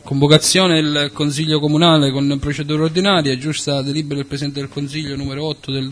Convocazione del Consiglio Comunale con procedura ordinaria, giusta delibera del Presidente del Consiglio numero 8 del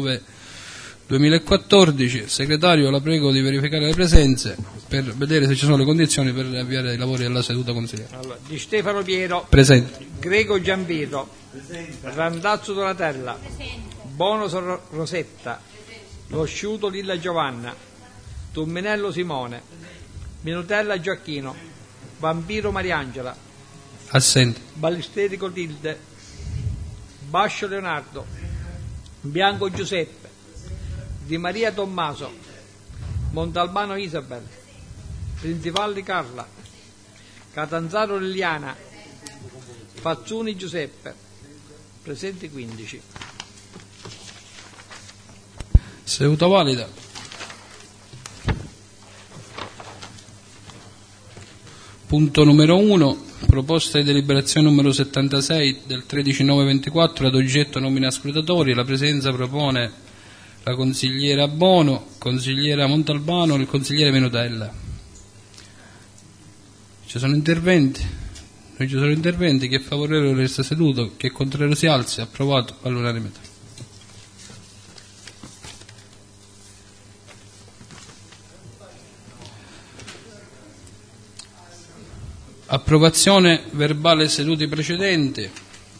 12/9/2014. Segretario, la prego di verificare le presenze per vedere se ci sono le condizioni per avviare i lavori della seduta consigliare. Allora, Di Stefano Piero. Presente. Greco Gianpietro. Randazzo Donatella. Bono Rosetta. Lo Sciuto Lilla Giovanna. Tumminello Simone. Minutella Gioacchino. Vampiro Mariangela. Assente. Ballisteri Clotilde. Bascio Leonardo. Bianco Giuseppe. Di Maria Tommaso. Montalbano Isabel. Principalli Carla. Catanzaro Liliana. Fazzuni Giuseppe. Presenti 15. Seduta valida. Punto numero 1. Proposta di deliberazione numero 76 del 13/9/24 ad oggetto nomina scrutatori. La presenza propone la consigliera Bono, consigliera Montalbano e il consigliere Minutella. Ci sono interventi? Non ci sono interventi. Chi è favorevole resta seduto, chi è contrario si alzi. Approvato all'unanimità. Approvazione verbale seduti precedenti.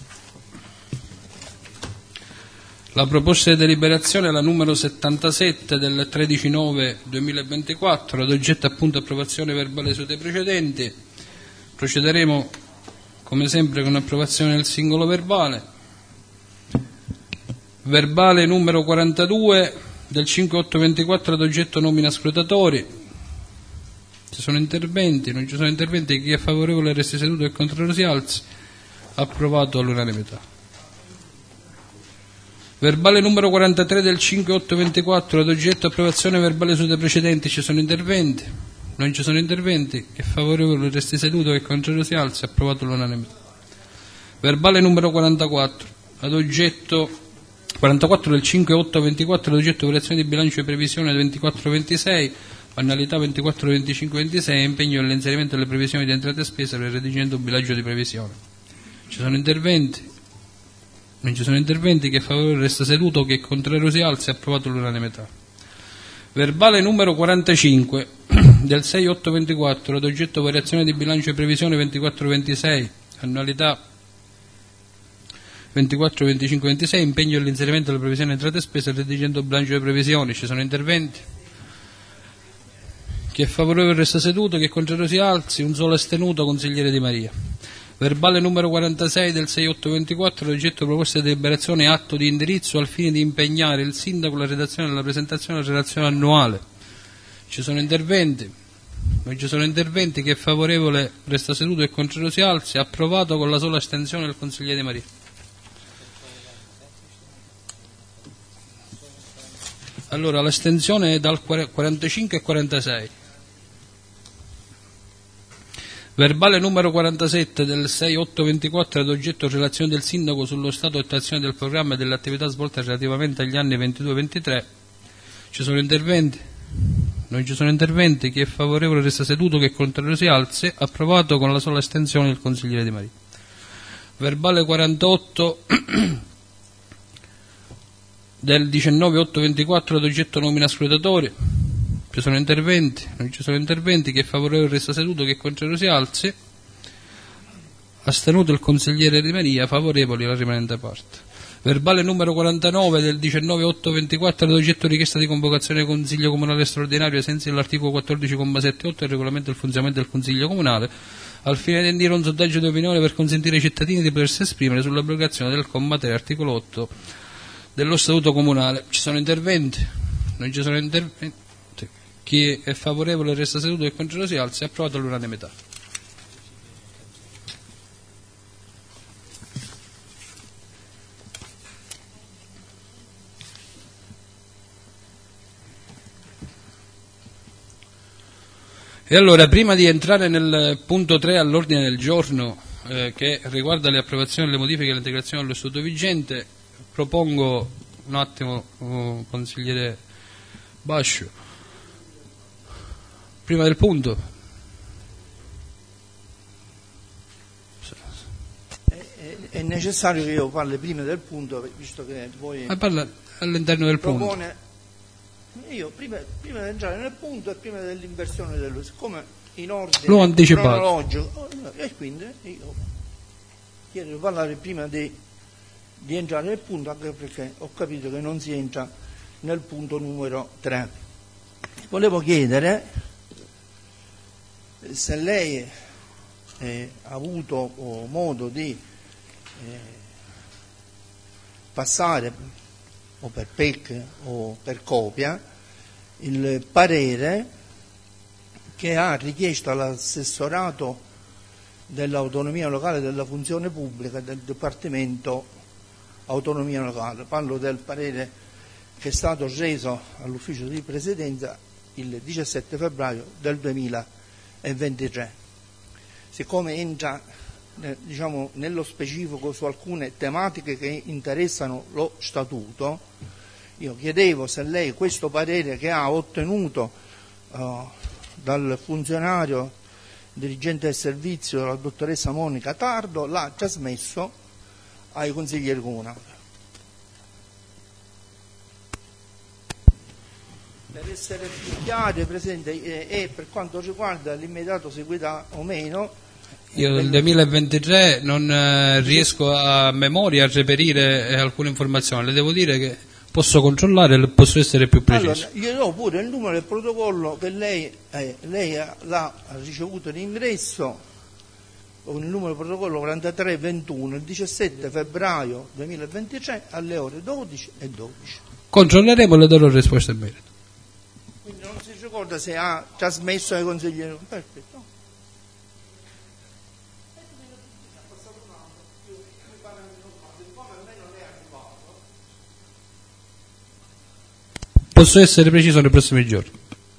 La proposta di deliberazione è la numero 77 del 13/9/2024 ad oggetto appunto approvazione verbale seduti precedenti. Procederemo come sempre con approvazione del singolo verbale. Verbale numero 42 del 5/8/24 ad oggetto nomina scrutatori. Ci sono interventi? Non ci sono interventi. Chi è favorevole resti seduto e contrario si alzi. Approvato all'unanimità. Verbale numero 43 del 5/8/24 ad oggetto approvazione verbale sedute precedenti. Ci sono interventi? Non ci sono interventi. Chi è favorevole resti seduto e contrario si alzi. Approvato all'unanimità. Verbale numero 44 ad oggetto 44 del 5/8/24 ad oggetto operazione di bilancio e previsione 24/26. Annualità 24, 25, 26 e impegno nell'inserimento delle previsioni di entrate e spese per redigendo un bilancio di previsione. Ci sono interventi? Non ci sono interventi. Chi è favorevole resta seduto, chi è contrario si alza. Approvato all'unanimità. Verbale numero 45 del 6/8/24 ad oggetto variazione di bilancio e previsione 24/26. Annualità 24, 25, 26 impegno nell'inserimento delle previsioni di entrate e spese per redigendo un bilancio di previsioni. Ci sono interventi? Chi è favorevole resta seduto, chi è contrario si alzi. Un solo astenuto, consigliere Di Maria. Verbale numero 46 del 6/8/24 ad oggetto proposta di deliberazione atto di indirizzo al fine di impegnare il sindaco alla redazione della presentazione della relazione annuale. Ci sono interventi? Non ci sono interventi. Chi è favorevole resta seduto e contrario si alzi. Approvato con la sola astensione del consigliere Di Maria. Allora l'astensione è dal 45 e 46. Verbale numero 47 del 6/8/24 ad oggetto relazione del sindaco sullo stato di attuazione del programma e delle attività svolte relativamente agli anni 22-23. Ci sono interventi? Non ci sono interventi. Chi è favorevole resta seduto, chi è contrario si alzi. Approvato con la sola astensione del consigliere Di Maria. Verbale 48 del 19/8/24 ad oggetto nomina scrutatori. Ci sono interventi? Non ci sono interventi. Chi è favorevole resta seduto, chi è contrario si alzi. Astenuto il consigliere Di Maria, favorevoli la rimanente parte. Verbale numero 49 del 19/8/24 ad oggetto richiesta di convocazione del Consiglio Comunale straordinario ai sensi dell'articolo 14,7/8 del regolamento del funzionamento del Consiglio Comunale al fine di indire un sondaggio di opinione per consentire ai cittadini di potersi esprimere sull'abrogazione del comma 3 articolo 8 dello Statuto Comunale. Ci sono interventi? Non ci sono interventi. Chi è favorevole resta seduto e contrario si alzi. Approvato all'unanimità. E allora, prima di entrare nel punto 3 all'ordine del giorno, che riguarda le approvazioni, le modifiche e l'integrazione allo Statuto vigente, propongo un attimo, consigliere Bascio. Prima del punto. è necessario che io parli prima del punto, visto che voi parla all'interno del punto. Io prima di entrare nel punto e prima dell'inversione dello, siccome in ordine L'ho anticipato cronologico, e quindi io chiedo di parlare prima di entrare nel punto, anche perché ho capito che non si entra nel punto numero 3. Volevo chiedere se lei ha avuto modo di passare o per PEC o per copia il parere che ha richiesto all'assessorato dell'autonomia locale e della funzione pubblica del Dipartimento Autonomia Locale. Parlo del parere che è stato reso all'ufficio di presidenza il 17 febbraio del 2023. Siccome entra nello specifico su alcune tematiche che interessano lo statuto, io chiedevo se lei questo parere che ha ottenuto dal funzionario dirigente del servizio, la dottoressa Monica Tardo, l'ha trasmesso ai consiglieri comunali. Per essere più chiari, Presidente, e per quanto riguarda l'immediato seguità o meno, io nel 2023 non riesco a memoria a reperire alcune informazioni, le devo dire che posso controllare e posso essere più preciso. Allora, io do pure il numero del protocollo che lei l'ha ricevuto in ingresso, con il numero del protocollo 4321 il 17 febbraio 2023 alle ore 12:12. Controlleremo e le darò risposta in merito. Quindi non si ricorda se ha trasmesso ai consiglieri. Perfetto. Posso essere preciso nei prossimi giorni.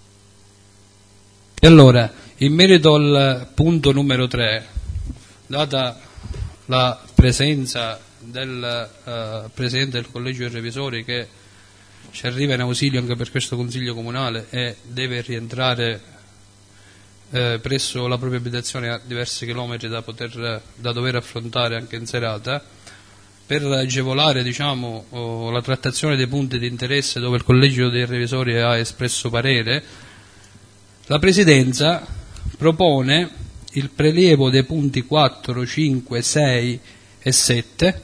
E allora, in merito al punto numero 3, data la presenza del Presidente del Collegio dei Revisori che ci arriva in ausilio anche per questo Consiglio Comunale e deve rientrare presso la propria abitazione a diversi chilometri da dover affrontare anche in serata, per agevolare la trattazione dei punti di interesse dove il Collegio dei Revisori ha espresso parere, la Presidenza propone il prelievo dei punti 4, 5, 6 e 7,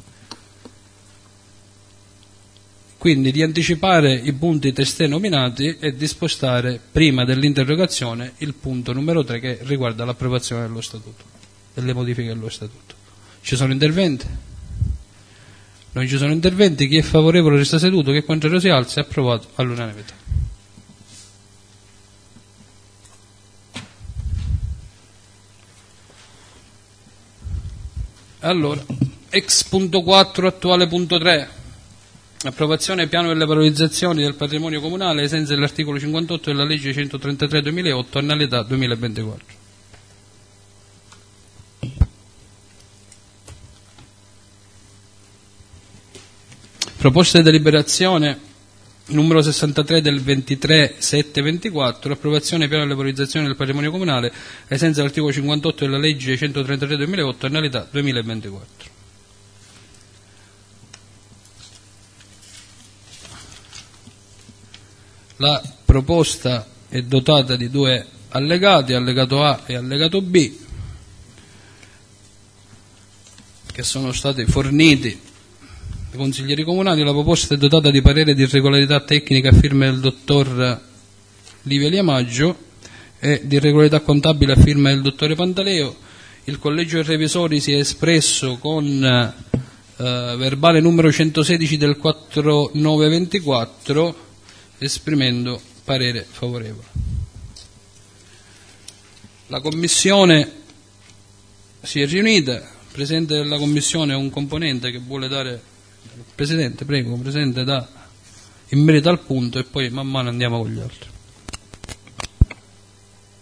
quindi di anticipare i punti testé nominati e di spostare prima dell'interrogazione il punto numero 3 che riguarda l'approvazione dello Statuto, delle modifiche dello Statuto. Ci sono interventi? Non ci sono interventi, chi è favorevole resta seduto, chi è contrario si alza, è approvato all'unanimità. Allora, ex punto 4, attuale punto 3, approvazione piano delle valorizzazioni del patrimonio comunale ai sensi dell'articolo 58 della legge 133/2008, annualità 2024. Proposta di deliberazione numero 63 del 23/7/24, approvazione piano delle valorizzazioni del patrimonio comunale ai sensi dell'articolo 58 della legge 133/2008, annualità 2024. La proposta è dotata di due allegati, allegato A e allegato B, che sono stati forniti ai consiglieri comunali. La proposta è dotata di parere di irregolarità tecnica a firma del dottor Livia Liamaggio e di irregolarità contabile a firma del dottore Pantaleo. Il Collegio dei Revisori si è espresso con verbale numero 116 del 4/9/24, esprimendo parere favorevole. La Commissione si è riunita. Presidente della Commissione è un componente che vuole dare. Presidente, prego, Presidente, in merito al punto e poi man mano andiamo con gli altri.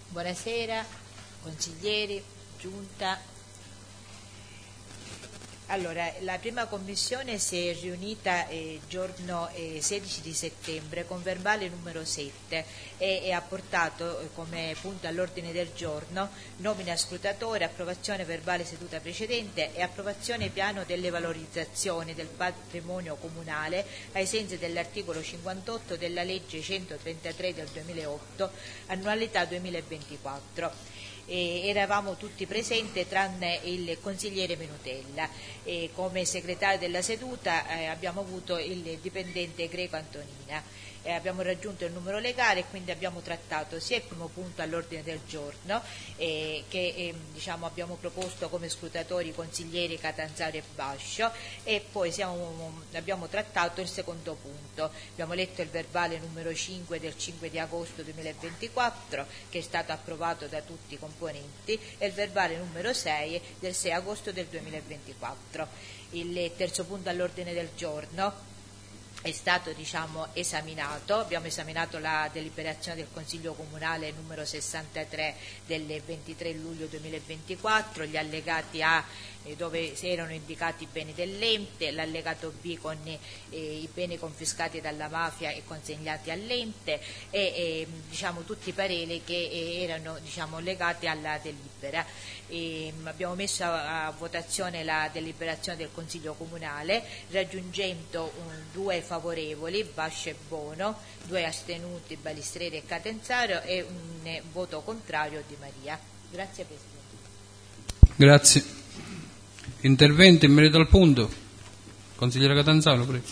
Buonasera, consiglieri, giunta. Allora, la prima commissione si è riunita giorno 16 di settembre con verbale numero 7 e ha portato come punto all'ordine del giorno nomina scrutatore, approvazione verbale seduta precedente e approvazione piano delle valorizzazioni del patrimonio comunale ai sensi dell'articolo 58 della legge 133 del 2008, annualità 2024. Eravamo tutti presenti tranne il consigliere Minutella e come segretario della seduta abbiamo avuto il dipendente Greco Antonina. Abbiamo raggiunto il numero legale e quindi abbiamo trattato sia il primo punto all'ordine del giorno che diciamo, abbiamo proposto come scrutatori i consiglieri Catanzaro e Bascio e poi abbiamo trattato il secondo punto. Abbiamo letto il verbale numero 5 del 5 di agosto 2024 che è stato approvato da tutti i componenti e il verbale numero 6 del 6 agosto del 2024. Il terzo punto all'ordine del giorno è stato esaminato, abbiamo esaminato la deliberazione del Consiglio Comunale numero 63 del 23 luglio 2024, gli allegati A dove si erano indicati i beni dell'ente, l'allegato B con i beni confiscati dalla mafia e consegnati all'ente e tutti i pareri che erano legati alla delibera. Abbiamo messo a votazione la deliberazione del Consiglio Comunale raggiungendo 2 favorevoli, Bascio e Bono, 2 astenuti, Balistreri e Catanzaro e un voto contrario Di Maria. Grazie Presidente. Grazie. Intervento in merito al punto. Consigliere Catanzaro, prego.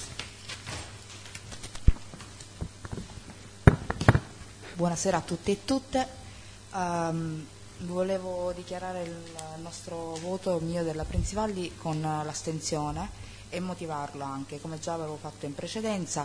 Buonasera a tutti e tutte. Volevo dichiarare il nostro voto mio della Principalli con l'astensione e motivarlo anche, come già avevo fatto in precedenza,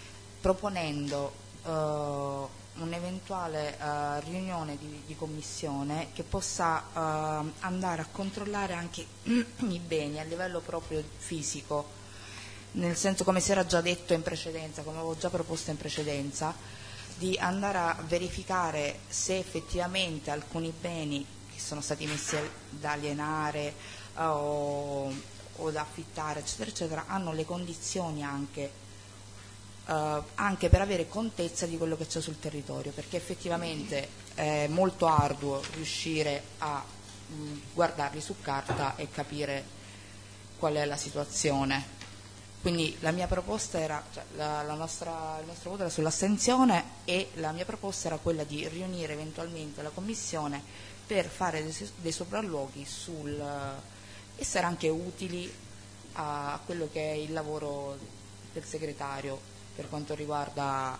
proponendo un'eventuale riunione di commissione che possa andare a controllare anche i beni a livello proprio fisico, nel senso, come si era già detto in precedenza, come avevo già proposto in precedenza, di andare a verificare se effettivamente alcuni beni che sono stati messi da alienare o da affittare eccetera eccetera hanno le condizioni anche per avere contezza di quello che c'è sul territorio, perché effettivamente è molto arduo riuscire a guardarli su carta e capire qual è la situazione. Quindi la mia proposta era, il nostro voto era sull'astensione e la mia proposta era quella di riunire eventualmente la Commissione per fare dei sopralluoghi essere anche utili a quello che è il lavoro del segretario per quanto riguarda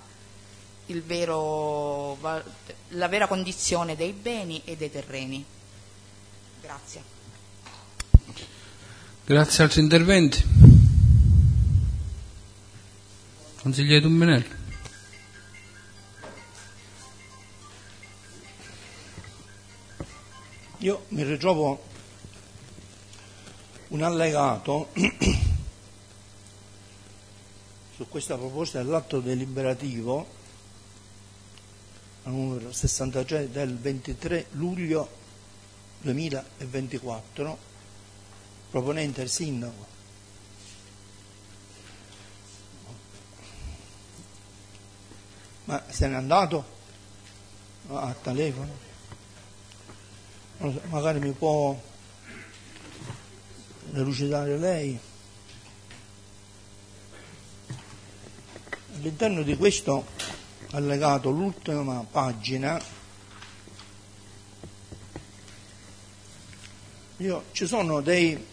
la vera condizione dei beni e dei terreni. Grazie. Grazie. Altri interventi? Consigliere Tumminelli. Io mi ritrovo un allegato su questa proposta dell'atto deliberativo numero 63 del 23 luglio 2024, proponente il sindaco. Ma se n'è andato a telefono? Non so, magari mi può elucidare lei. All'interno di questo allegato, l'ultima pagina, ci sono dei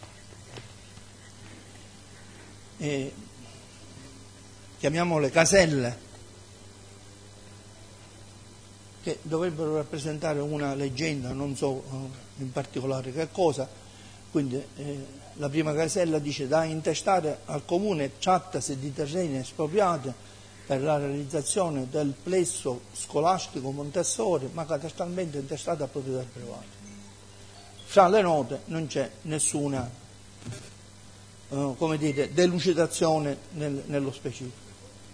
chiamiamole caselle che dovrebbero rappresentare una leggenda, non so in particolare che cosa. Quindi la prima casella dice: da intestare al comune trattasi di terreni espropriati per la realizzazione del plesso scolastico Montessori, ma catastralmente intestato a proprietà privata. Fra le note non c'è nessuna delucidazione nello specifico.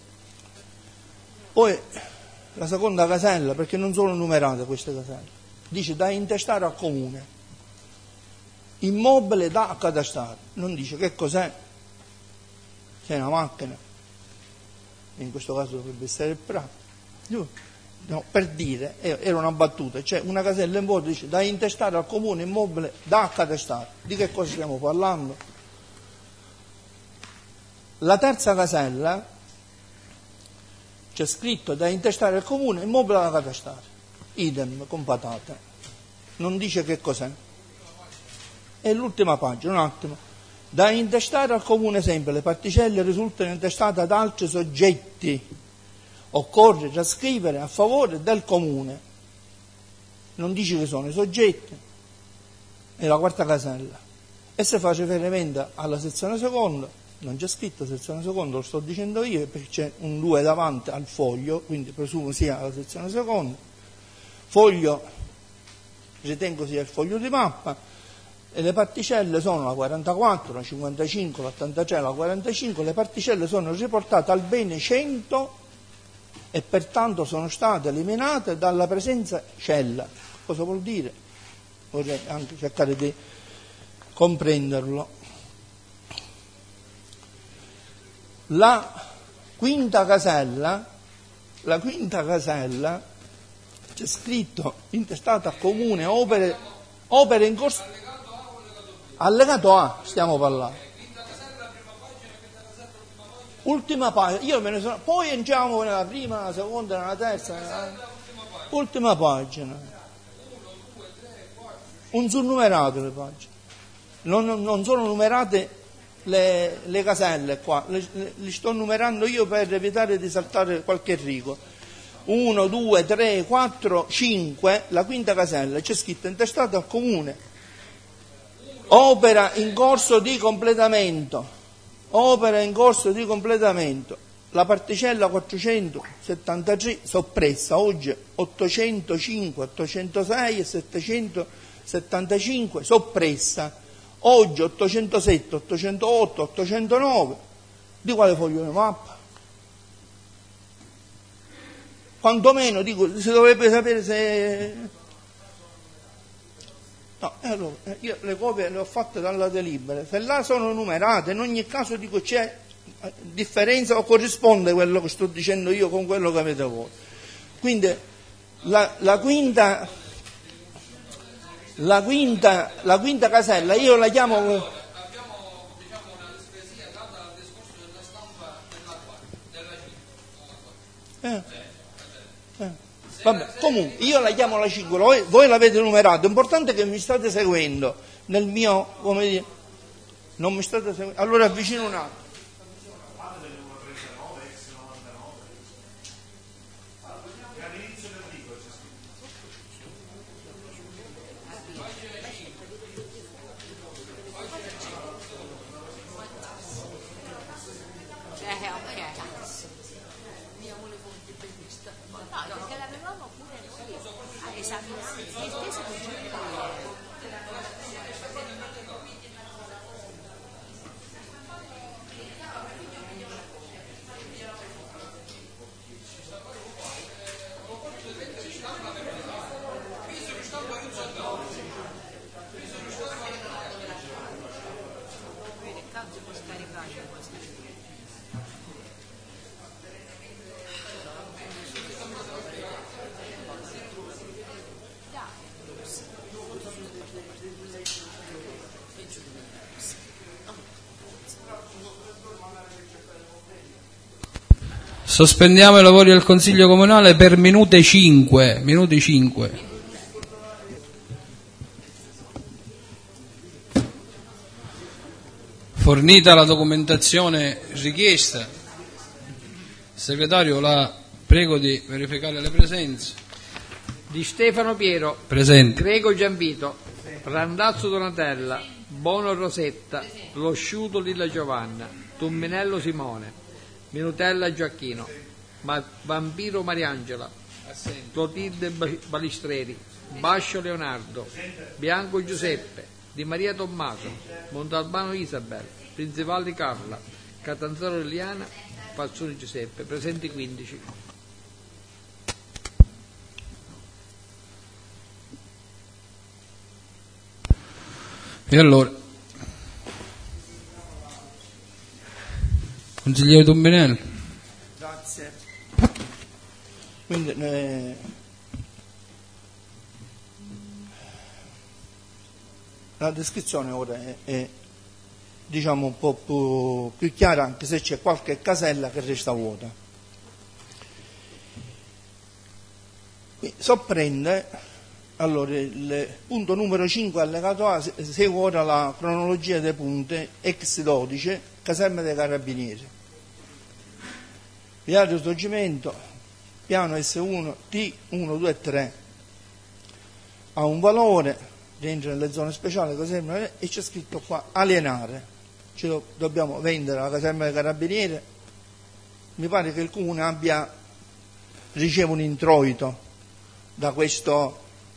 Poi la seconda casella, perché non sono numerate queste caselle, dice da intestare al comune. immobile da accatastare. Non dice che cos'è, se è una macchina, in questo caso dovrebbe essere il prato. No, per dire, era una battuta, cioè una casella in vuoto dice da intestare al comune immobile da accatastare. Di che cosa stiamo parlando? La terza casella c'è scritto da intestare al comune immobile da accatastare, idem con patate, non dice che cos'è. E l'ultima pagina, un attimo, da intestare al comune sempre le particelle risultano intestate ad altri soggetti. Occorre trascrivere a favore del comune. Non dice che sono i soggetti. È la quarta casella. E se fa riferimento alla sezione seconda, non c'è scritto sezione seconda, lo sto dicendo io perché c'è un 2 davanti al foglio, quindi presumo sia la sezione seconda. Foglio, ritengo sia il foglio di mappa, e le particelle sono la 44, la 55, l'83, la 45, le particelle sono riportate al bene 100 e pertanto sono state eliminate dalla presenza cella. Cosa vuol dire? Vorrei anche cercare di comprenderlo. La quinta casella c'è scritto intestata a comune opere in corso. Allegato A stiamo parlando. Ultima pagina, io me ne sono. Poi entriamo nella prima, nella seconda, nella terza. Ultima pagina. Un sunnumerato le pagine. Non sono numerate le caselle qua, li sto numerando io per evitare di saltare qualche rigo. 1, 2, 3, 4, 5, la quinta casella c'è scritto intestata al comune. Opera in corso di completamento. La particella 473 soppressa, oggi 805, 806 e 775 soppressa, oggi 807, 808, 809. Di quale foglio di mappa? Quantomeno dico, si dovrebbe sapere se. No, allora, io le copie le ho fatte dalla delibera, se là sono numerate, in ogni caso dico c'è differenza o corrisponde quello che sto dicendo io con quello che avete voi. Quindi la quinta casella io la chiamo. Abbiamo diciamo una discresia data dal discorso della stampa della CIP. Vabbè, comunque io la chiamo la 5, voi l'avete numerato, è importante che mi state seguendo nel mio, come dire, non mi state seguendo, allora avvicino un attimo. Sospendiamo i lavori del Consiglio Comunale per minuti 5. Fornita la documentazione richiesta, segretario, la prego di verificare le presenze. Di Stefano Piero, Presente. Greco Giambito, Randazzo Donatella, Bono Rosetta, Lo Sciuto Lilla Giovanna, Tumminello Simone, Minutella Gioacchino, Vampiro Mariangela, Clotilde Balistreri, Bascio Leonardo, Bianco Giuseppe, Di Maria Tommaso, Montalbano Isabel, Principali Carla, Catanzaro Liliana, Fazzoni Giuseppe, presenti 15. E allora, consigliere Tumminello. Grazie. Quindi la descrizione ora è diciamo un po' più chiara, anche se c'è qualche casella che resta vuota. Sorprende, allora, il punto numero 5 allegato A segue ora la cronologia dei punti ex 12, caserme dei carabinieri. Viaggio di svolgimento, piano S1, T1, 2 e 3, ha un valore, rientra nelle zone speciali, caserme, e c'è scritto qua alienare. Dobbiamo vendere la caserma dei carabinieri. Mi pare che il comune riceve un introito da questo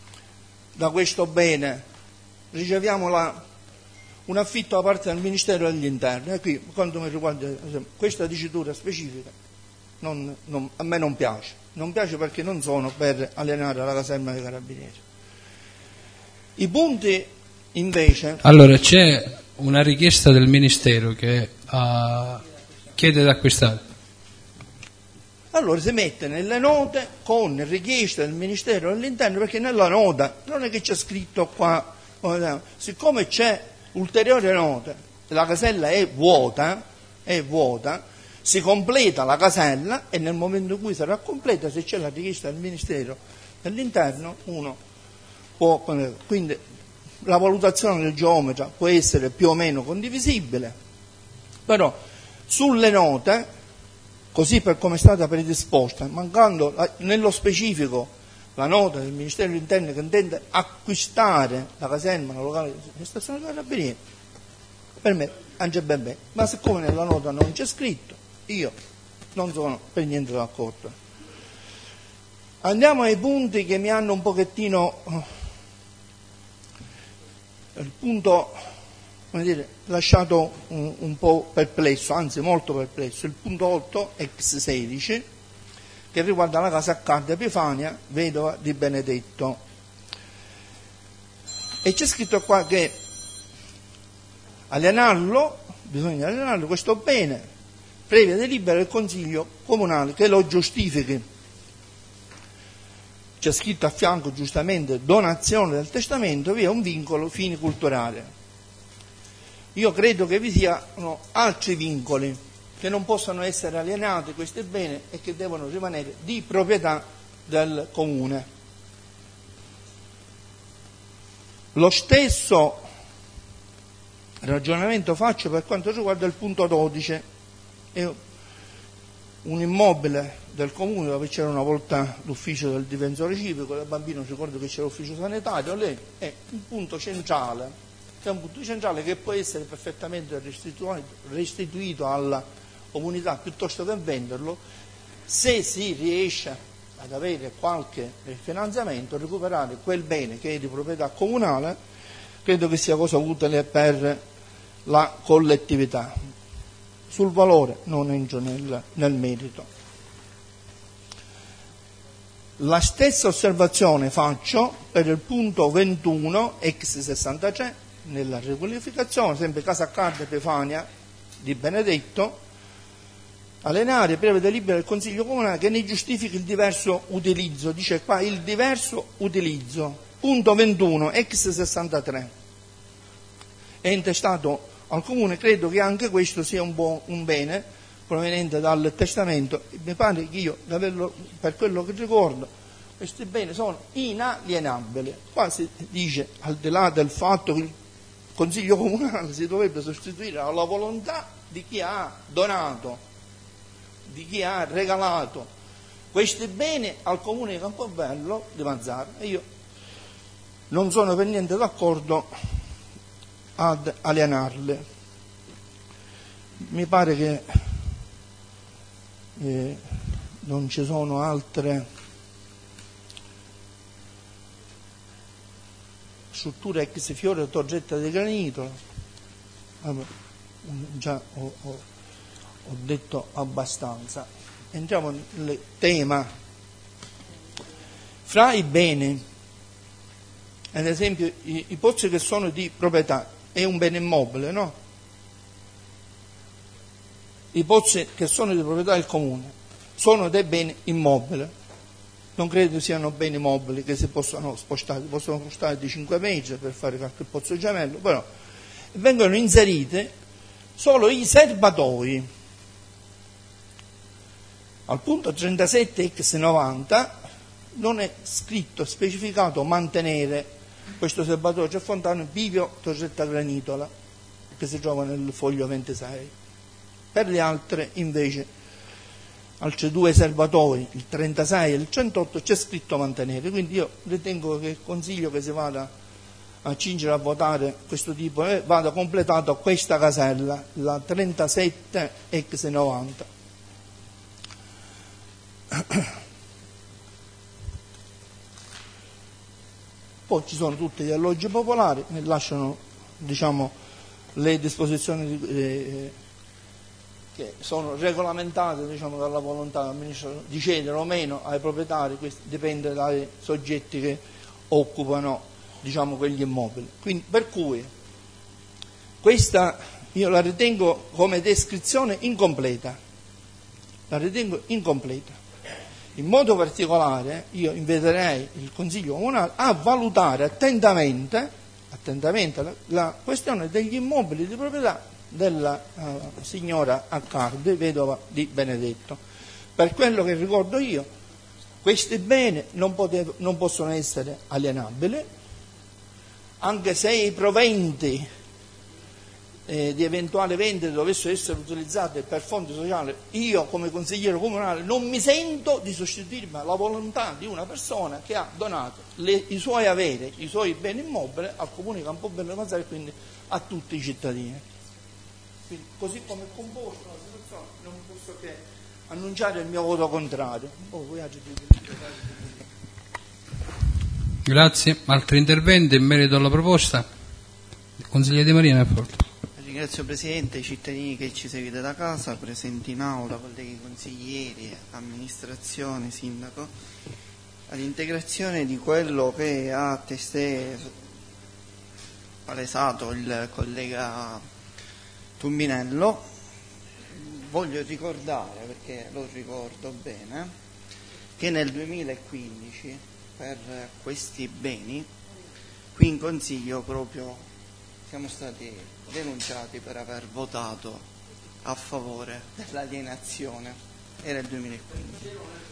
bene. Riceviamo un affitto da parte del Ministero degli Interni, e qui, quanto mi riguarda, questa dicitura specifica a me non piace perché non sono per alienare la caserma dei carabinieri. I punti invece... Allora, c'è una richiesta del Ministero che chiede di acquistare. Allora si mette nelle note con richiesta del Ministero dell'Interno, perché nella nota non è che c'è scritto qua, siccome c'è ulteriore nota, la casella è vuota, si completa la casella, e nel momento in cui sarà completa, se c'è la richiesta del Ministero dell'Interno, uno può, quindi la valutazione del geometra può essere più o meno condivisibile, però sulle note, così per come è stata predisposta, mancando nello specifico la nota del Ministero dell'Interno che intende acquistare la caserma, la locale di stazione dei carabinieri, per me anche ben bene, ma siccome nella nota non c'è scritto, io non sono per niente d'accordo. Andiamo ai punti che mi hanno un pochettino, il punto, come dire, lasciato un po' perplesso, anzi molto perplesso, il punto 8 ex 16, che riguarda la casa Accardia Epifania, vedova di Benedetto, e c'è scritto qua che bisogna alienarlo questo bene previa delibera del Consiglio Comunale che lo giustifichi. C'è scritto a fianco giustamente donazione del testamento, vi è un vincolo fini culturali. Io credo che vi siano altri vincoli che non possono essere alienati questi beni e che devono rimanere di proprietà del comune. Lo stesso ragionamento faccio per quanto riguarda il punto 12, è un immobile del comune dove c'era una volta l'ufficio del difensore civico, da bambino ricordo che c'era l'ufficio sanitario, lì è un punto centrale, che può essere perfettamente restituito alla comunità piuttosto che venderlo, se si riesce ad avere qualche finanziamento, recuperare quel bene che è di proprietà comunale, credo che sia cosa utile per la collettività. Sul valore non entro nel merito. La stessa osservazione faccio per il punto 21 ex 63 nella riqualificazione, sempre casa Accardia Epifania di Benedetto, alienare previa delibera del Consiglio Comunale che ne giustifichi il diverso utilizzo. Dice qua il diverso utilizzo, punto 21 ex 63, è intestato al Comune. Credo che anche questo sia un bene proveniente dal testamento. Mi pare che io, per quello che ricordo, questi beni sono inalienabili. Qua si dice, al di là del fatto che il Consiglio Comunale si dovrebbe sostituire alla volontà di chi ha donato, di chi ha regalato questi beni al Comune di Campobello di Mazara, e io non sono per niente d'accordo ad alienarle. Mi pare che non ci sono altre strutture ex fiore torretta di granito. Già ho detto abbastanza. Entriamo nel tema. Fra i beni, ad esempio i pozzi che sono di proprietà, è un bene immobile, no? I pozzi che sono di proprietà del comune sono dei beni immobili, non credo siano beni mobili che si possono spostare di 5 metri per fare qualche pozzo gemello, però vengono inserite solo i serbatoi. Al punto 37 x 90 non è scritto, specificato mantenere questo serbatoio, c'è Fontana Bivio Torretta Granitola che si trova nel foglio 26. Per le altre invece, altri due serbatoi, il 36 e il 108, c'è scritto mantenere, quindi io ritengo che il consiglio che si vada a cingere a votare questo tipo vada completato questa casella, la 37 x 90. Poi ci sono tutti gli alloggi popolari che lasciano, diciamo, le disposizioni che sono regolamentate, diciamo, dalla volontà dell'amministratore di cedere o meno ai proprietari, questo dipende dai soggetti che occupano, diciamo, quegli immobili. Quindi, per cui questa io la ritengo come descrizione incompleta, In modo particolare io inviterei il Consiglio Comunale a valutare attentamente la questione degli immobili di proprietà della signora Accardi, vedova di Benedetto. Per quello che ricordo io, questi beni non possono essere alienabili, anche se i proventi di eventuali vendite dovessero essere utilizzate per fondi sociali. Io come consigliere comunale non mi sento di sostituirmi alla volontà di una persona che ha donato i suoi averi, i suoi beni immobili al comune di Campobello Mazzara e quindi a tutti i cittadini. Quindi, così come è composta la situazione, non posso che annunciare il mio voto contrario. Grazie. Altri interventi in merito alla proposta? Consigliere Di Marina, per favore. Ringrazio Presidente, i cittadini che ci seguite da casa, presenti in aula, colleghi consiglieri, amministrazione, sindaco. All'integrazione di quello che ha testé palesato il collega Tumbinello, voglio ricordare, perché lo ricordo bene, che nel 2015 per questi beni qui in Consiglio proprio siamo stati denunciati per aver votato a favore dell'alienazione. Era il 2015.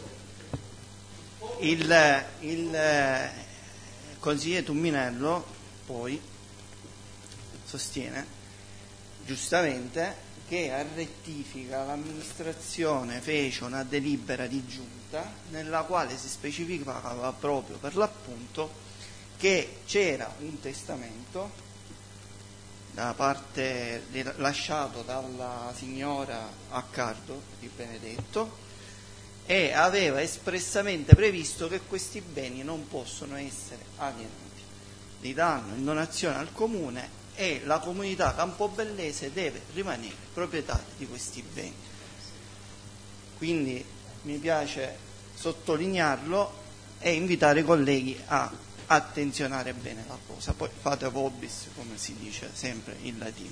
Il consigliere Tumbinello poi sostiene giustamente che a rettifica l'amministrazione fece una delibera di giunta nella quale si specificava proprio per l'appunto che c'era un testamento da parte lasciato dalla signora Accardo di Benedetto e aveva espressamente previsto che questi beni non possono essere alienati, li danno in donazione al comune e la comunità campobellese deve rimanere proprietaria di questi beni. Quindi mi piace sottolinearlo e invitare i colleghi a attenzionare bene la cosa, poi fate vobis, come si dice sempre in latino.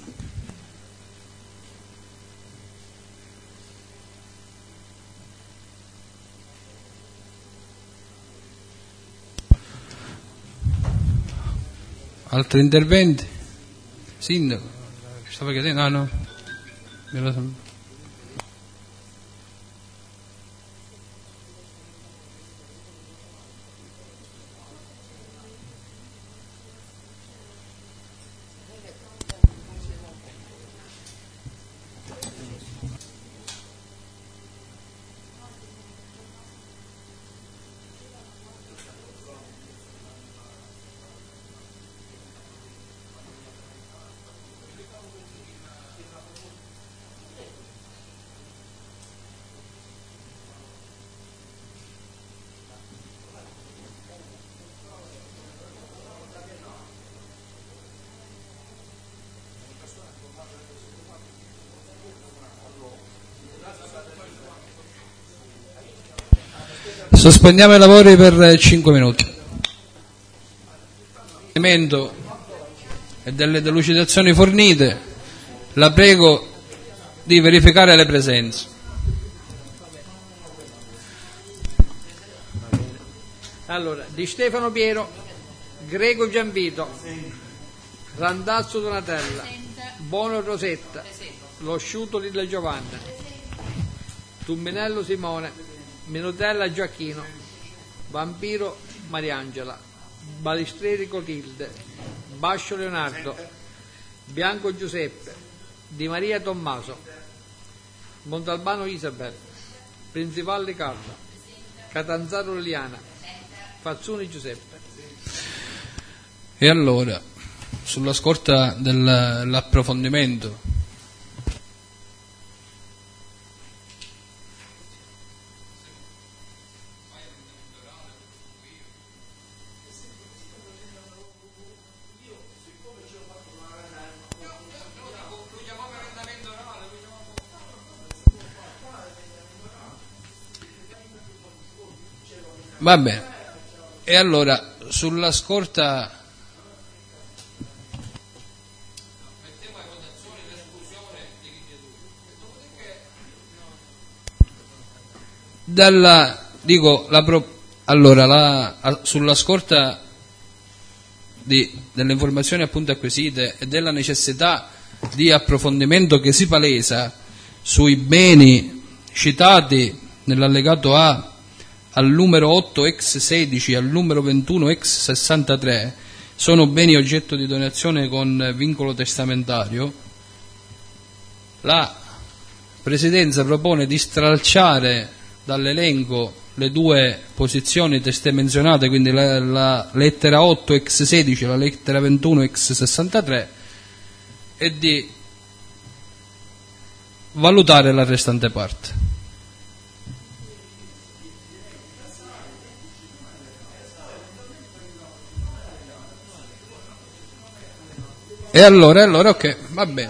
Altri interventi? Sindaco, stavo chiedendo, no. Sospendiamo i lavori per 5 minuti. e delle delucidazioni fornite, la prego di verificare le presenze. Allora, Di Stefano Piero, Greco Giambito, Randazzo Donatella, Bono Rosetta, Losciuto Lilla Giovanna, Tumminello Simone, Minutella Gioacchino, Vampiro Mariangela, Balistreri Clotilde, Bascio Leonardo, Bianco Giuseppe, Di Maria Tommaso, Montalbano Isabel, Principalli Carla, Catanzaro Liliana, Fazzoni Giuseppe. E allora, sulla scorta dell'approfondimento, va bene. E allora, sulla scorta sulla scorta delle informazioni appunto acquisite e della necessità di approfondimento che si palesa sui beni citati nell'allegato A al numero 8 ex 16 al numero 21 ex 63, sono beni oggetto di donazione con vincolo testamentario, la Presidenza propone di stralciare dall'elenco le due posizioni testé menzionate, quindi la lettera 8 ex 16 e la lettera 21 ex 63, e di valutare la restante parte. E allora ok, va bene.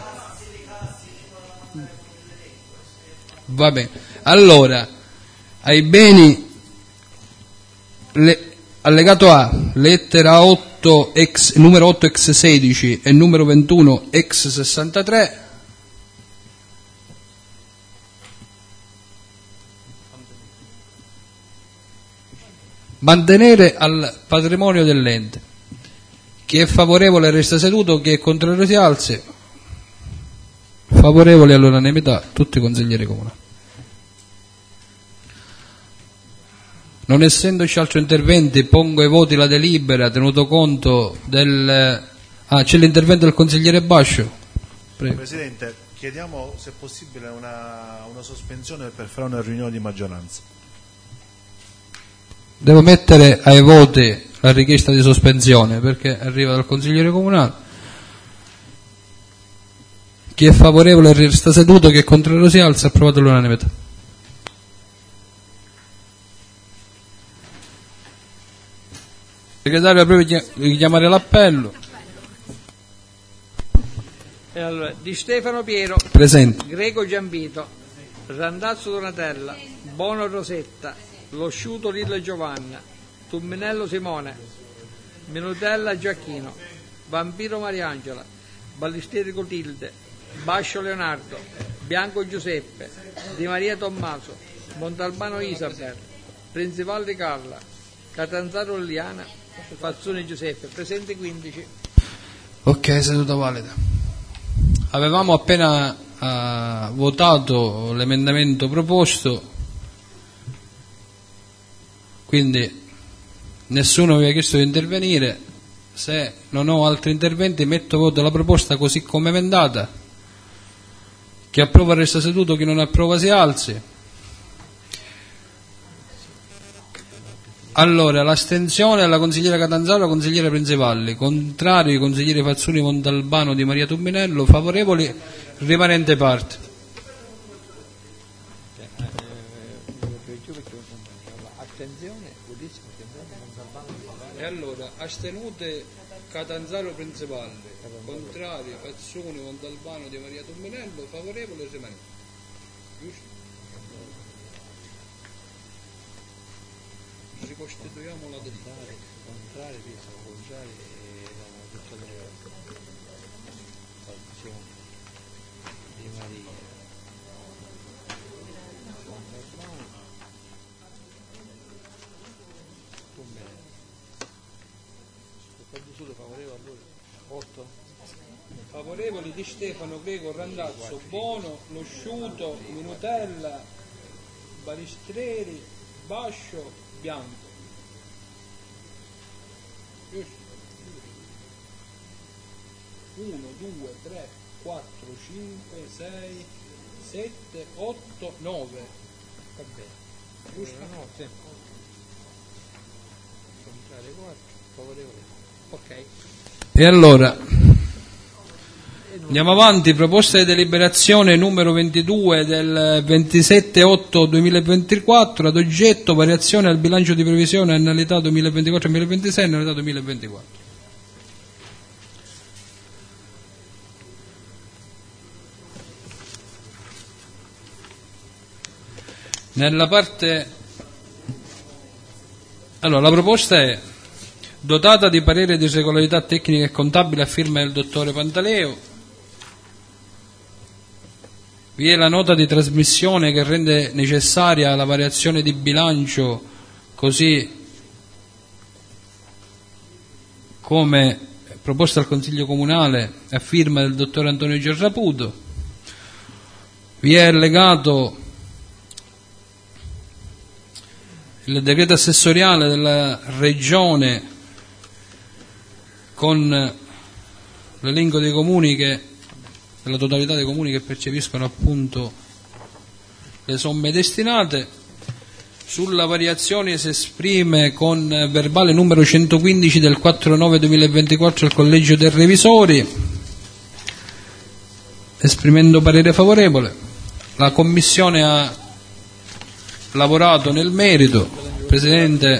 Va bene. Allora, ai beni allegato A, lettera 8 ex, numero 8 ex 16 e numero 21 ex 63, mantenere al patrimonio dell'ente. Chi è favorevole resta seduto, chi è contrario si alzi. Favorevoli all'unanimità tutti i consiglieri comunali. Non essendoci altri interventi, pongo ai voti la delibera tenuto conto del... c'è l'intervento del consigliere Bascio. Prego. Presidente, chiediamo se è possibile una sospensione per fare una riunione di maggioranza. Devo mettere ai voti la richiesta di sospensione perché arriva dal consigliere comunale. Chi è favorevole resta seduto, chi è contrario si alza. Approvato all'unanimità. Segretario, prego di chiamare l'appello. E allora, Di Stefano Piero, Presente. Greco Giambito, Randazzo Donatella, Bono Rosetta, Losciuto Lilla Giovanna, Tumminello Simone, Minutella Gioacchino, Vampiro Mariangela, Balistieri Clotilde, Bascio Leonardo, Bianco Giuseppe, Di Maria Tommaso, Montalbano Isabel, Principalli Carla, Catanzaro Liliana, Fazzoni Giuseppe. Presente 15. Ok, seduta valida. Avevamo appena votato l'emendamento proposto, quindi nessuno vi ha chiesto di intervenire. Se non ho altri interventi metto a voto la proposta così come emendata. Chi approva resta seduto, chi non approva si alzi. Allora, l'astensione alla consigliera Catanzaro e alla consigliera Principalli, contrari i consiglieri Fazzoni, Montalbano, Di Maria Tumminello, favorevoli rimanente parte. E allora, astenute Catanzaro Principalli, contrari Fazzoni, Montalbano, Di Maria Tumminello, favorevole rimanente. Giusto? Ricostituiamo la delibera. Favorevoli Di Stefano, Greco, Randazzo, Bono, Losciuto, Minutella, Balistreri, Bascio, Bianco. Giusto? 1, 2, 3, 4, 5, 6, 7, 8, 9. Va bene. Giusto? No, sì. Contrario 4, favorevole. Ok. E allora andiamo avanti. Proposta di deliberazione numero 22 del 27/8/2024 ad oggetto variazione al bilancio di previsione annualità 2024-2026 e annualità 2024. Nella parte, allora, la proposta è dotata di parere di regolarità tecnica e contabile a firma del dottore Pantaleo. Vi è la nota di trasmissione che rende necessaria la variazione di bilancio così come proposta al Consiglio Comunale a firma del dottor Antonio Gerraputo. Vi è allegato il decreto assessoriale della Regione con l'elenco dei comuni della totalità dei comuni che percepiscono appunto le somme destinate. Sulla variazione si esprime con verbale numero 115 del 4/9/2024 il Collegio dei Revisori, esprimendo parere favorevole. La Commissione ha lavorato nel merito. Presidente,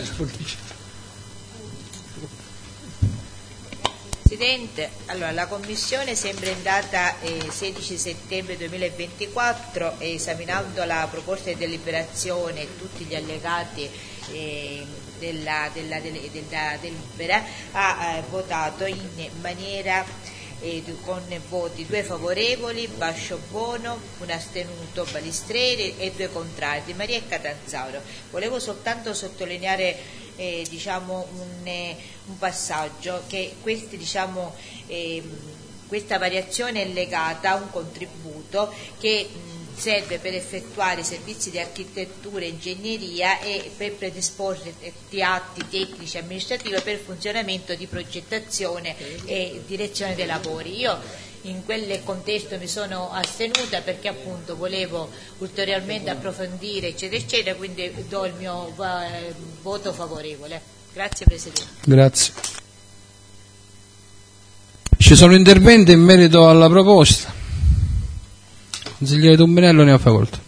allora, la Commissione sempre in data 16 settembre 2024, esaminando la proposta di deliberazione e tutti gli allegati della delibera, ha votato in maniera con voti 2 favorevoli, Bascio Bono, un astenuto Balistreri e 2 contrari, Di Maria e Catanzaro. Volevo soltanto sottolineare un passaggio, che questa variazione è legata a un contributo che serve per effettuare servizi di architettura e ingegneria e per predisporre atti tecnici e amministrativi per il funzionamento di progettazione e direzione dei lavori. Io in quel contesto mi sono astenuta perché appunto volevo ulteriormente approfondire eccetera eccetera, quindi do il mio voto favorevole. Grazie Presidente. grazie. Ci sono interventi in merito alla proposta? Consigliere Tumminello, ne ha facoltà.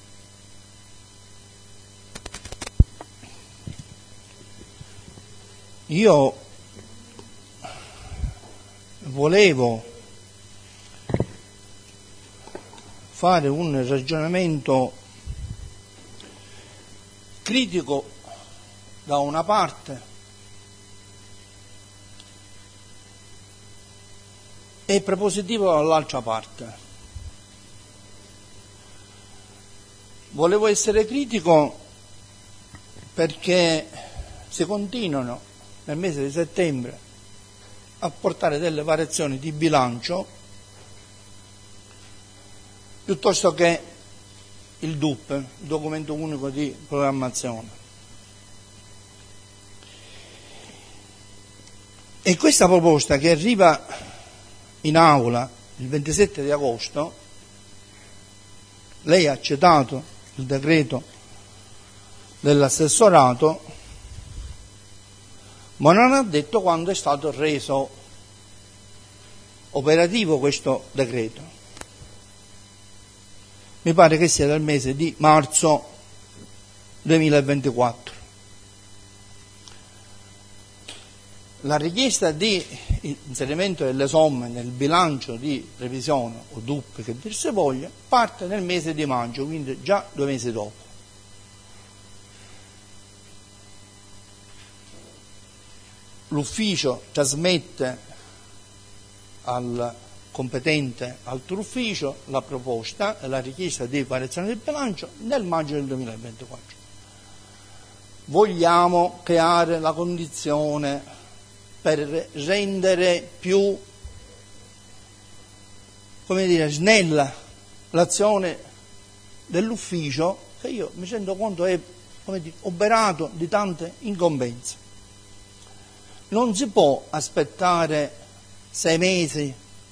Io volevo fare un ragionamento critico da una parte e propositivo dall'altra parte. Volevo essere critico perché si continuano nel mese di settembre a portare delle variazioni di bilancio piuttosto che il DUP, il documento unico di programmazione. E questa proposta che arriva in aula il 27 di agosto, lei ha accettato il decreto dell'assessorato, ma non ha detto quando è stato reso operativo questo decreto. Mi pare che sia dal mese di marzo 2024. La richiesta di inserimento delle somme nel bilancio di previsione o DUP che dir si voglia parte nel mese di maggio, quindi già 2 mesi dopo. L'ufficio trasmette al competente altro ufficio la proposta e la richiesta di variazione del bilancio nel maggio del 2024. Vogliamo creare la condizione per rendere più come dire, snella l'azione dell'ufficio, che io mi rendo conto è, come dire, oberato di tante incombenze. Non si può aspettare 6 mesi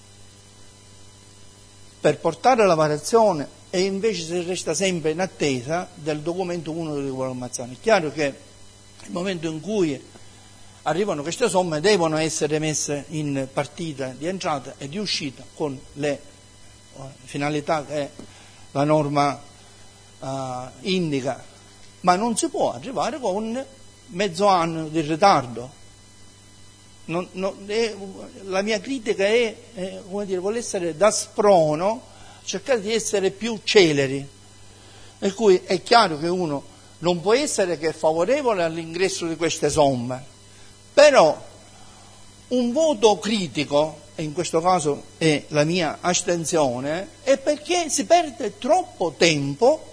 per portare la variazione e invece si resta sempre in attesa del documento 1 di programmazione. È chiaro che nel momento in cui arrivano queste somme devono essere messe in partita di entrata e di uscita con le finalità che la norma indica, ma non si può arrivare con mezzo anno di ritardo. La mia critica è come dire, vuole essere da sprono, cercare di essere più celeri, per cui è chiaro che uno non può essere che favorevole all'ingresso di queste somme, però un voto critico, e in questo caso è la mia astensione, è perché si perde troppo tempo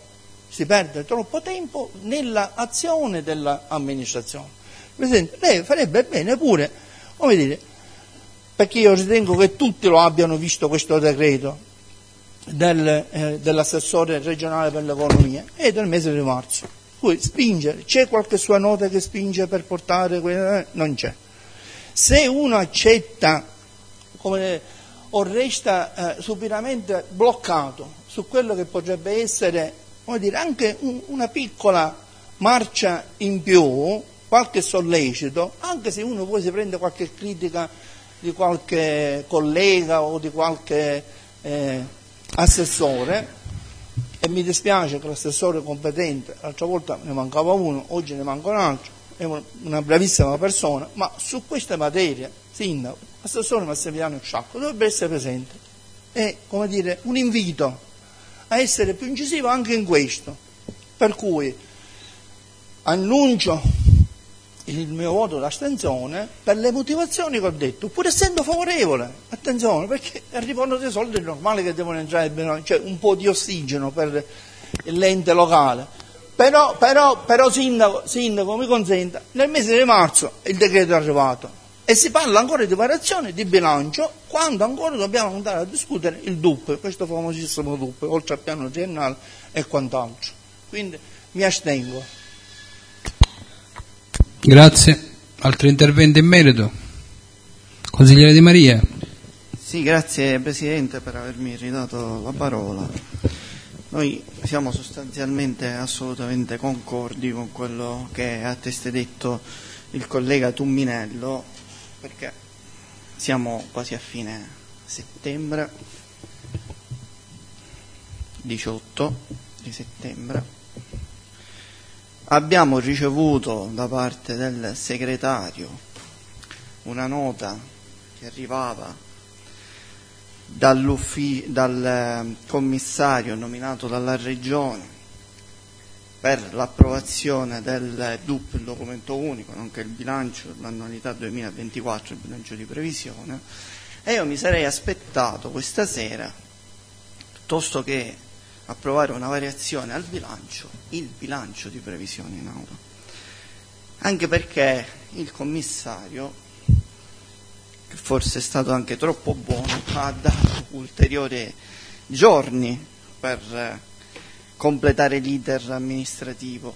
nella azione dell'amministrazione. Presidente, lei farebbe bene pure, come dire, perché io ritengo che tutti lo abbiano visto questo decreto dell'assessore regionale per l'economia, è del mese di marzo, poi spingere, c'è qualche sua nota che spinge per portare, non c'è. Se uno accetta o resta supinamente bloccato su quello che potrebbe essere, come dire, anche una piccola marcia in più, qualche sollecito, anche se uno poi si prende qualche critica di qualche collega o di qualche assessore, e mi dispiace che l'assessore competente, l'altra volta ne mancava uno, oggi ne manca un altro, è una bravissima persona, ma su queste materie, sindaco, l'assessore Massimiliano Sciacco dovrebbe essere presente. È, come dire, un invito a essere più incisivo anche in questo, per cui annuncio il mio voto d'astensione per le motivazioni che ho detto, pur essendo favorevole, attenzione, perché arrivano dei soldi, è normale che devono entrare, cioè un po' di ossigeno per l'ente locale, però sindaco mi consenta, nel mese di marzo il decreto è arrivato e si parla ancora di variazione di bilancio, quando ancora dobbiamo andare a discutere il DUP, questo famosissimo DUP, oltre al piano triennale e quant'altro. Quindi mi astengo. Grazie. Altri interventi in merito? Consigliere Di Maria. Sì, grazie Presidente per avermi ridato la parola. Noi siamo sostanzialmente assolutamente concordi con quello che ha testé detto il collega Tumminello, perché siamo quasi a fine settembre, 18 di settembre. Abbiamo ricevuto da parte del segretario una nota che arrivava dal commissario nominato dalla Regione per l'approvazione del DUP, il documento unico, nonché il bilancio dell'annualità 2024, il bilancio di previsione, e io mi sarei aspettato questa sera, piuttosto che approvare una variazione al bilancio, il bilancio di previsione in aula, anche perché il commissario, che forse è stato anche troppo buono, ha dato ulteriori giorni per completare l'iter amministrativo.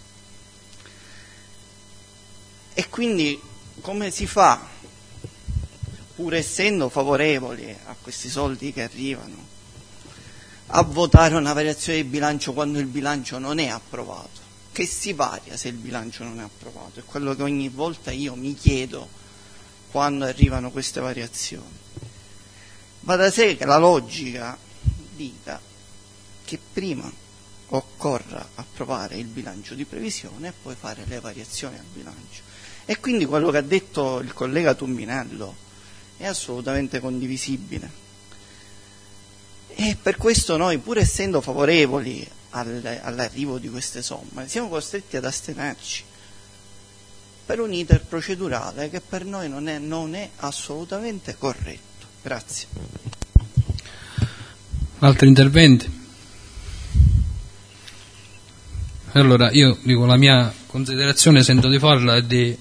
E quindi come si fa, pur essendo favorevoli a questi soldi che arrivano, a votare una variazione di bilancio quando il bilancio non è approvato? Che si varia se il bilancio non è approvato? È quello che ogni volta io mi chiedo quando arrivano queste variazioni. Va da sé che la logica dica che prima occorra approvare il bilancio di previsione e poi fare le variazioni al bilancio. E quindi quello che ha detto il collega Tumminello è assolutamente condivisibile. E per questo noi, pur essendo favorevoli all'arrivo di queste somme, siamo costretti ad astenerci per un iter procedurale che per noi non è assolutamente corretto. Grazie. Altri interventi? Allora, io dico, la mia considerazione, sento di farla, è di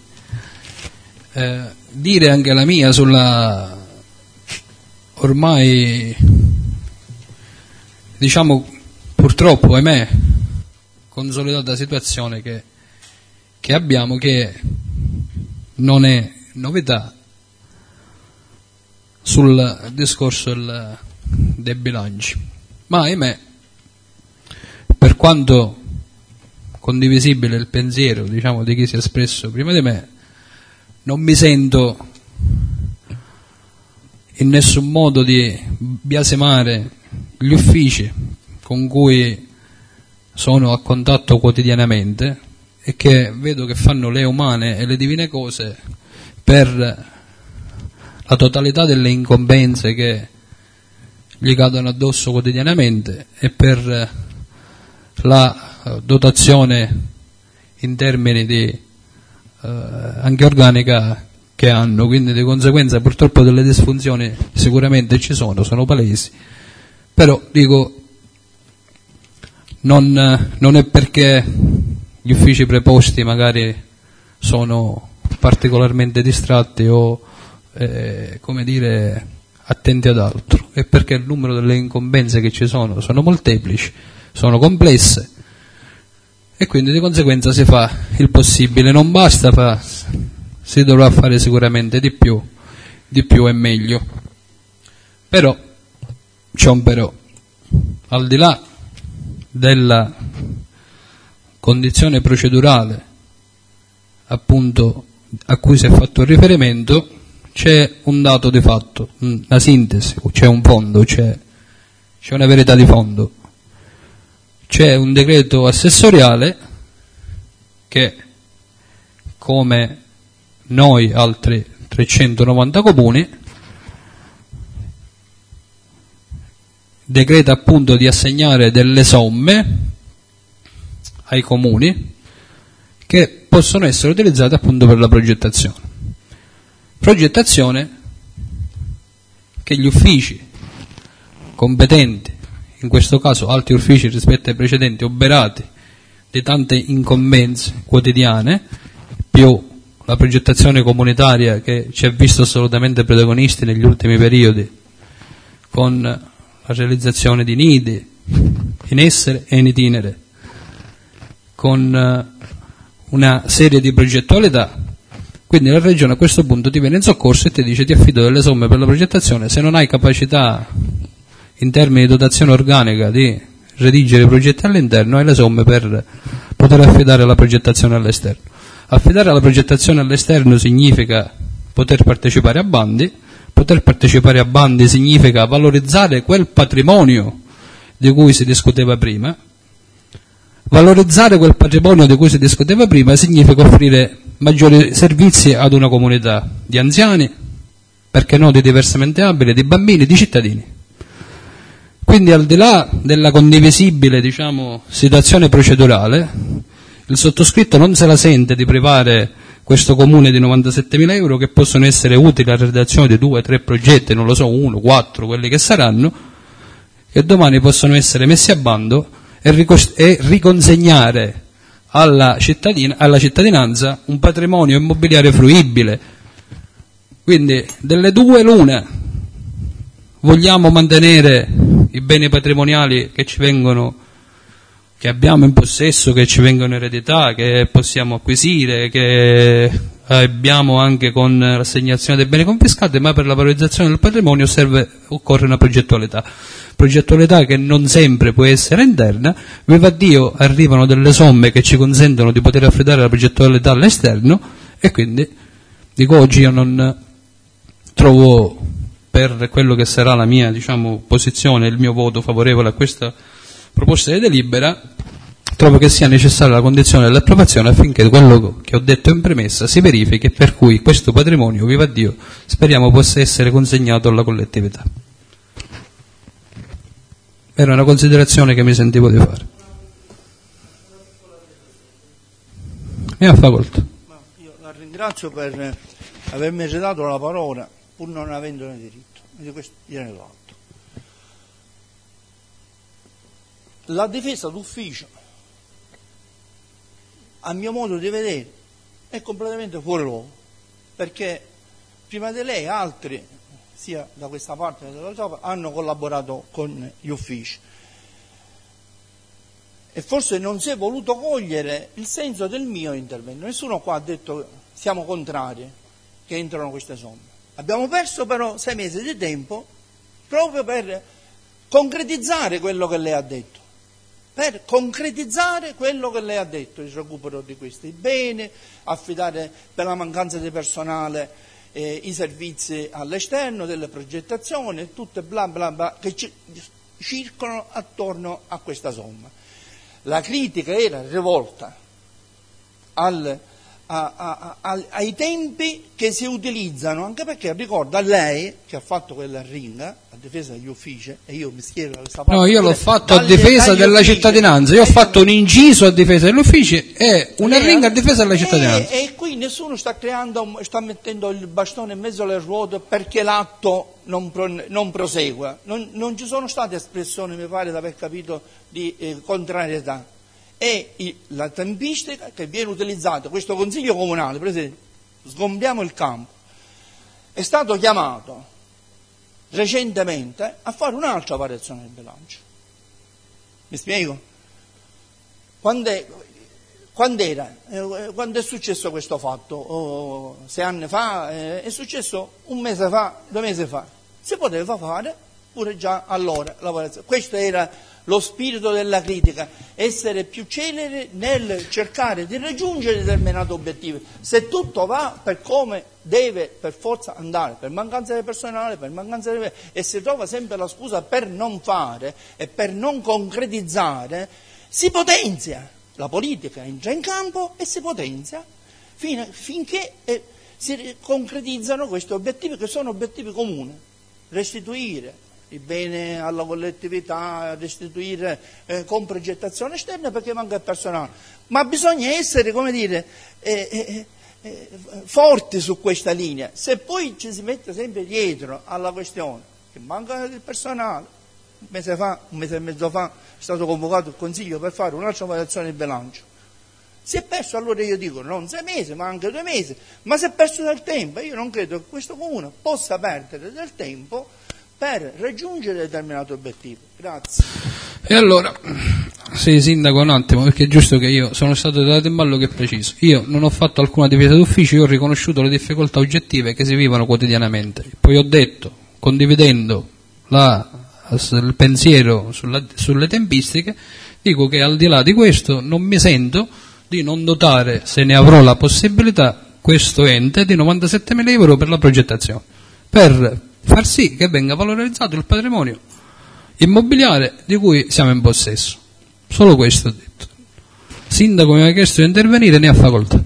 dire anche la mia sulla ormai diciamo, purtroppo, ahimè, consolidata situazione che abbiamo, che non è novità sul discorso dei bilanci, ma ahimè, per quanto condivisibile il pensiero, diciamo, di chi si è espresso prima di me, non mi sento in nessun modo di biasimare gli uffici con cui sono a contatto quotidianamente e che vedo che fanno le umane e le divine cose per la totalità delle incombenze che gli cadono addosso quotidianamente e per la dotazione in termini di anche organica che hanno, quindi di conseguenza purtroppo delle disfunzioni sicuramente ci sono palesi, però dico non è perché gli uffici preposti magari sono particolarmente distratti o come dire attenti ad altro, è perché il numero delle incombenze che ci sono molteplici, sono complesse e quindi di conseguenza si fa il possibile, non basta, si dovrà fare sicuramente di più e meglio. Però c'è un però, al di là della condizione procedurale appunto a cui si è fatto riferimento, c'è un dato di fatto, una sintesi, c'è un fondo, c'è una verità di fondo. C'è un decreto assessoriale che, come noi altri 390 comuni, decreta appunto di assegnare delle somme ai comuni che possono essere utilizzate appunto per la progettazione che gli uffici competenti, in questo caso altri uffici rispetto ai precedenti, oberati di tante incombenze quotidiane, più la progettazione comunitaria che ci ha visto assolutamente protagonisti negli ultimi periodi, con la realizzazione di nidi in essere e in itinere, con una serie di progettualità. Quindi la Regione a questo punto ti viene in soccorso e ti dice: ti affido delle somme per la progettazione, se non hai capacità in termini di dotazione organica di redigere i progetti all'interno, hai le somme per poter affidare la progettazione all'esterno. Affidare la progettazione all'esterno significa poter partecipare a bandi significa valorizzare quel patrimonio di cui si discuteva prima. Valorizzare quel patrimonio di cui si discuteva prima significa offrire maggiori servizi ad una comunità di anziani, perché no, di diversamente abili, di bambini, di cittadini. Quindi, al di là della condivisibile, diciamo, situazione procedurale, il sottoscritto non se la sente di privare questo comune di 97.000 euro che possono essere utili alla redazione di 2 o 3 progetti, non lo so, 1, 4, quelli che saranno, che domani possono essere messi a bando e riconsegnare alla cittadinanza un patrimonio immobiliare fruibile. Quindi delle due l'una: vogliamo mantenere i beni patrimoniali che abbiamo in possesso, che ci vengono in eredità, che possiamo acquisire, che abbiamo anche con l'assegnazione dei beni confiscati, ma per la valorizzazione del patrimonio occorre una progettualità che non sempre può essere interna. Viva Dio, arrivano delle somme che ci consentono di poter affidare la progettualità all'esterno, e quindi dico, oggi io non trovo, per quello che sarà la mia, diciamo, posizione, il mio voto favorevole a questa proposta di delibera, trovo che sia necessaria la condizione dell'approvazione affinché quello che ho detto in premessa si verifichi, per cui questo patrimonio, viva Dio, speriamo possa essere consegnato alla collettività. Era una considerazione che mi sentivo di fare. Mi ha facoltà. Io la ringrazio per avermi dato la parola, pur non avendone diritto, e di questo gliene do atto. La difesa d'ufficio, a mio modo di vedere, è completamente fuori luogo, perché prima di lei altri, sia da questa parte che dall'altra, hanno collaborato con gli uffici. e forse non si è voluto cogliere il senso del mio intervento. Nessuno qua ha detto siamo contrari che entrano queste somme. Abbiamo perso però 6 mesi di tempo proprio per concretizzare quello che lei ha detto. Per concretizzare quello che lei ha detto, il recupero di questi beni, affidare per la mancanza di personale i servizi all'esterno, delle progettazioni, tutte bla bla bla, che circolano attorno a questa somma. La critica era rivolta ai tempi che si utilizzano, anche perché ricordo a lei che ha fatto quella ringa a difesa degli uffici, e io mi schiero da questa parte. No, io l'ho fatto a difesa della cittadinanza, io ho fatto un inciso a difesa degli uffici e una ringa a difesa della cittadinanza. E qui nessuno sta mettendo il bastone in mezzo alle ruote perché l'atto non prosegua. Non ci sono state espressioni, mi pare di aver capito, di contrarietà. È la tempistica che viene utilizzata. Questo Consiglio Comunale, Presidente, sgombriamo il campo, è stato chiamato recentemente a fare un'altra variazione del bilancio. Mi spiego? Quando è successo questo fatto? 6 anni fa? È successo 1 mese fa, 2 mesi fa. Si poteva fare pure già allora la variazione. Questo era lo spirito della critica, essere più celeri nel cercare di raggiungere determinati obiettivi. Se tutto va per come deve per forza andare, per mancanza di personale, per mancanza di... e si trova sempre la scusa per non fare e per non concretizzare, si potenzia. La politica entra in campo e si potenzia finché si concretizzano questi obiettivi, che sono obiettivi comuni. Restituire il bene alla collettività, restituire con progettazione esterna perché manca il personale. Ma bisogna essere, come dire, forti su questa linea. Se poi ci si mette sempre dietro alla questione che manca il personale, un mese e mezzo fa è stato convocato il Consiglio per fare un'altra variazione del bilancio. Si è perso, allora io dico, non 6 mesi, ma anche 2 mesi, ma si è perso del tempo. Io non credo che questo Comune possa perdere del tempo per raggiungere determinati obiettivi. Grazie. E allora, sì, Sindaco, un attimo, perché è giusto che io sono stato dato in ballo che è preciso. Io non ho fatto alcuna difesa d'ufficio, io ho riconosciuto le difficoltà oggettive che si vivono quotidianamente. Poi ho detto, condividendo il pensiero sulle tempistiche, dico che al di là di questo non mi sento di non dotare, se ne avrò la possibilità, questo ente di 97.000 euro per la progettazione, per far sì che venga valorizzato il patrimonio immobiliare di cui siamo in possesso. Solo questo ho detto. Sindaco mi ha chiesto di intervenire, ne ha facoltà.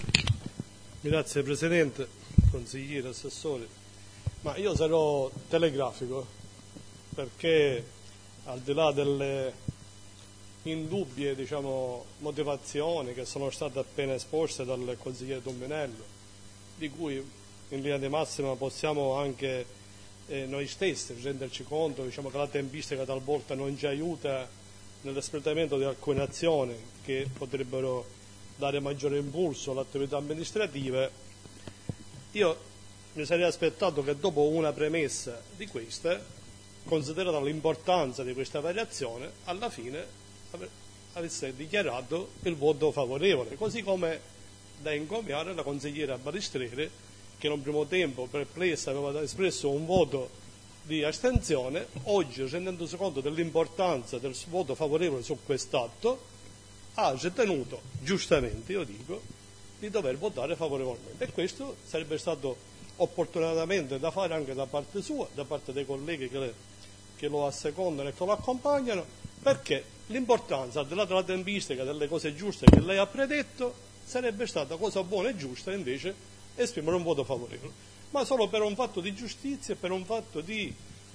Grazie Presidente, consigliere, assessore. Ma io sarò telegrafico, perché al di là delle indubbie motivazioni che sono state appena esposte dal consigliere Tumminello, di cui in linea di massima possiamo anche noi stessi renderci conto che la tempistica talvolta non ci aiuta nell'espletamento di alcune azioni che potrebbero dare maggiore impulso all'attività amministrativa. Io mi sarei aspettato che dopo una premessa di queste, considerata l'importanza di questa variazione, alla fine avesse dichiarato il voto favorevole, così come da encomiare la consigliera Balistreri, che in un primo tempo perplessa aveva espresso un voto di astensione. Oggi, rendendosi conto dell'importanza del voto favorevole su quest'atto, ha ritenuto, giustamente io dico, di dover votare favorevolmente, e questo sarebbe stato opportunamente da fare anche da parte sua, da parte dei colleghi che lo assecondano e che lo accompagnano, perché l'importanza, al di là della tempistica, delle cose giuste che lei ha predetto, sarebbe stata cosa buona e giusta invece esprimere un voto favorevole, ma solo per un fatto di giustizia e per un fatto di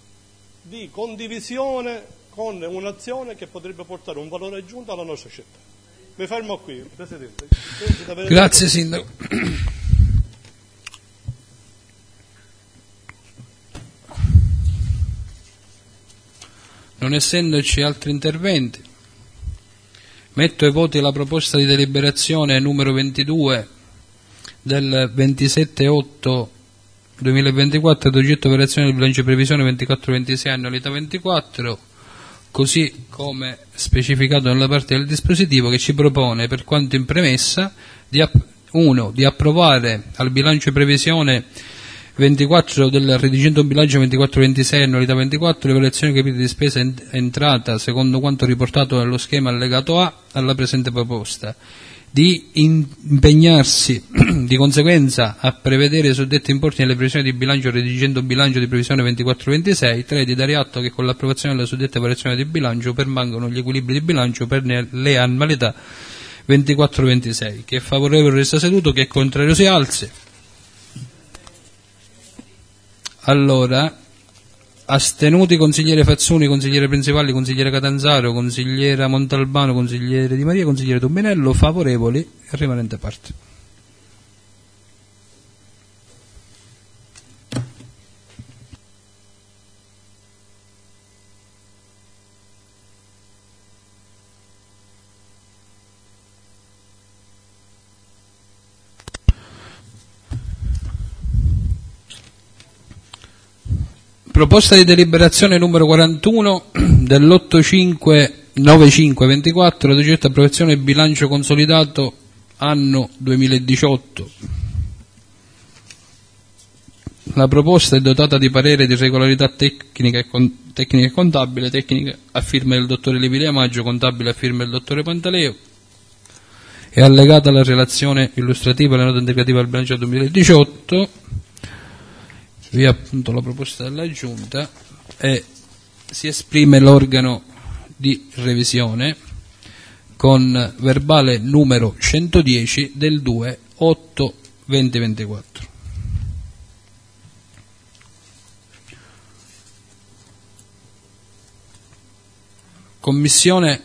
condivisione con un'azione che potrebbe portare un valore aggiunto alla nostra città. Mi fermo qui, Presidente. Grazie Sindaco. Non essendoci altri interventi, metto ai voti la proposta di deliberazione numero 22 del 27/8/2024, ad oggetto operazione di bilancio previsione 24-26 annualità 24, così come specificato nella parte del dispositivo, che ci propone, per quanto in premessa, di approvare al bilancio di previsione 24 del redigendo bilancio 24-26 annualità 24 le variazioni capite di spesa entrata secondo quanto riportato nello schema allegato A alla presente proposta, di impegnarsi di conseguenza a prevedere i suddetti importi nelle previsioni di bilancio redigendo bilancio di previsione 24-26, 3 di dare atto che con l'approvazione delle suddette variazioni di bilancio permangono gli equilibri di bilancio per le annualità 24-26. Chi è favorevole resta seduto, chi è contrario si alzi. Allora, astenuti consigliere Fazzoni, consigliere Principali, consigliere Catanzaro, consigliera Montalbano, consigliere Di Maria, consigliere Tumbinello, favorevoli, rimanente parte. Proposta di deliberazione numero 41 dell'859524, oggetto approvazione bilancio consolidato anno 2018. La proposta è dotata di parere di regolarità tecnica e contabile, tecnica a firma del dottore Livilia Maggio, contabile a firma del dottore Pantaleo. È allegata alla relazione illustrativa e alla nota integrativa del bilancio 2018. Vi è appunto la proposta della Giunta e si esprime l'organo di revisione con verbale numero 110 del 2/8/2024. Commissione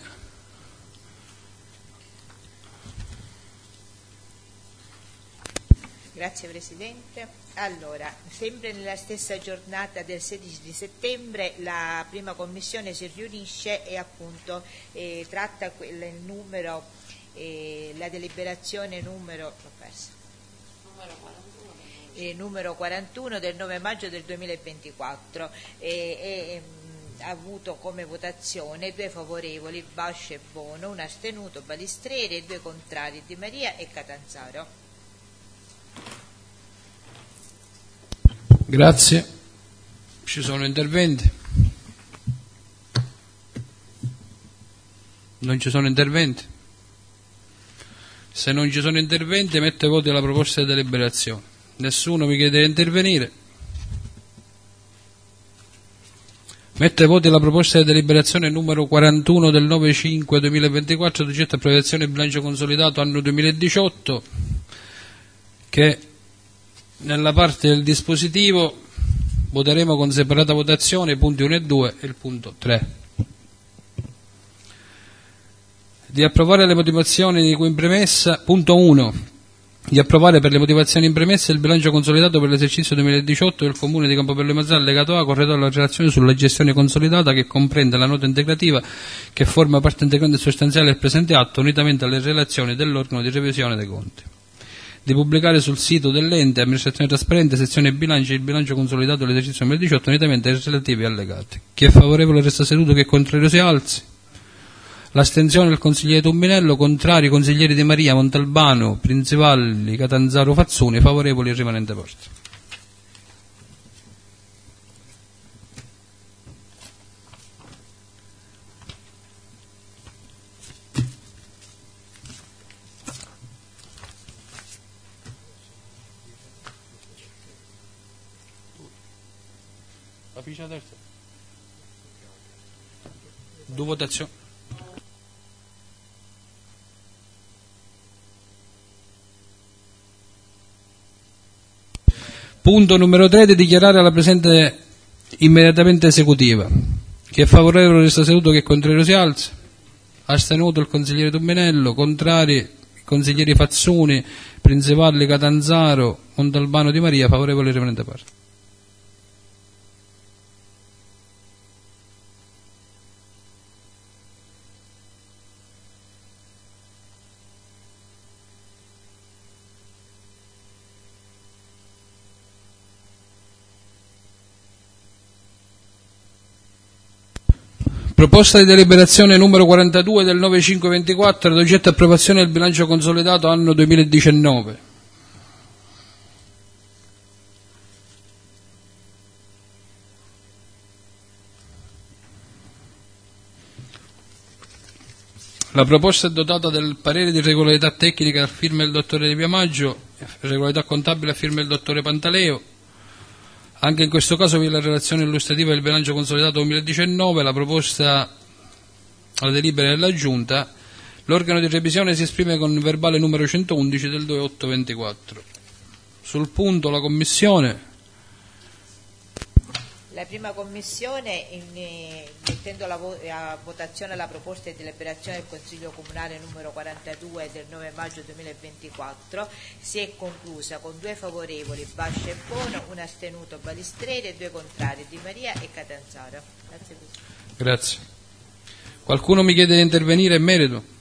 Grazie Presidente. Allora, sempre nella stessa giornata del 16 di settembre la prima commissione si riunisce e appunto tratta la deliberazione numero 41 del 9 maggio del 2024 ha avuto come votazione 2 favorevoli, Bascio e Bono, 1 astenuto, Balistreri, e 2 contrari, Di Maria e Catanzaro. Grazie. Ci sono interventi? Non ci sono interventi? Se non ci sono interventi, metto ai voti la proposta di deliberazione. Nessuno mi chiede di intervenire. Metto ai voti la proposta di deliberazione numero 41 del 9/5/2024, oggetto approvazione bilancio consolidato anno 2018, che nella parte del dispositivo voteremo con separata votazione i punti 1 e 2 e il punto 3. Di approvare le motivazioni di cui in premessa. Punto 1. Di approvare per le motivazioni in premessa il bilancio consolidato per l'esercizio 2018 del Comune di Campobello Mazzara legato A, corredato alla relazione sulla gestione consolidata, che comprende la nota integrativa che forma parte integrante e sostanziale del presente atto, unitamente alle relazioni dell'organo di revisione dei conti. Di pubblicare sul sito dell'ente amministrazione trasparente, sezione bilanci, il bilancio consolidato dell'esercizio 2018 unitamente ai relativi allegati. Chi è favorevole resta seduto, chi è contrario si alzi. L'astensione del consigliere Tumbinello, contrari i consiglieri Di Maria, Montalbano, Principalli, Catanzaro, Fazzoni, favorevoli rimanente parte. La ficha terza. 2 votazioni. Punto numero 3, di dichiarare la presente immediatamente esecutiva. Chi è favorevole resta seduto, chi è contrario si alza. Astenuto il consigliere Tumbinello, contrari i consiglieri Fazzoni, Principalli, Catanzaro, Montalbano, Di Maria, favorevole rimanente parte. Proposta di deliberazione numero 42 del 9/5/24 ad oggetto approvazione del bilancio consolidato anno 2019. La proposta è dotata del parere di regolarità tecnica a firma del dottore Di Piamaggio, regolarità contabile a firma del dottore Pantaleo. Anche in questo caso vi è la relazione illustrativa del bilancio consolidato 2019, la proposta alla delibera della Giunta. L'organo di revisione si esprime con verbale numero 111 del 2/8/24. Sul punto la Commissione. La prima commissione, mettendo a votazione la proposta di deliberazione del Consiglio Comunale numero 42 del 9 maggio 2024, si è conclusa con 2 favorevoli, Bascia e Bono, 1 astenuto, Balistreri, e 2 contrari, Di Maria e Catanzaro. Grazie. Grazie. Qualcuno mi chiede di intervenire in merito?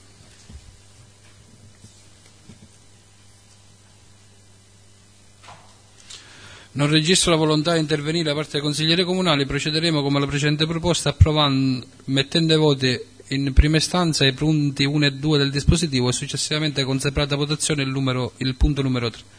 Non registro la volontà di intervenire da parte dei consiglieri comunali, procederemo come la precedente proposta, mettendo ai voti in prima istanza i punti 1 e 2 del dispositivo e successivamente con separata votazione il punto numero 3.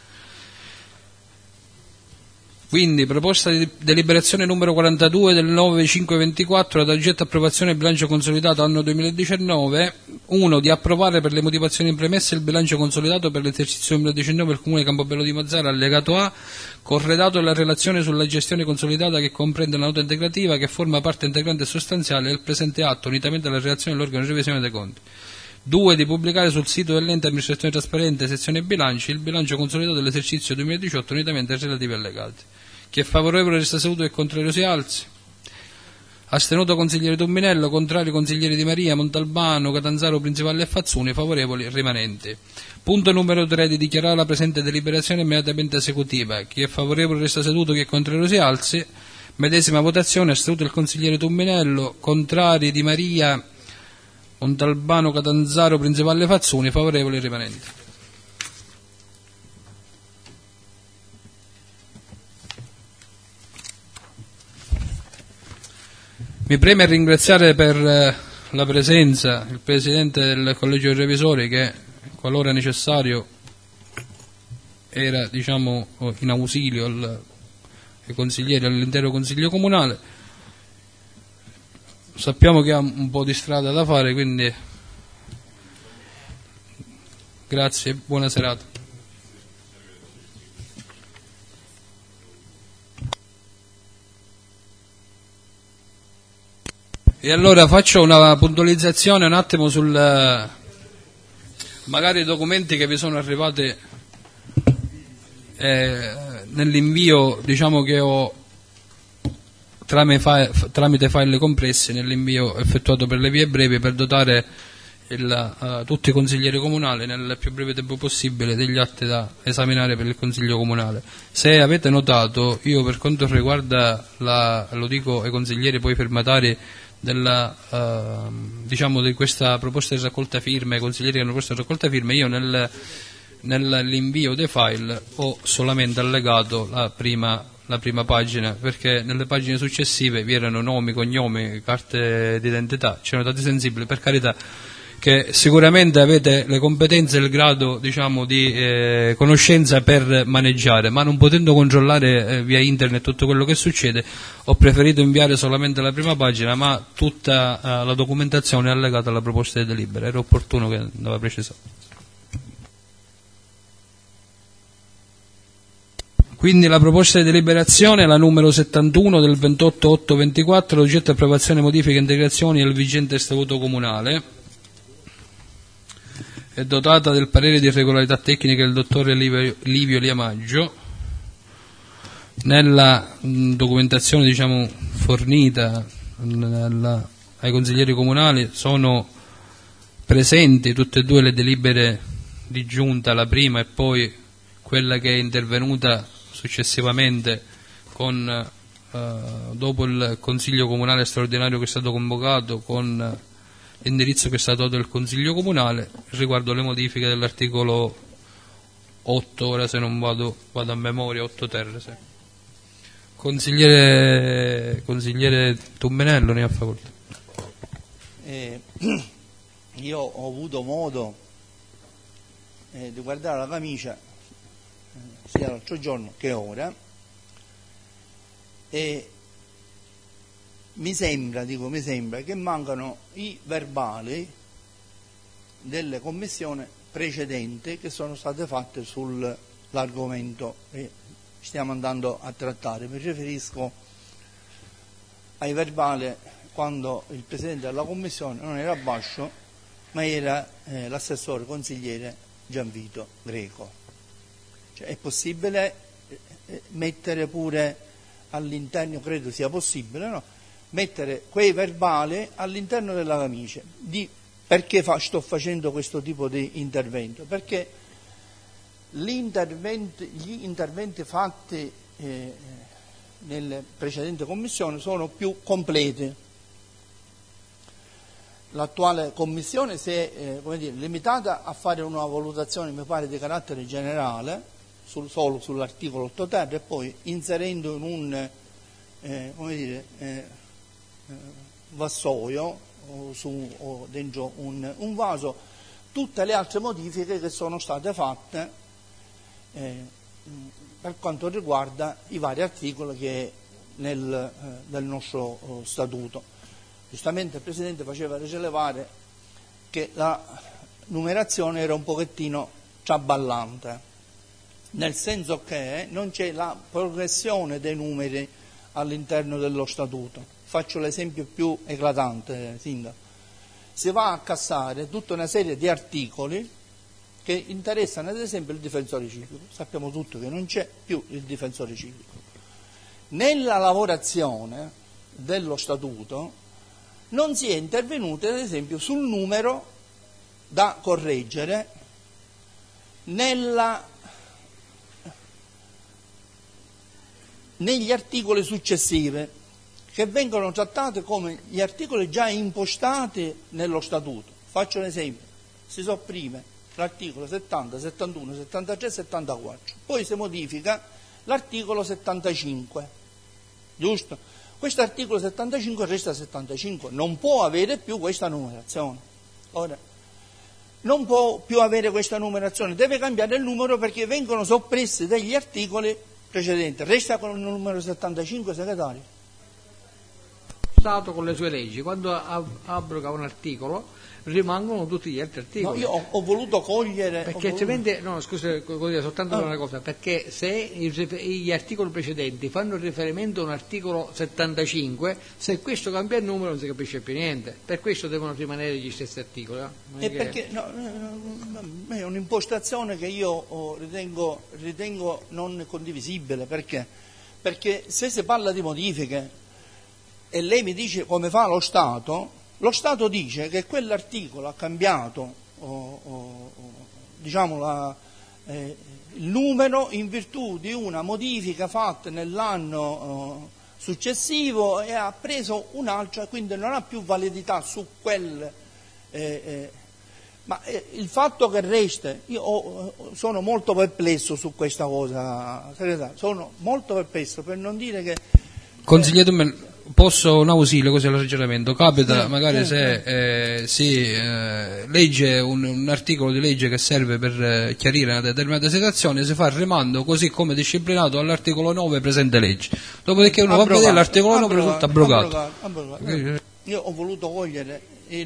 Quindi, proposta di deliberazione numero 42 del 9/5/24 ad oggetto approvazione del bilancio consolidato anno 2019. 1. Di approvare per le motivazioni premesse il bilancio consolidato per l'esercizio 2019 del Comune Campobello di Mazara, allegato A, corredato della relazione sulla gestione consolidata che comprende la nota integrativa che forma parte integrante e sostanziale del presente atto, unitamente alla relazione dell'organo di revisione dei conti. 2. Di pubblicare sul sito dell'ente amministrazione trasparente, sezione bilanci, il bilancio consolidato dell'esercizio 2018, unitamente ai relativi allegati. Chi è favorevole resta seduto e contrario si alzi. Astenuto consigliere Tumminello, contrario consiglieri Di Maria, Montalbano, Catanzaro, Principale e Fazzuni, favorevoli rimanenti. Punto numero 3, di dichiarare la presente deliberazione immediatamente esecutiva. Chi è favorevole resta seduto, chi è contrario si alzi. Medesima votazione, astenuto il consigliere Tumminello, contrari Di Maria, Montalbano, Catanzaro, Principale e Fazzuni, favorevoli rimanenti. Mi preme ringraziare per la presenza il Presidente del Collegio dei Revisori che, qualora necessario, era in ausilio ai consiglieri, all'intero Consiglio Comunale. Sappiamo che ha un po' di strada da fare, quindi grazie e buona serata. E allora faccio una puntualizzazione un attimo sul magari i documenti che vi sono arrivati nell'invio, che ho tramite file compressi nell'invio effettuato per le vie brevi per dotare tutti i consiglieri comunali nel più breve tempo possibile degli atti da esaminare per il Consiglio Comunale. Se avete notato, io per quanto riguarda lo dico ai consiglieri poi firmatari di questa proposta di raccolta firme, ai consiglieri che hanno proposto di raccolta firme, io nell'invio dei file ho solamente allegato la prima pagina, perché nelle pagine successive vi erano nomi, cognomi, carte d'identità, c'erano dati sensibili, per carità, che sicuramente avete le competenze e il grado di conoscenza per maneggiare, ma non potendo controllare via internet tutto quello che succede, ho preferito inviare solamente la prima pagina, ma tutta la documentazione è allegata alla proposta di delibera. Era opportuno che andava precisato. Quindi la proposta di deliberazione è la numero 71 del 28/8/24, oggetto approvazione, modifiche e integrazioni al vigente statuto comunale. È dotata del parere di regolarità tecnica del dottore Livio Liamaggio. Nella documentazione fornita ai consiglieri comunali sono presenti tutte e due le delibere di giunta, la prima e poi quella che è intervenuta successivamente dopo il Consiglio Comunale straordinario che è stato convocato, con l'indirizzo che è stato dato del Consiglio Comunale riguardo le modifiche dell'articolo 8, ora se non vado a memoria, 8 ter. Sì. Consigliere Tumminello, ne ha facoltà. io ho avuto modo di guardare la camicia sia l'altro giorno che ora, e mi sembra che mancano i verbali delle commissioni precedenti che sono state fatte sull'argomento che stiamo andando a trattare. Mi riferisco ai verbali quando il Presidente della Commissione non era Bascio, ma era l'assessore consigliere Gianvito Greco. Cioè, è possibile mettere pure all'interno, credo sia possibile, no? Mettere quei verbali all'interno della camicia. Perché sto facendo questo tipo di intervento? Perché gli interventi fatti nelle precedenti commissioni sono più completi. L'attuale commissione si è limitata a fare una valutazione, mi pare, di carattere generale, solo sull'articolo 8 ter, e poi inserendo in un vassoio o dentro un vaso tutte le altre modifiche che sono state fatte per quanto riguarda i vari articoli che del nostro statuto. Giustamente il Presidente faceva rilevare che la numerazione era un pochettino traballante, nel senso che non c'è la progressione dei numeri all'interno dello statuto. Faccio l'esempio più eclatante, Sindaco. Si va a cassare tutta una serie di articoli che interessano ad esempio il difensore civico. Sappiamo tutti che non c'è più il difensore civico. Nella lavorazione dello statuto non si è intervenuti ad esempio sul numero da correggere negli articoli successivi, che vengono trattati come gli articoli già impostati nello statuto. Faccio un esempio: si sopprime l'articolo 70, 71, 73 e 74, poi si modifica l'articolo 75, giusto? Questo articolo 75 resta 75, non può avere più questa numerazione. Ora, non può più avere questa numerazione, deve cambiare il numero perché vengono soppressi degli articoli precedenti. Resta con il numero 75, segretario? Stato con le sue leggi, quando abroga un articolo rimangono tutti gli altri articoli. No, io ho voluto cogliere... Perché altrimenti, no scusa, soltanto una cosa, perché se gli articoli precedenti fanno riferimento a un articolo 75, se questo cambia il numero non si capisce più niente, per questo devono rimanere gli stessi articoli. Perché è un'impostazione che io ritengo non condivisibile, perché se si parla di modifiche e lei mi dice come fa lo Stato dice che quell'articolo ha cambiato il numero in virtù di una modifica fatta nell'anno successivo e ha preso un'altra, quindi non ha più validità su quel... ma il fatto che resta, io sono molto perplesso su questa cosa, segretario, sono molto perplesso, per non dire che... Consigliatemi, posso un ausilio così al ragionamento? Capita magari se si legge un articolo di legge che serve per chiarire una determinata situazione, si fa il rimando così come disciplinato all'articolo 9 presente legge, dopodiché uno va a vedere l'articolo 9 risulta abrogato. Io ho voluto cogliere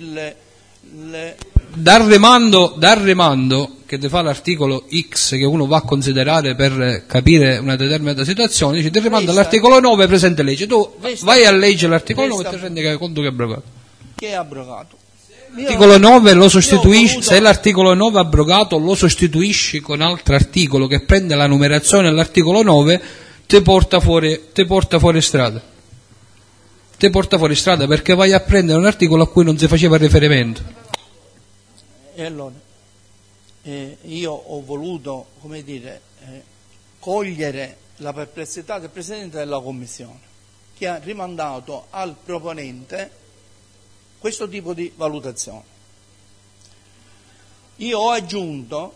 dal rimando che ti fa l'articolo X che uno va a considerare per capire una determinata situazione, dice ti rimando all'articolo 9 presente legge, tu vai a leggere l'articolo 9 e ti rendi conto che è abrogato. Che è abrogato? L'articolo 9 lo sostituisci, se l'articolo 9 è abrogato lo sostituisci con altro articolo che prende la numerazione dell'articolo 9, ti porta fuori strada. Ti porta fuori strada perché vai a prendere un articolo a cui non si faceva riferimento. E allora io ho voluto, cogliere la perplessità del Presidente della Commissione, che ha rimandato al proponente questo tipo di valutazione. Io ho aggiunto,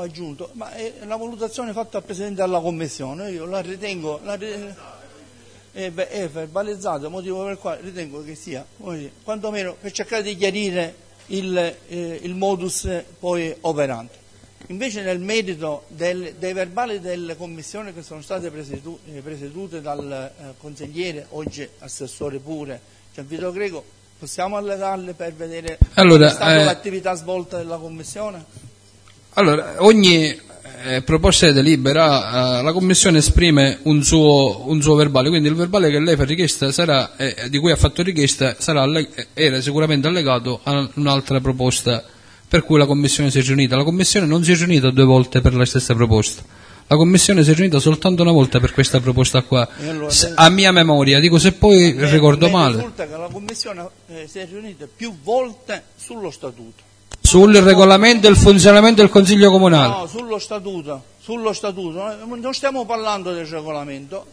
ma è la valutazione fatta dal Presidente della Commissione, io la ritengo... è verbalizzato, motivo per il quale ritengo che sia, quantomeno per cercare di chiarire il modus poi operante. Invece nel merito dei verbali delle commissioni che sono state presiedute dal consigliere, oggi assessore pure, Gianvito Greco, possiamo allegarle per vedere qual è stata l'attività svolta della commissione? Allora, ogni proposta di delibera, la commissione esprime un suo verbale, quindi il verbale che lei fa richiesta sarà, di cui ha fatto richiesta, era sicuramente allegato a un'altra proposta per cui la commissione si è riunita. La commissione non si è riunita 2 volte per la stessa proposta, la commissione si è riunita soltanto una volta per questa proposta qua, allora, a mia memoria, dico se poi ricordo male. Risulta che la commissione si è riunita più volte sullo statuto. Sul regolamento e il funzionamento del Consiglio Comunale. No, sullo statuto, non stiamo parlando del regolamento.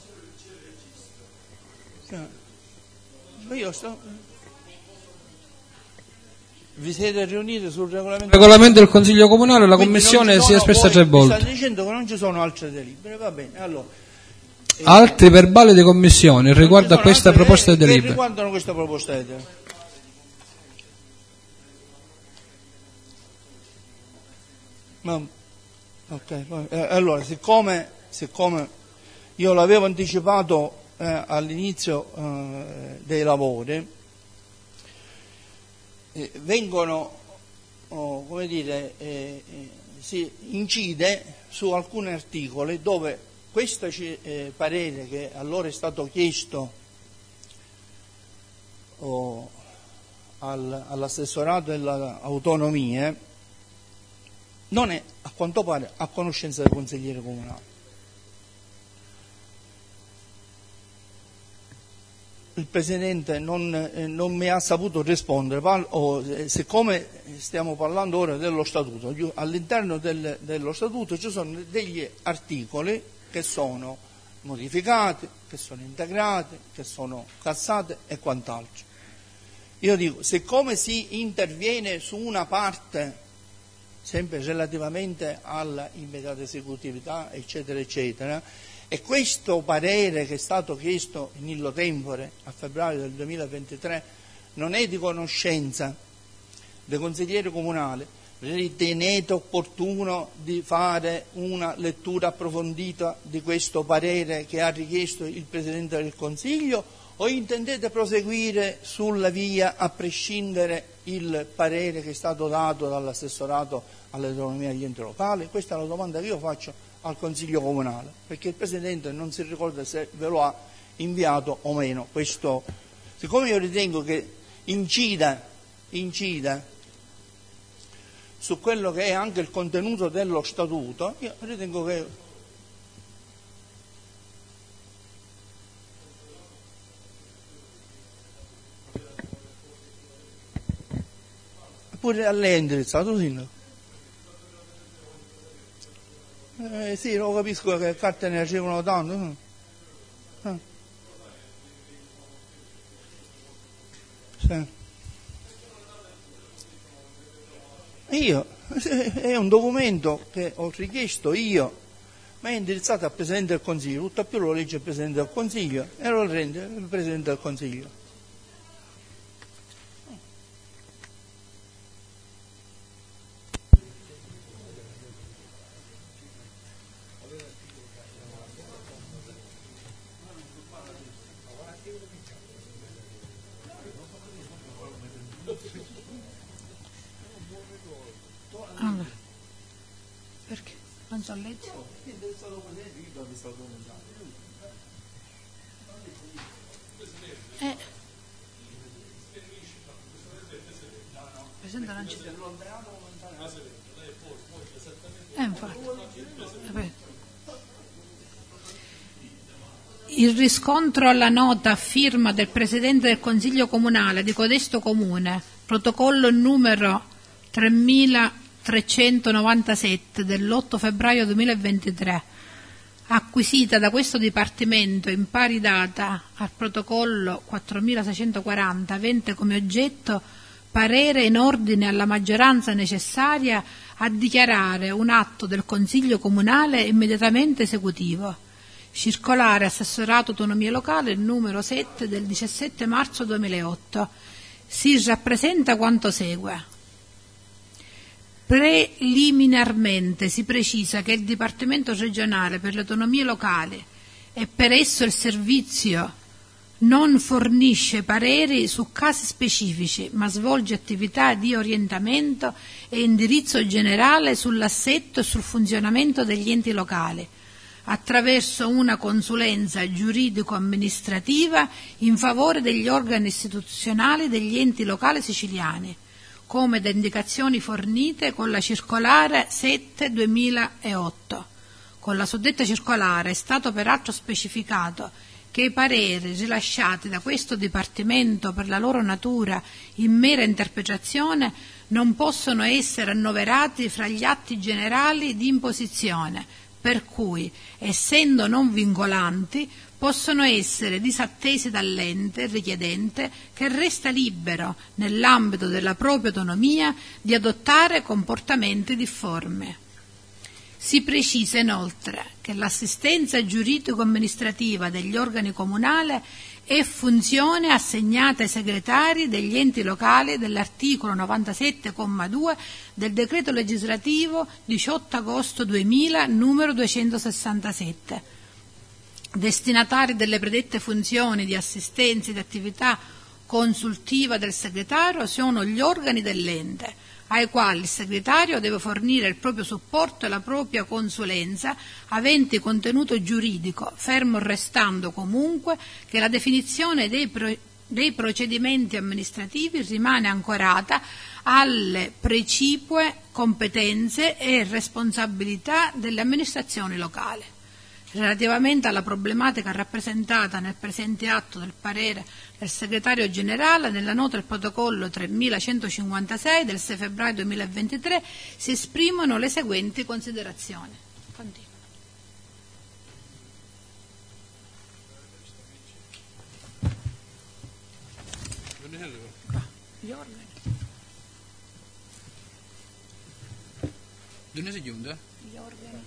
Vi siete riuniti sul regolamento? Il regolamento del Consiglio Comunale, la Commissione si è espressa 3 volte. State dicendo che non ci sono altre delibere, va bene, allora. Altri verbali di commissione riguardo a questa proposta di delibera. Che riguardano questa proposta di delibera? Allora, siccome io l'avevo anticipato all'inizio dei lavori, vengono, si incide su alcuni articoli dove questo parere che allora è stato chiesto all'assessorato delle autonomie non è, a quanto pare, a conoscenza del consigliere comunale. Il Presidente non mi ha saputo rispondere, siccome stiamo parlando ora dello Statuto, all'interno dello Statuto ci sono degli articoli che sono modificati, che sono integrati, che sono cassati e quant'altro. Io dico, siccome si interviene su una parte, sempre relativamente alla immediata esecutività, eccetera, eccetera, e questo parere che è stato chiesto in illo tempore a febbraio del 2023 non è di conoscenza del consigliere comunale, ritenete opportuno di fare una lettura approfondita di questo parere che ha richiesto il Presidente del Consiglio, o intendete proseguire sulla via a prescindere il parere che è stato dato dall'assessorato all'autonomia degli enti locali? Questa è la domanda che io faccio al Consiglio Comunale, perché il Presidente non si ricorda se ve lo ha inviato o meno. Questo, siccome io ritengo che incida su quello che è anche il contenuto dello Statuto, io ritengo che pure a lei è indirizzato, Sindaco? Sì, lo capisco che carte ne arrivano tanto. Sì. È un documento che ho richiesto io, ma è indirizzato al Presidente del Consiglio, tutto più lo legge il Presidente del Consiglio e lo rende il Presidente del Consiglio. Allora, perché? Non so leggere. Presente non ci infatti. Il riscontro alla nota a firma del Presidente del Consiglio Comunale di codesto Comune, protocollo numero 3397 dell'8 febbraio 2023, acquisita da questo Dipartimento in pari data al protocollo 4640, avente come oggetto parere in ordine alla maggioranza necessaria a dichiarare un atto del Consiglio Comunale immediatamente esecutivo, circolare assessorato autonomia locale numero 7 del 17 marzo 2008. Si rappresenta quanto segue. Preliminarmente si precisa che il Dipartimento regionale per le autonomie locali e per esso il servizio non fornisce pareri su casi specifici, ma svolge attività di orientamento e indirizzo generale sull'assetto e sul funzionamento degli enti locali, attraverso una consulenza giuridico-amministrativa in favore degli organi istituzionali degli enti locali siciliani, come da indicazioni fornite con la circolare 7/2008. Con la suddetta circolare è stato peraltro specificato che i pareri rilasciati da questo Dipartimento per la loro natura in mera interpretazione non possono essere annoverati fra gli atti generali di imposizione, per cui, essendo non vincolanti, possono essere disattesi dall'ente richiedente, che resta libero, nell'ambito della propria autonomia, di adottare comportamenti difformi. Si precisa inoltre che l'assistenza giuridico-amministrativa degli organi comunali è funzione assegnata ai segretari degli enti locali dell'articolo 97,2 del decreto legislativo 18 agosto 2000 numero 267. Destinatari delle predette funzioni di assistenza ed attività consultiva del segretario sono gli organi dell'ente, ai quali il segretario deve fornire il proprio supporto e la propria consulenza, aventi contenuto giuridico, fermo restando comunque che la definizione dei procedimenti amministrativi rimane ancorata alle precipue competenze e responsabilità delle amministrazioni locali. Relativamente alla problematica rappresentata nel presente atto del parere del segretario generale, nella nota del protocollo 3156 del 6 febbraio 2023 si esprimono le seguenti considerazioni. Continua. Gli organi. Dove si chiude? Gli organi.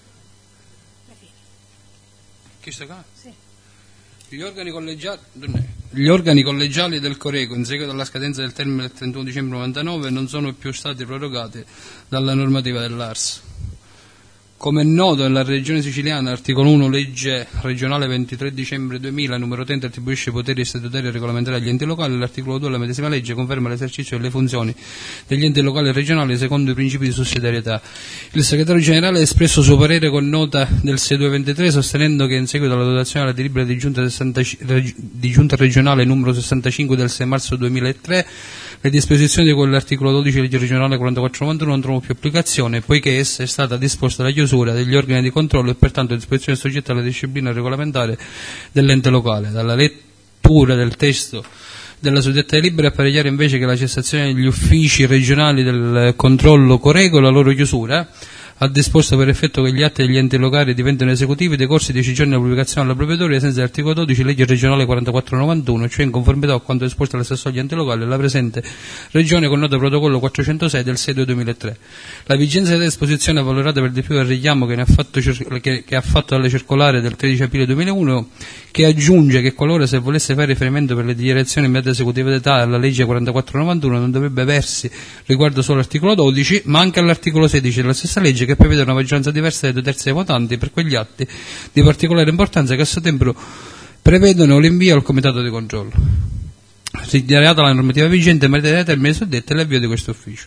Chi sta qua? Sì. Gli organi collegiali del Coreco, in seguito alla scadenza del termine del 31 dicembre 1999, non sono più stati prorogati dalla normativa dell'ARS. Come è noto, nella regione siciliana, articolo 1, legge regionale 23 dicembre 2000, numero 30, attribuisce poteri statutari e regolamentari agli enti locali. L'articolo 2 della medesima legge conferma l'esercizio delle funzioni degli enti locali e regionali secondo i principi di sussidiarietà. Il segretario generale ha espresso suo parere con nota del 6223, sostenendo che in seguito alla dotazione della delibera di giunta regionale numero 65 del 6 marzo 2003, le disposizioni di quell'articolo 12 legge regionale 4491 non trovano più applicazione, poiché essa è stata disposta la chiusura degli organi di controllo e pertanto disposizione soggetta alla disciplina regolamentare dell'ente locale. Dalla lettura del testo della suddetta delibera appare chiaro invece che la cessazione degli uffici regionali del controllo Coreco e la loro chiusura ha disposto per effetto che gli atti degli enti locali diventino esecutivi decorsi 10 giorni dalla pubblicazione alla proprietaria senza l'articolo 12 legge regionale 4491, cioè in conformità a quanto disposto dall'assessore agli enti locali alla presente regione con nota protocollo 406 del 6/2003. La vigenza della disposizione è valorata per di più dal richiamo che ha fatto dalle circolare del 13 aprile 2001, che aggiunge che qualora se volesse fare riferimento per le dichiarazioni in immediata esecutiva d'età alla legge 4491 non dovrebbe aversi riguardo solo all'articolo 12 ma anche all'articolo 16 della stessa legge, che prevede una maggioranza diversa dei 2 terzi dei votanti per quegli atti di particolare importanza che a suo tempo prevedono l'invio al comitato di controllo. Ritirata la normativa vigente in materia dei termini suddetti e l'avvio di questo ufficio.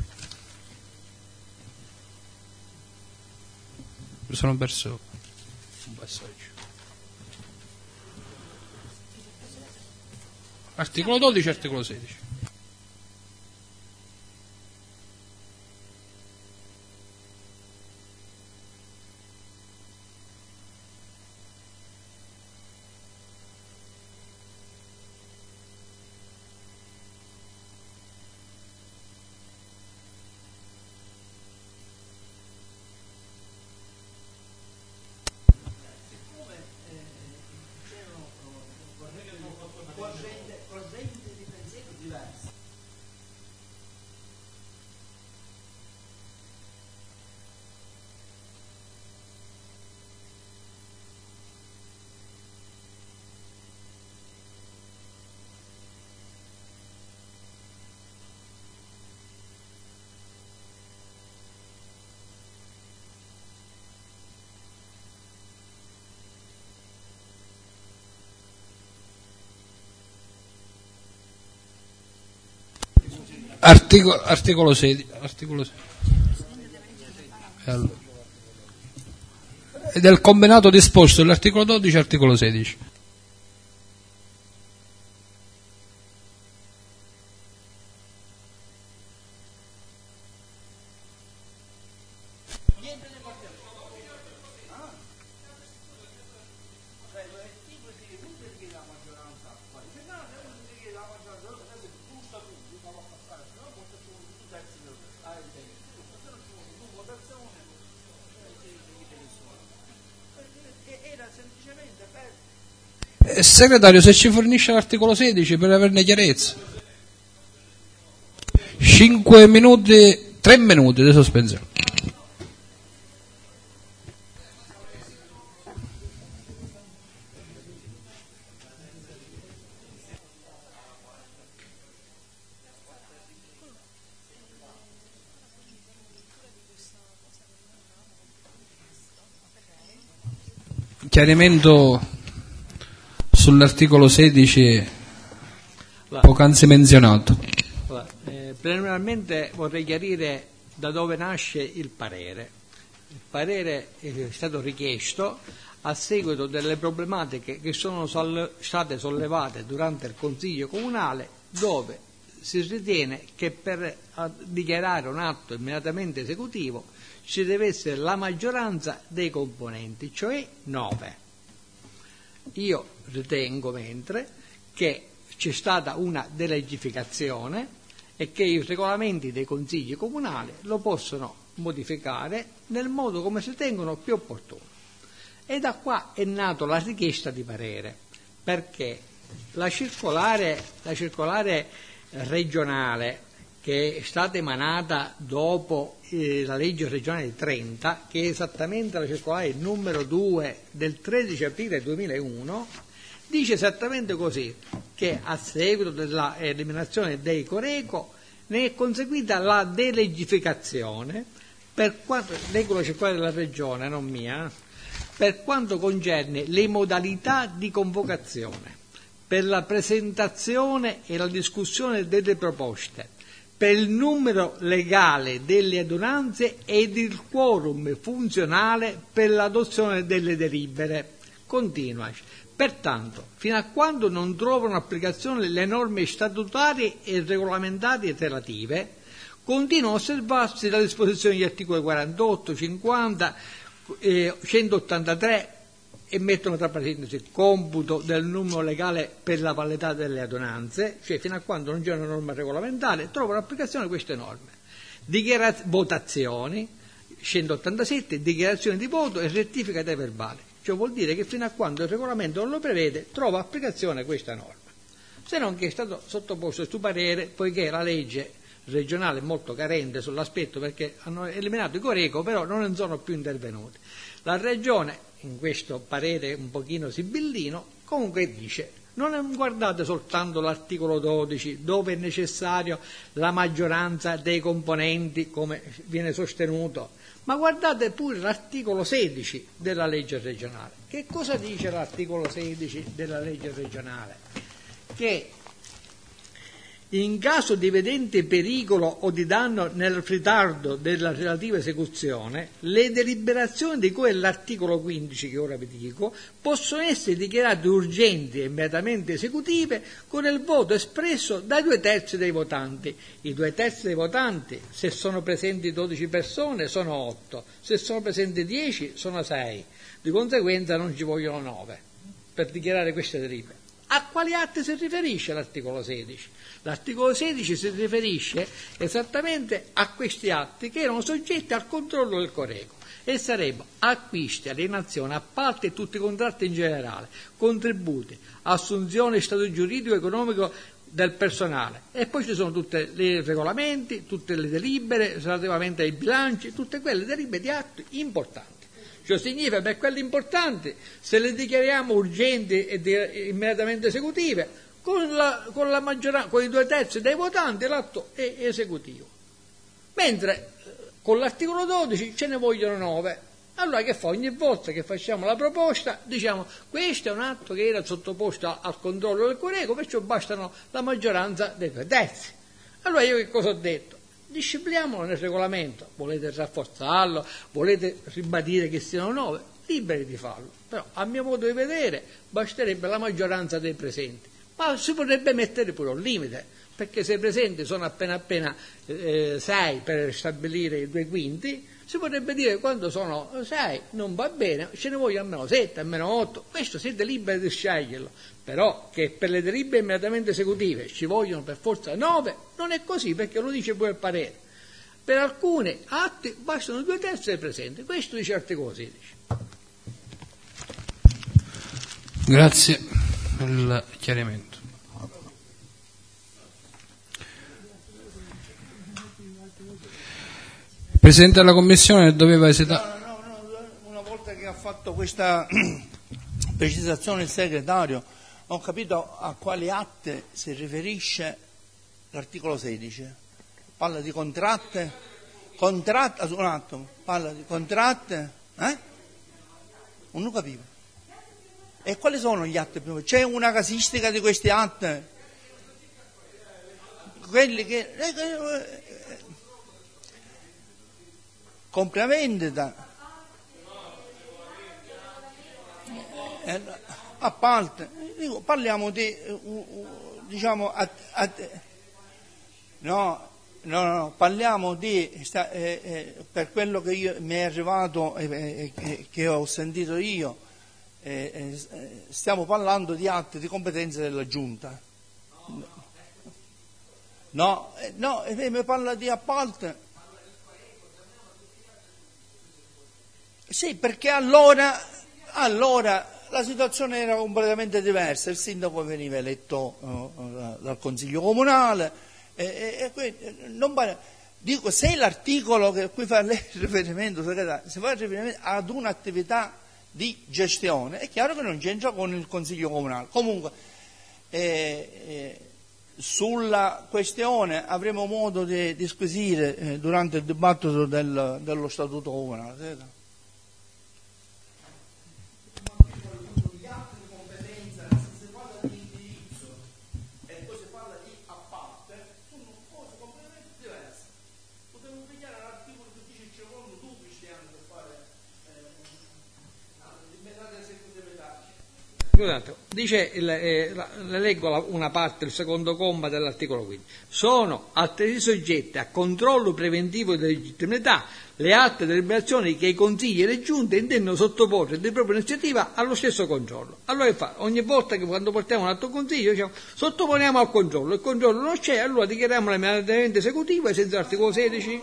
Mi sono perso un passaggio. Articolo 12 e articolo 16. Corrente di pensiero diverso. Articolo 16. Allora. E del combinato disposto dell'articolo 12 articolo 16. Segretario, se ci fornisce l'articolo 16 per averne chiarezza. 3 minuti di sospensione. Chiarimento sull'articolo 16 poc'anzi menzionato. Preliminarmente vorrei chiarire da dove nasce il parere. Il parere è stato richiesto a seguito delle problematiche che sono state sollevate durante il Consiglio Comunale, dove si ritiene che per dichiarare un atto immediatamente esecutivo ci deve essere la maggioranza dei componenti, cioè 9. Io ritengo mentre che c'è stata una delegificazione e che i regolamenti dei consigli comunali lo possono modificare nel modo come si ritengono più opportuno. E da qua è nata la richiesta di parere, perché la circolare regionale che è stata emanata dopo la legge regionale 30, che è esattamente la circolare numero 2 del 13 aprile 2001, dice esattamente così, che a seguito della eliminazione dei Coreco ne è conseguita la delegificazione, per quanto, leggo la circolare della regione, non mia, per quanto concerne le modalità di convocazione, per la presentazione e la discussione delle proposte, per il numero legale delle adunanze ed il quorum funzionale per l'adozione delle delibere. Continua. Pertanto, fino a quando non trovano applicazione le norme statutarie e regolamentari relative, continuano a osservarsi la disposizione degli articoli 48, 50, 183 e mettono tra parentesi computo del numero legale per la validità delle adunanze, cioè fino a quando non c'è una norma regolamentare, trovano applicazione queste norme. Votazioni, 187, dichiarazioni di voto e rettifica dei verbali. Cioè vuol dire che fino a quando il regolamento non lo prevede, trova applicazione questa norma. Se non che è stato sottoposto su parere, poiché la legge regionale è molto carente sull'aspetto, perché hanno eliminato i Coreco, però non sono più intervenuti. La Regione, in questo parere un pochino sibillino, comunque dice: non guardate soltanto l'articolo 12, dove è necessario la maggioranza dei componenti, come viene sostenuto, ma guardate pure l'articolo 16 della legge regionale. Che cosa dice l'articolo 16 della legge regionale? Che in caso di evidente pericolo o di danno nel ritardo della relativa esecuzione, le deliberazioni di cui è l'articolo 15, che ora vi dico, possono essere dichiarate urgenti e immediatamente esecutive con il voto espresso dai 2/3 dei votanti. I 2/3 dei votanti, se sono presenti 12 persone, sono 8, se sono presenti 10, sono 6. Di conseguenza non ci vogliono 9 per dichiarare queste delibere. A quali atti si riferisce l'articolo 16? L'articolo 16 si riferisce esattamente a questi atti che erano soggetti al controllo del Coreco, e sarebbero acquisti, alienazione, appalti e tutti i contratti in generale, contributi, assunzione, stato giuridico e economico del personale, e poi ci sono tutti i regolamenti, tutte le delibere relativamente ai bilanci, tutte quelle delibere di atti importanti. Ciò significa, per quelle importanti, se le dichiariamo urgenti e immediatamente esecutive, con la maggioranza, con i 2/3 dei votanti, l'atto è esecutivo. Mentre con l'articolo 12 ce ne vogliono 9. Allora che fa? Ogni volta che facciamo la proposta diciamo: questo è un atto che era sottoposto al controllo del Coreco, perciò bastano la maggioranza dei 2/3. Allora io che cosa ho detto? Discipliniamolo nel regolamento, volete rafforzarlo, volete ribadire che siano 9, liberi di farlo, però a mio modo di vedere basterebbe la maggioranza dei presenti, ma si potrebbe mettere pure un limite, perché se i presenti sono appena 6 per stabilire i 2/5, si potrebbe dire quando sono 6 non va bene, ce ne voglio almeno 7, almeno 8, questo siete liberi di sceglierlo, però che per le delibere immediatamente esecutive ci vogliono per forza 9, non è così, perché lo dice pure il parere. Per alcuni atti bastano 2/3 dei presenti, questo dice l'articolo 16. Grazie per il chiarimento. Il Presidente della Commissione doveva esitare. Una volta che ha fatto questa precisazione il segretario, ho capito a quali atti si riferisce l'articolo 16. Parla di contratte, un attimo, parla di contratte, non lo capivo. E quali sono gli atti più? C'è una casistica di questi atti? Quelli che compravendita, a parte, parliamo di, diciamo, no, parliamo di, per quello che mi è arrivato che ho sentito io, stiamo parlando di atti di competenza della Giunta. Mi parla di appalto. Sì, perché allora la situazione era completamente diversa, il sindaco veniva eletto dal Consiglio Comunale, dico, se l'articolo che qui fa lei riferimento, si fa riferimento ad un'attività di gestione, è chiaro che non c'entra con il Consiglio Comunale. Comunque, sulla questione avremo modo di disquisire durante il dibattito dello Statuto Comunale. Scusate, dice, le leggo una parte, il secondo comma dell'articolo 15. Sono altresì soggette a controllo preventivo di legittimità le alte deliberazioni che i consigli e le giunte intendono sottoporre di propria iniziativa allo stesso controllo. Allora ogni volta che quando portiamo un atto consiglio diciamo sottoponiamo al controllo, il controllo non c'è, allora dichiariamo immediatamente esecutiva ai sensi dell'articolo 16.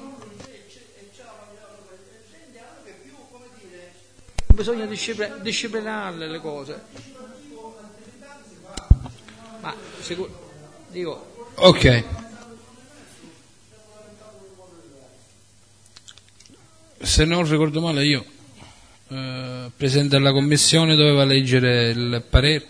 Bisogna disciplinarle le cose. Ma dico. Ok. Se non ricordo male io, Presidente della Commissione, doveva leggere il parere.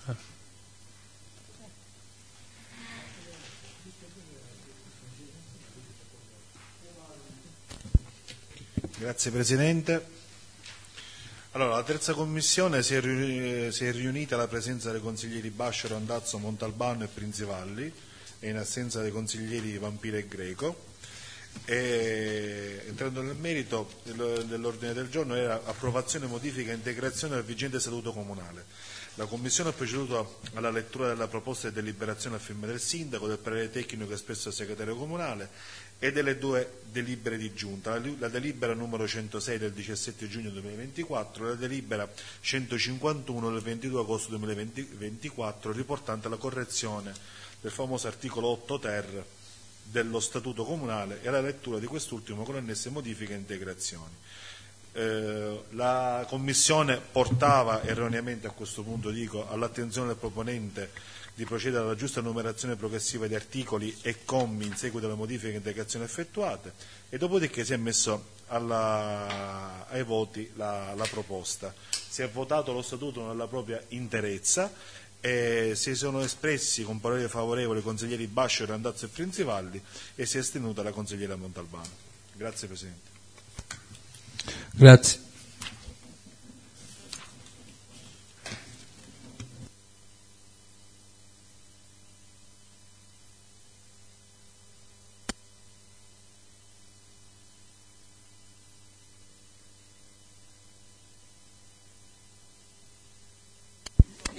Grazie Presidente. Allora, la terza commissione si è riunita alla presenza dei consiglieri Bascio, Randazzo, Montalbano e Prinzivalli e in assenza dei consiglieri Vampiro e Greco. E, entrando nel merito dell'ordine del giorno, era approvazione, modifica e integrazione del vigente statuto comunale. La Commissione ha proceduto alla lettura della proposta di deliberazione a firma del Sindaco, del parere tecnico espresso dal Segretario Comunale e delle due delibere di giunta, la delibera numero 106 del 17 giugno 2024 e la delibera 151 del 22 agosto 2024 riportante la correzione del famoso articolo 8 ter dello Statuto Comunale e la lettura di quest'ultimo con annesse modifiche e integrazioni. La Commissione portava erroneamente, a questo punto dico, all'attenzione del proponente di procedere alla giusta numerazione progressiva di articoli e commi in seguito alle modifiche e integrazioni effettuate e dopodiché si è messo ai voti la proposta. Si è votato lo Statuto nella propria interezza e si sono espressi con parere favorevoli i consiglieri Bascio, Randazzo e Prinzivalli e si è astenuta la consigliera Montalbano. Grazie Presidente. Grazie.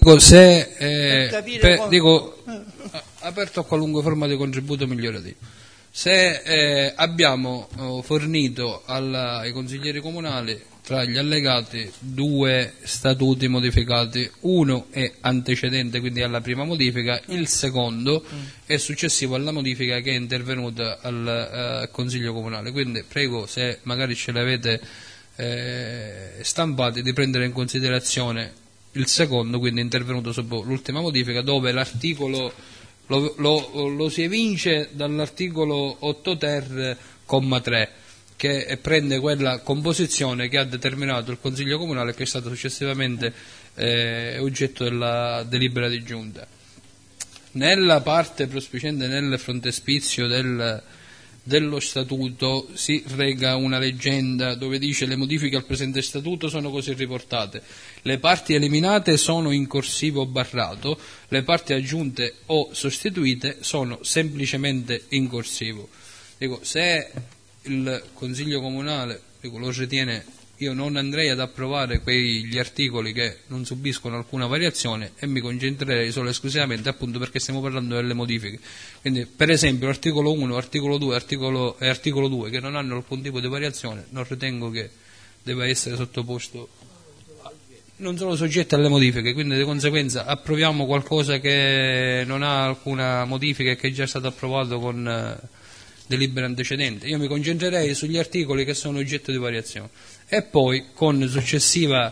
Dico, se capire aperto a qualunque forma di contributo migliorativo. Se abbiamo fornito ai consiglieri comunali tra gli allegati 2 statuti modificati, uno è antecedente, quindi alla prima modifica, il secondo è successivo alla modifica che è intervenuta al Consiglio Comunale, quindi prego, se magari ce l'avete stampati, di prendere in considerazione il secondo, quindi è intervenuto dopo l'ultima modifica, dove l'articolo lo si evince dall'articolo 8 ter, comma 3, che prende quella composizione che ha determinato il Consiglio Comunale, che è stata successivamente oggetto della delibera di giunta. Nella parte prospiciente nel frontespizio dello statuto si rega una leggenda dove dice: le modifiche al presente statuto sono così riportate: le parti eliminate sono in corsivo barrato, le parti aggiunte o sostituite sono semplicemente in corsivo. Dico, se il Consiglio Comunale lo ritiene, io non andrei ad approvare quegli articoli che non subiscono alcuna variazione e mi concentrerei solo e esclusivamente, appunto perché stiamo parlando delle modifiche. Quindi, per esempio, l'articolo 1, articolo 2 e articolo 2 che non hanno alcun tipo di variazione, non ritengo che debba essere sottoposto, non sono soggetti alle modifiche, quindi di conseguenza approviamo qualcosa che non ha alcuna modifica e che è già stato approvato con delibera antecedente. Io mi concentrerei sugli articoli che sono oggetto di variazione e poi con successiva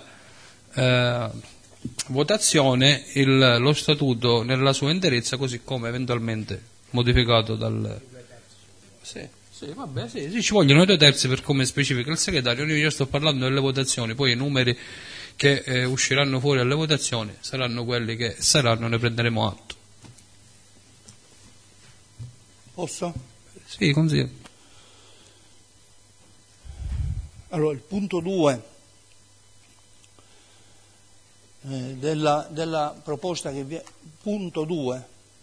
votazione lo statuto nella sua interezza, così come eventualmente modificato dal... Sì, ci vogliono 2/3 per come specifica il segretario. Io sto parlando delle votazioni, poi i numeri che usciranno fuori alle votazioni saranno quelli che saranno, ne prenderemo atto. Posso? Sì, consiglio. Allora, il punto 2 della proposta punto 2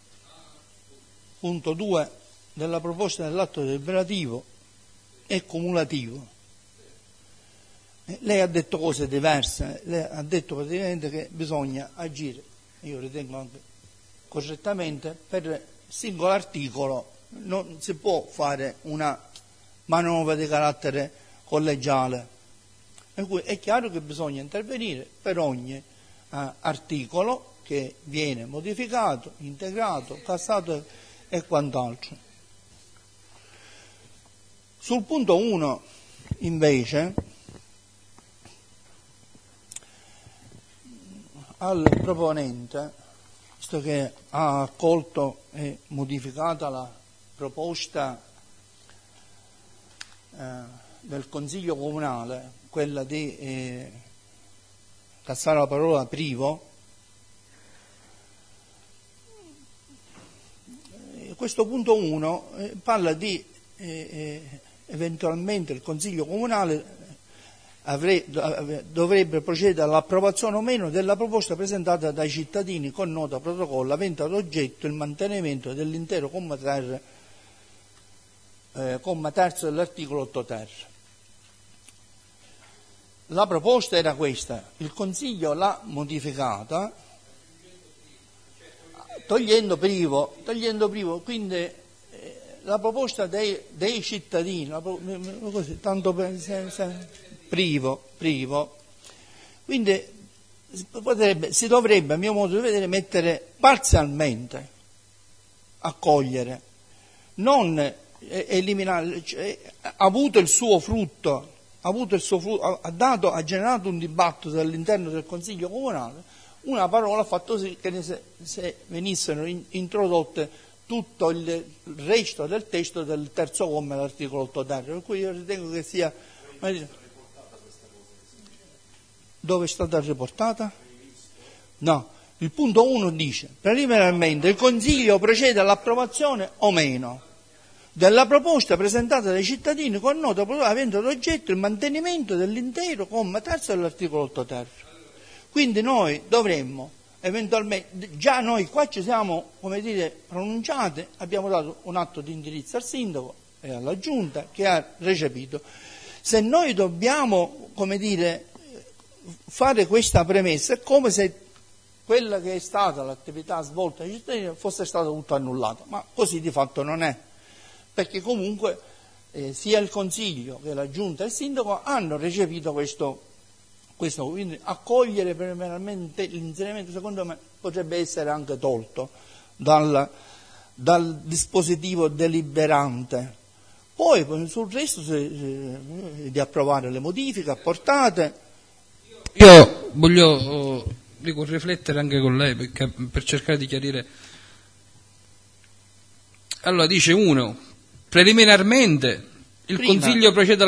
della proposta dell'atto deliberativo è cumulativo. Lei ha detto cose diverse, lei ha detto praticamente che bisogna agire, io ritengo anche correttamente, per singolo articolo. Non si può fare una manovra di carattere collegiale, per cui è chiaro che bisogna intervenire per ogni articolo che viene modificato, integrato, cassato e quant'altro. Sul punto 1 invece al proponente, visto che ha accolto e modificata la proposta del Consiglio Comunale, quella di cassare la parola privo, questo punto 1 parla di eventualmente il Consiglio Comunale dovrebbe procedere all'approvazione o meno della proposta presentata dai cittadini con nota protocollo avente ad oggetto il mantenimento dell'intero comma terzo dell'articolo 8 ter. La proposta era questa, il Consiglio l'ha modificata togliendo privo, quindi la proposta dei cittadini, così, tanto per privo, quindi si dovrebbe, a mio modo di vedere, mettere parzialmente, accogliere, non eliminare, cioè, ha avuto il suo frutto, ha generato un dibattito all'interno del Consiglio Comunale, una parola ha fatto sì che se venissero introdotte tutto il resto del testo del terzo comma dell'articolo 8 ter, per cui io ritengo che sia... Dove è stata riportata? No, il punto 1 dice: preliminarmente il Consiglio procede all'approvazione o meno della proposta presentata dai cittadini con nota avendo ad oggetto il mantenimento dell'intero comma terzo dell'articolo 8 ter. Quindi noi dovremmo eventualmente, già noi qua ci siamo, pronunciati, abbiamo dato un atto di indirizzo al sindaco e alla giunta che ha recepito. Se noi dobbiamo, fare questa premessa, è come se quella che è stata l'attività svolta dai cittadini fosse stata tutta annullata, ma così di fatto non è, perché comunque sia il Consiglio che la Giunta e il Sindaco hanno recepito questo, quindi accogliere primeramente l'inserimento, secondo me, potrebbe essere anche tolto dal dispositivo deliberante. Poi sul resto di approvare le modifiche apportate. Io voglio riflettere anche con lei per cercare di chiarire. Allora dice uno, preliminarmente il Consiglio procede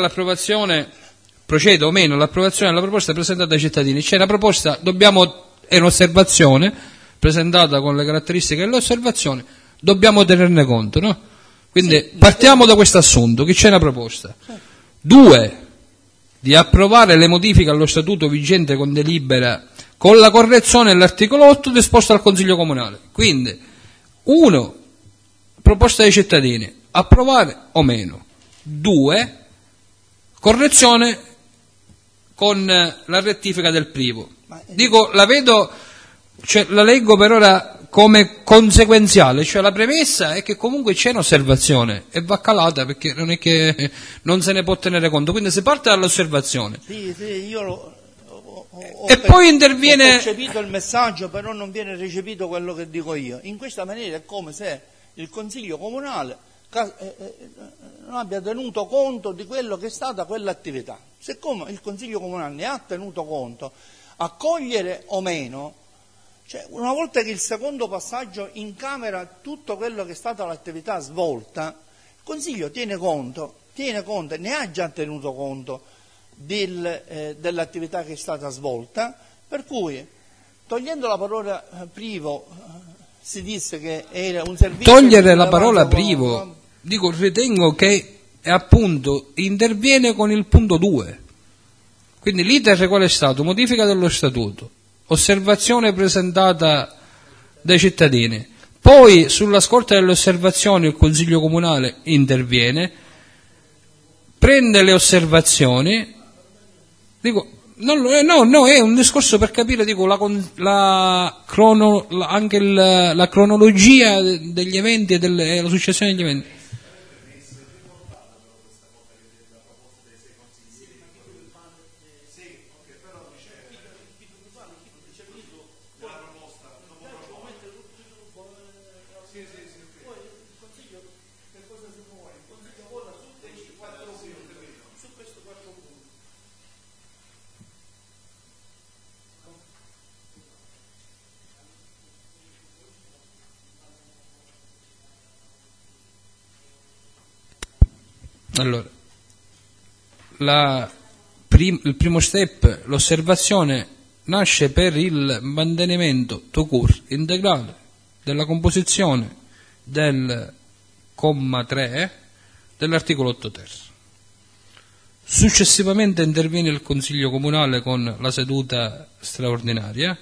o meno all'approvazione della proposta presentata dai cittadini. C'è una proposta, è un'osservazione presentata con le caratteristiche dell'osservazione, dobbiamo tenerne conto, no? Quindi partiamo da questo assunto, che c'è una proposta. 2, di approvare le modifiche allo statuto vigente con delibera con la correzione dell'articolo 8 disposto dal Consiglio Comunale. Quindi 1, proposta dei cittadini, approvare o meno. 2, correzione con la rettifica del privo. Dico, la leggo per ora come conseguenziale, cioè la premessa è che comunque c'è un'osservazione e va calata, perché non è che non se ne può tenere conto, quindi si parte dall'osservazione. Sì, io poi interviene. Ho percepito il messaggio, però non viene recepito quello che dico io. In questa maniera è come se il Consiglio Comunale non abbia tenuto conto di quello che è stata quell'attività. Siccome il Consiglio Comunale ne ha tenuto conto, accogliere o meno, cioè una volta che il secondo passaggio incamera tutto quello che è stata l'attività svolta, il Consiglio tiene conto, ne ha già tenuto conto dell'attività che è stata svolta, per cui togliendo la parola privo si disse che era un servizio. Togliere la parola privo, ritengo che appunto interviene con il punto 2. Quindi l'iter qual è stato? Modifica dello statuto, osservazione presentata dai cittadini, poi sulla scorta delle osservazioni il Consiglio Comunale interviene, prende le osservazioni, no, è un discorso per capire la cronologia degli eventi e la successione degli eventi. Allora, il primo step, l'osservazione, nasce per il mantenimento tout court integrale della composizione del comma 3 dell'articolo 8 ter. Successivamente interviene il Consiglio Comunale con la seduta straordinaria,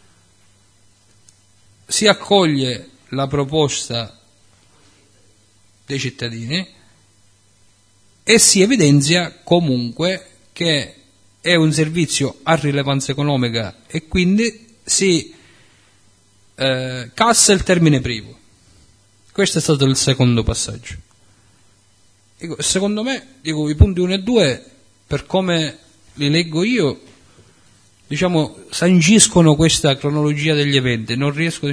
si accoglie la proposta dei cittadini e si evidenzia comunque che è un servizio a rilevanza economica e quindi si cassa il termine privo. Questo è stato il secondo passaggio. Secondo me, i punti 1 e 2, per come li leggo io, sanciscono questa cronologia degli eventi, non riesco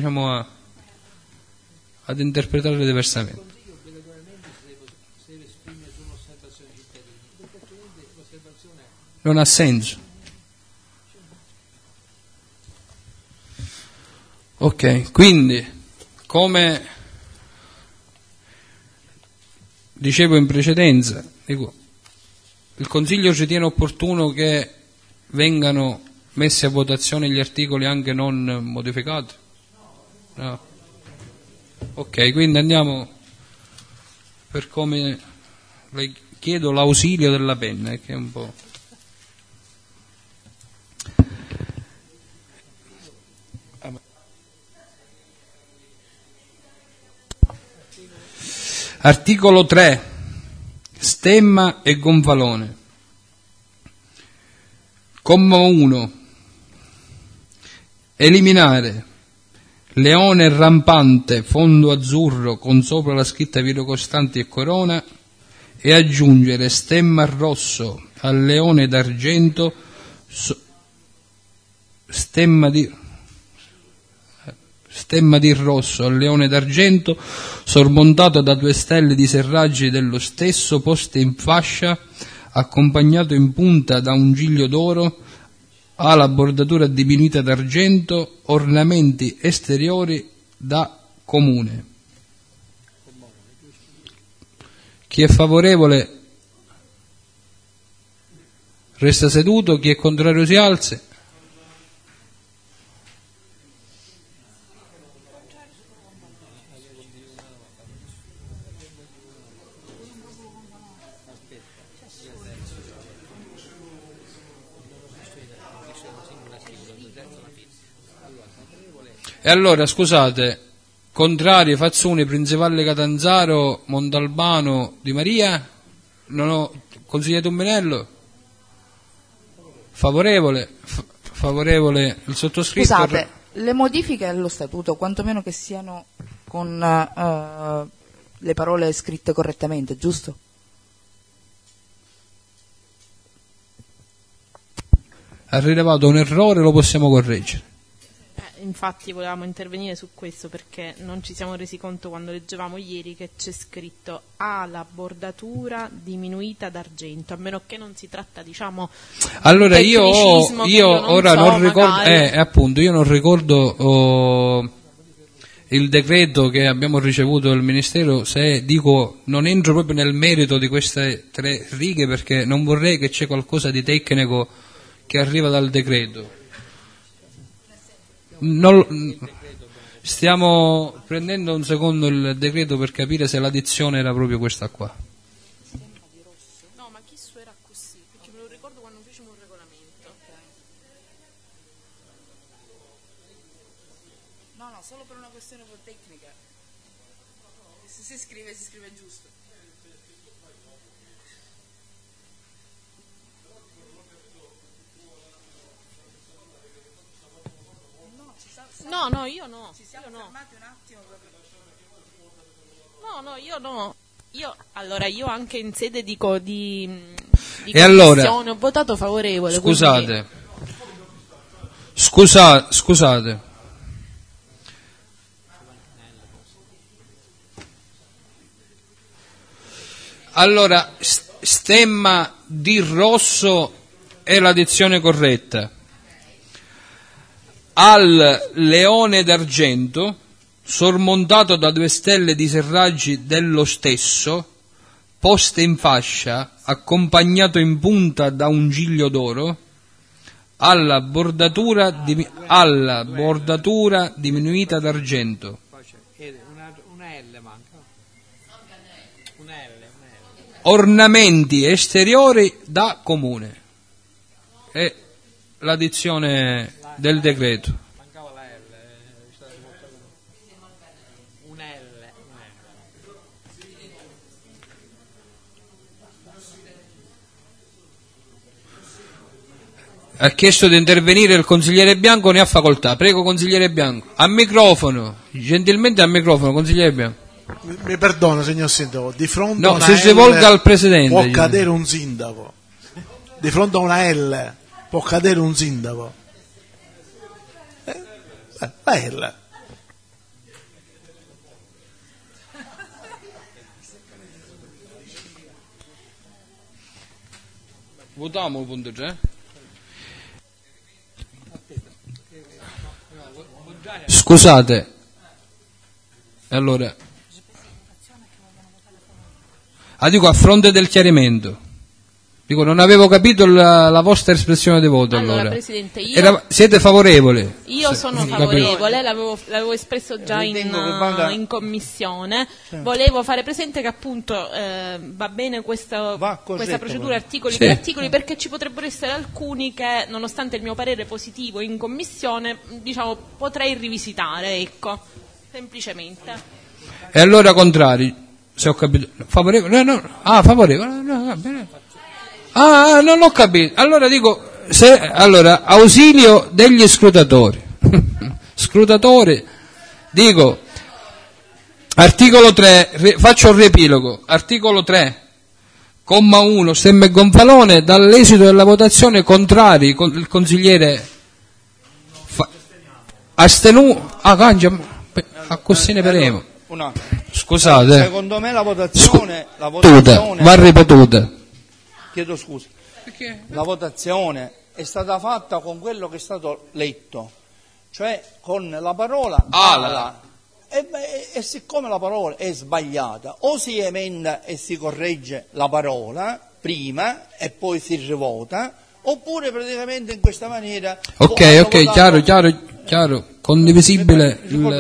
ad interpretarli diversamente. Non ha senso. Ok, quindi, come dicevo in precedenza, il Consiglio ritiene opportuno che vengano messi a votazione gli articoli anche non modificati? No. Ok, quindi andiamo per come le chiedo l'ausilio della penna, che è un po'. Articolo 3, stemma e gonfalone. Comma 1. eliminare leone rampante fondo azzurro con sopra la scritta Viro Costanti e corona e aggiungere stemma rosso al leone d'argento stemma di rosso al leone d'argento sormontato da 2 stelle di serraggi dello stesso poste in fascia, accompagnato in punta da un giglio d'oro, ha la bordatura diminuita d'argento, ornamenti esteriori da comune. Chi è favorevole resta seduto, chi è contrario si alzi. E allora, scusate, contrari Fazzoni, Prinzipalle Catanzaro, Montalbano, Di Maria, consigliere Tumminello? Favorevole il sottoscritto. Scusate, le modifiche allo statuto, quantomeno che siano con le parole scritte correttamente, giusto? Ha rilevato un errore, lo possiamo correggere. Infatti volevamo intervenire su questo perché non ci siamo resi conto quando leggevamo ieri che c'è scritto ha la bordatura diminuita d'argento, a meno che non si tratta, diciamo, allora di tecnicismo io ora so, non ricordo appunto io non ricordo il decreto che abbiamo ricevuto dal Ministero, se dico non entro proprio nel merito di queste 3 righe perché non vorrei che c'è qualcosa di tecnico che arriva dal decreto. Stiamo prendendo un secondo il decreto per capire se la dizione era proprio questa qua. No, ma chi era così? Perché me lo ricordo quando fecimo un regolamento. No, solo per una questione tecnica. Se si scrive giusto. No, io no. Ci siamo fermati un attimo per... No, io no. Io anche in sede di e allora, ho votato favorevole. Scusate. Allora, stemma di rosso è la dizione corretta. Al leone d'argento, sormontato da 2 stelle di serraggi dello stesso, poste in fascia, accompagnato in punta da un giglio d'oro, alla bordatura diminuita d'argento. Una L manca. Una L. Ornamenti esteriori da comune. È la dizione del decreto. Mancava la L. Una L. Ha chiesto di intervenire il consigliere Bianco, ne ha facoltà. Prego, consigliere Bianco. A microfono, gentilmente a microfono, consigliere Bianco. Mi perdona, signor Sindaco, di fronte a una si rivolga al Presidente. Può cadere un sindaco. Di fronte a una L può cadere un sindaco. La L. Votiamo il punto 3. Scusate. Allora. Dico a fronte del chiarimento. Dico, non avevo capito la vostra espressione di voto. Allora, Presidente, siete favorevole? Io sono favorevole, l'avevo espresso già in commissione. Volevo fare presente che appunto va bene questa procedura articoli per articoli, perché ci potrebbero essere alcuni che, nonostante il mio parere positivo in commissione, diciamo, potrei rivisitare, ecco, semplicemente. E allora contrari, se ho capito. Favorevole? No. Favorevole? No, va bene. Non ho capito. Allora dico, ausilio degli scrutatori. scrutatori. Dico, articolo 3, faccio un riepilogo, articolo 3, comma 1, Stemma e Gonfalone, dall'esito della votazione contrari, il consigliere così ne faremo. Scusate. Secondo me la votazione va ripetuta. Chiedo scusa. Perché? La votazione è stata fatta con quello che è stato letto, cioè con la parola ala. E siccome la parola è sbagliata, o si emenda e si corregge la parola prima e poi si rivota, oppure praticamente in questa maniera. Ok, chiaro, condivisibile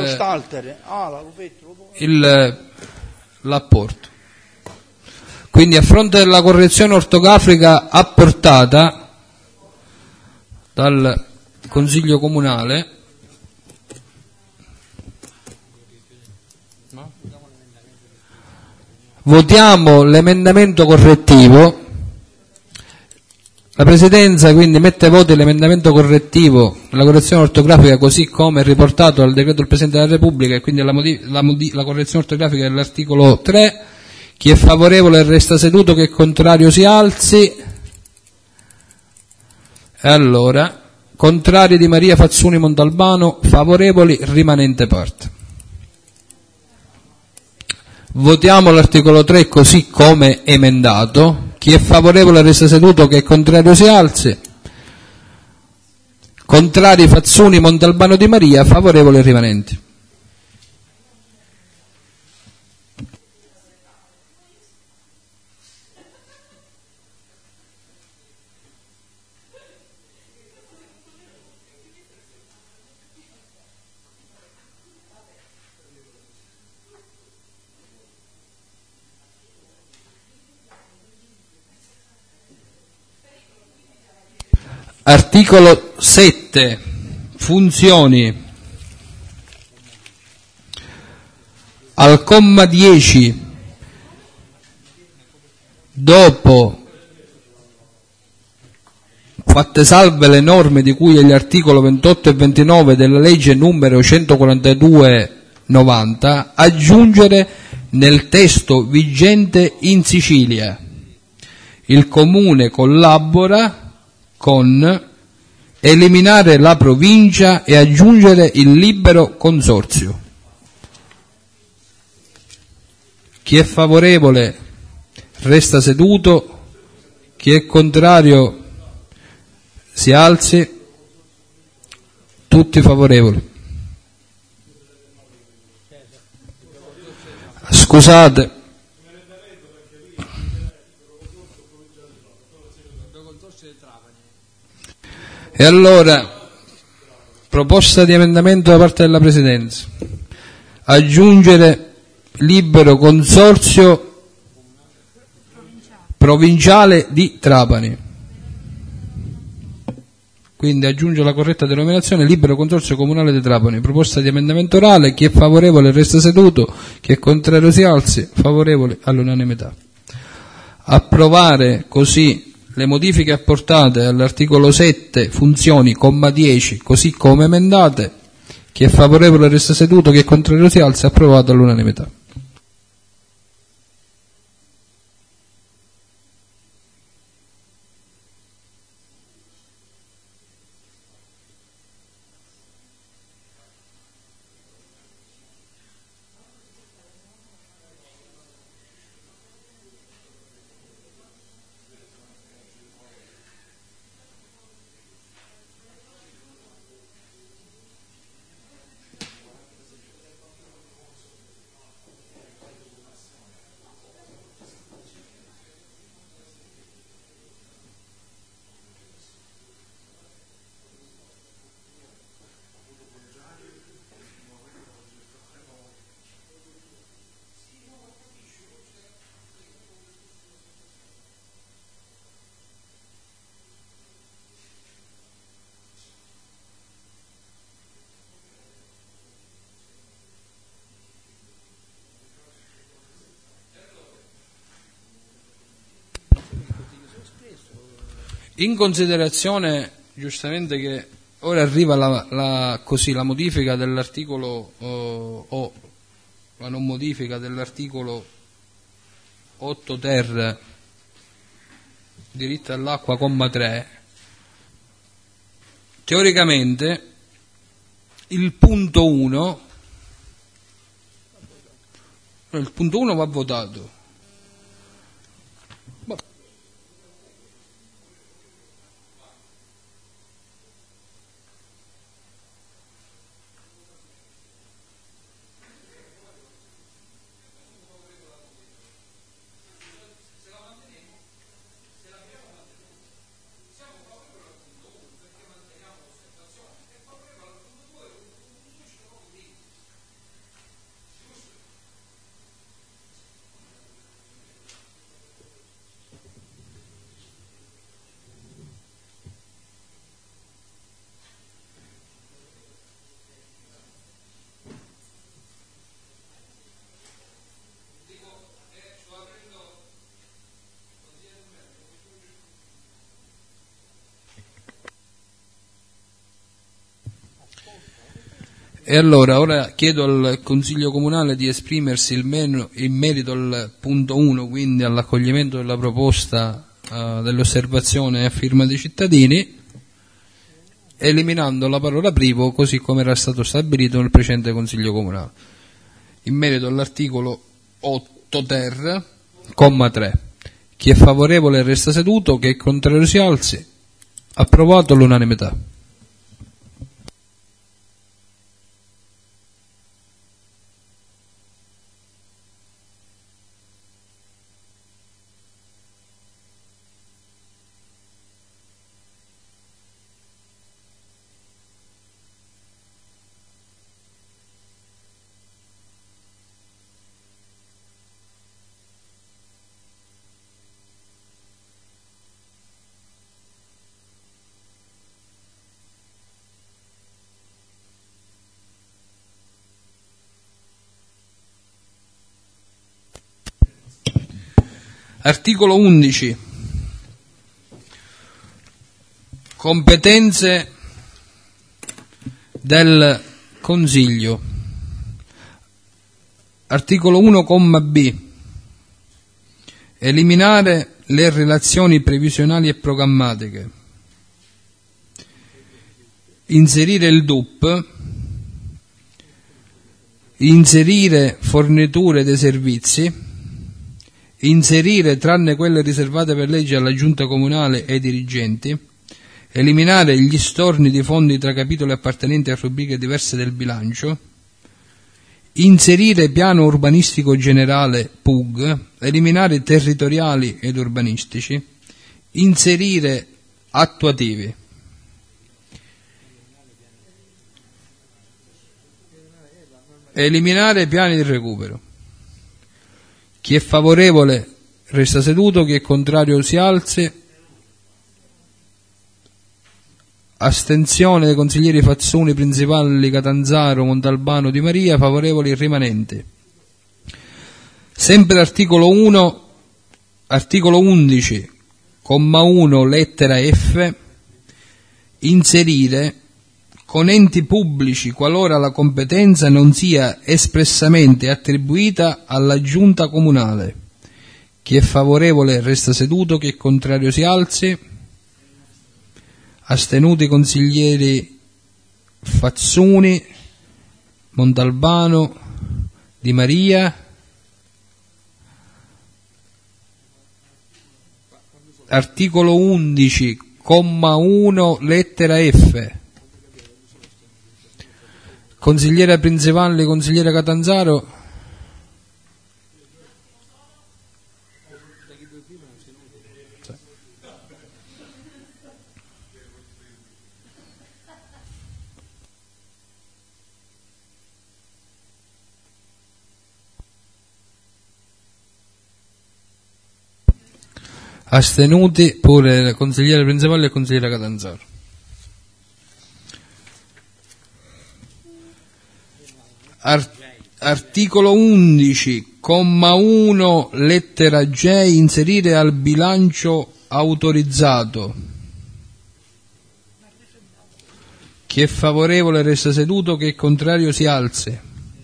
l'apporto. Quindi a fronte della correzione ortografica apportata dal Consiglio Comunale, votiamo l'emendamento correttivo. La Presidenza quindi mette a voto l'emendamento correttivo, la correzione ortografica così come riportato dal decreto del Presidente della Repubblica, e quindi la correzione ortografica dell'articolo 3. Chi è favorevole resta seduto, chi è contrario si alzi. E allora, contrari di Maria Fazzuni Montalbano, favorevoli rimanente parte. Votiamo l'articolo 3 così come emendato. Chi è favorevole resta seduto, chi è contrario si alzi. Contrari Fazzuni Montalbano Di Maria, favorevoli rimanenti. Articolo 7, funzioni. Al comma 10, dopo fatte salve le norme di cui agli articoli 28 e 29 della legge numero 142/90, aggiungere nel testo vigente in Sicilia: il Comune collabora con eliminare la provincia e aggiungere il libero consorzio. Chi è favorevole resta seduto, chi è contrario si alzi. Tutti favorevoli. Scusate. E allora, proposta di emendamento da parte della Presidenza: aggiungere libero consorzio provinciale di Trapani. Quindi aggiunge la corretta denominazione libero consorzio comunale di Trapani. Proposta di emendamento orale. Chi è favorevole resta seduto, chi è contrario si alzi. Favorevole all'unanimità. Approvare così le modifiche apportate all'articolo 7, funzioni, comma 10, così come emendate. Chi è favorevole resta seduto, chi è contrario si alza. Approvato all'unanimità. In considerazione giustamente che ora arriva la modifica dell'articolo o la non modifica dell'articolo 8 ter diritto all'acqua, comma 3. Teoricamente il punto 1 va votato. E allora, ora chiedo al Consiglio Comunale di esprimersi in merito al punto 1, quindi all'accoglimento della proposta dell'osservazione a firma dei cittadini, eliminando la parola privo, così come era stato stabilito nel precedente Consiglio Comunale. In merito all'articolo 8 ter, comma 3. Chi è favorevole resta seduto, chi è contrario si alzi. Approvato all'unanimità. Articolo 11. Competenze del Consiglio. Articolo 1, comma B. Eliminare le relazioni previsionali e programmatiche. Inserire il DUP. Inserire forniture dei servizi. Inserire, tranne quelle riservate per legge alla Giunta Comunale e ai dirigenti, eliminare gli storni di fondi tra capitoli appartenenti a rubriche diverse del bilancio, inserire piano urbanistico generale PUG, eliminare territoriali ed urbanistici, inserire attuativi. Eliminare piani di recupero. Chi è favorevole resta seduto, chi è contrario si alzi. Astensione dei consiglieri Fazzoni, Principalli, Catanzaro, Montalbano, Di Maria, favorevoli rimanenti. Sempre articolo 1, articolo 11, comma 1, lettera F, inserire con enti pubblici qualora la competenza non sia espressamente attribuita alla Giunta Comunale. Chi è favorevole resta seduto, chi è contrario si alzi. Astenuti consiglieri Fazzoni, Montalbano, Di Maria. Articolo 11, comma 1, lettera F. Consigliere Principalli, consigliere Catanzaro. Astenuti pure il consigliere Principalli e il consigliere Catanzaro. Articolo 11, comma 1, lettera J, inserire al bilancio autorizzato. Chi è favorevole resta seduto, chi è contrario si alzi.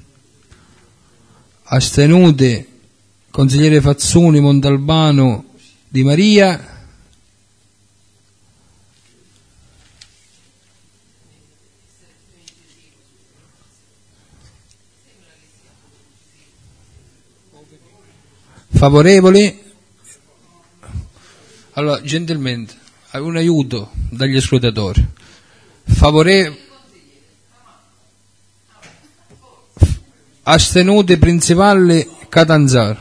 Astenuti consigliere Fazzoni, Montalbano, Di Maria. Favorevoli? Allora, gentilmente, un aiuto dagli scrutatori. Astenuti Principali, Catanzaro.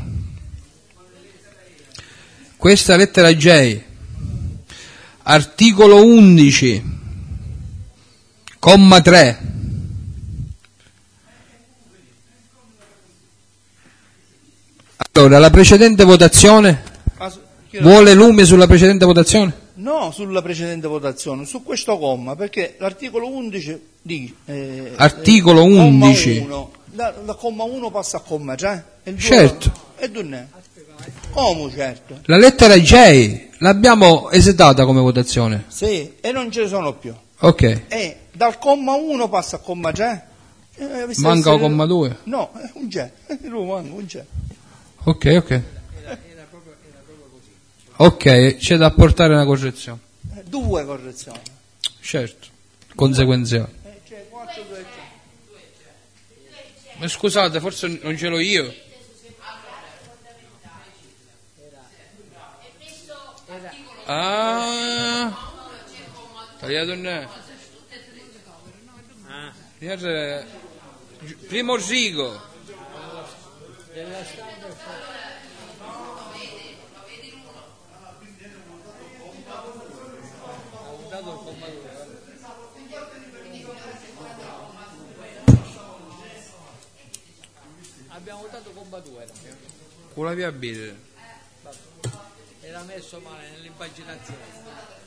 Questa lettera J, articolo 11, comma 3. Allora, la precedente votazione? Vuole lume sulla precedente votazione? No, sulla precedente votazione, su questo comma, perché l'articolo 11 dice... articolo 11. Comma 1, da comma 1 passa a comma 3. Certo. E dunne? Come certo? La lettera J l'abbiamo esitata come votazione. Sì, e non ce ne sono più. Ok. E dal comma 1 passa a comma 3. Manca il comma 2? No, non c'è. Non c'è. Ok. Ok, c'è da apportare una correzione. 2 correzioni. Certo, conseguenziali. Ma scusate, forse non ce l'ho io. Tagliato ne. Primo Rigo. Abbiamo votato comma 2. Con la via B. Era messo male nell'impaginazione.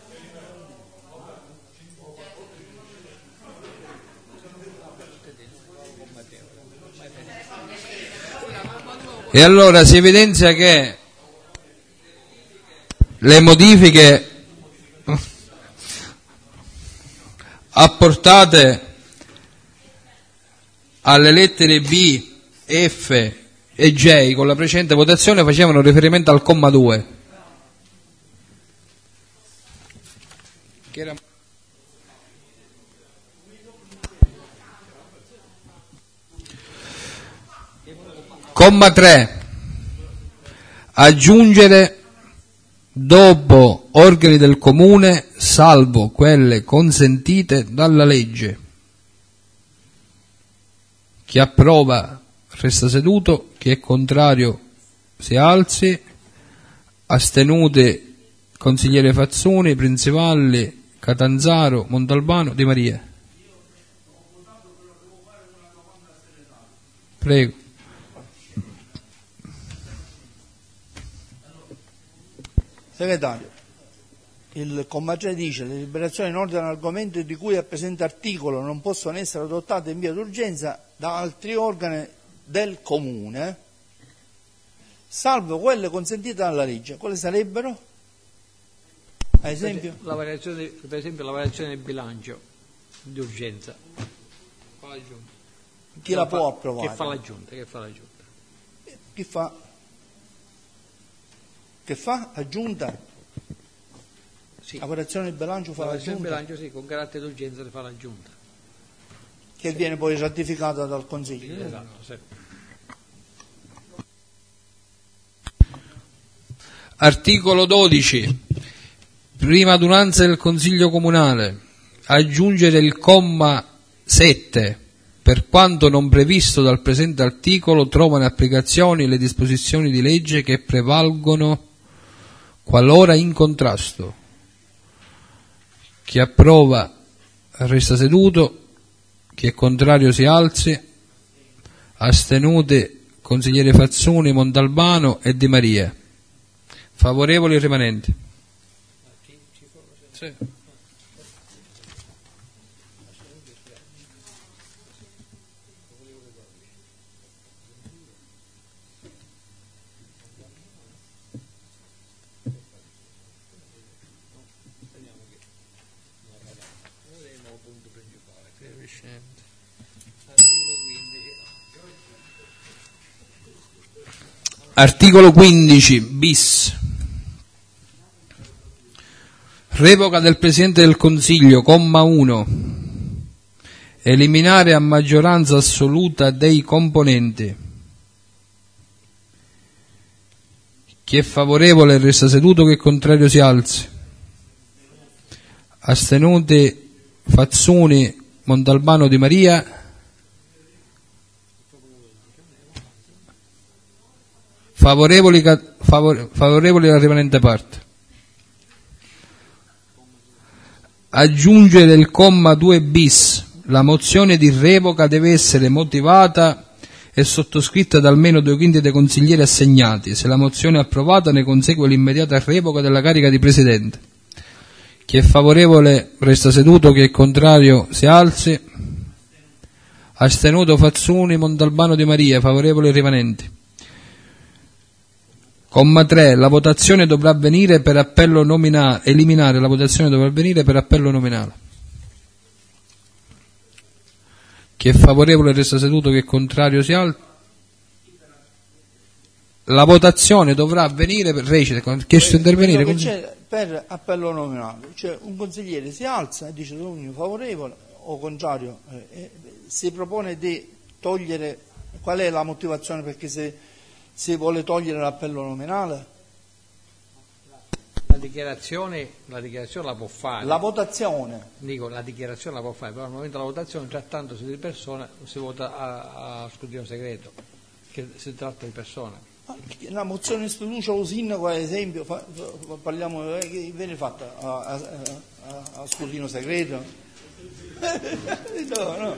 E allora si evidenzia che le modifiche apportate alle lettere B, F e J con la precedente votazione facevano riferimento al comma 2. Che era... Comma 3. Aggiungere dopo organi del comune, salvo quelle consentite dalla legge. Chi approva resta seduto, chi è contrario si alzi. Astenuti consigliere Fazzoni, Principali, Catanzaro, Montalbano, Di Maria. Prego. Segretario, il comma 3 dice: le deliberazioni in ordine all'argomento di cui al presente articolo non possono essere adottate in via d'urgenza da altri organi del comune, salvo quelle consentite dalla legge. Quali sarebbero? Ad esempio? Per esempio la variazione del bilancio di urgenza. Chi la può approvare? Che fa la Giunta? Chi fa? Che fa? Aggiunta? Sì. La variazione del bilancio fa la Giunta? Il bilancio sì, con carattere d'urgenza le fa la Giunta. Che viene poi ratificata dal Consiglio. Sì, esatto, sì. Articolo 12. Prima adunanza del Consiglio Comunale. Aggiungere il comma 7. Per quanto non previsto dal presente articolo, trovano applicazione le disposizioni di legge che prevalgono qualora in contrasto. Chi approva resta seduto, chi è contrario si alzi. Astenuti consigliere Fazzoni, Montalbano e Di Maria. Favorevoli e rimanenti? Sì. Articolo 15 bis. Revoca del Presidente del Consiglio, comma 1. Eliminare a maggioranza assoluta dei componenti. Chi è favorevole resta seduto, chi è contrario si alzi. Astenuti Fazzoni, Montalbano, Di Maria. Favorevoli alla rimanente parte. Aggiungere il comma 2 bis. La mozione di revoca deve essere motivata e sottoscritta da almeno 2/5 dei consiglieri assegnati. Se la mozione è approvata ne consegue l'immediata revoca della carica di Presidente. Chi è favorevole resta seduto, chi è contrario si alzi. Astenuto Fazzoni, Montalbano, Di Maria. Favorevoli rimanenti. Comma 3. La votazione dovrà avvenire per appello nominale. Eliminare la votazione dovrà avvenire per appello nominale. Chi è favorevole resta seduto, chi è contrario si alza. La votazione dovrà avvenire per chiesto intervenire per appello nominale. Cioè un consigliere si alza e dice sono favorevole o contrario, si propone di togliere. Qual è la motivazione perché si vuole togliere l'appello nominale? La dichiarazione la può fare. La votazione. Dico, la dichiarazione la può fare, però al momento della votazione, trattandosi di persone, si vota a scrutinio segreto, che si tratta di persone. La mozione di sfiducia allo sindaco, ad esempio, parliamo che viene fatta a scrutinio segreto? No.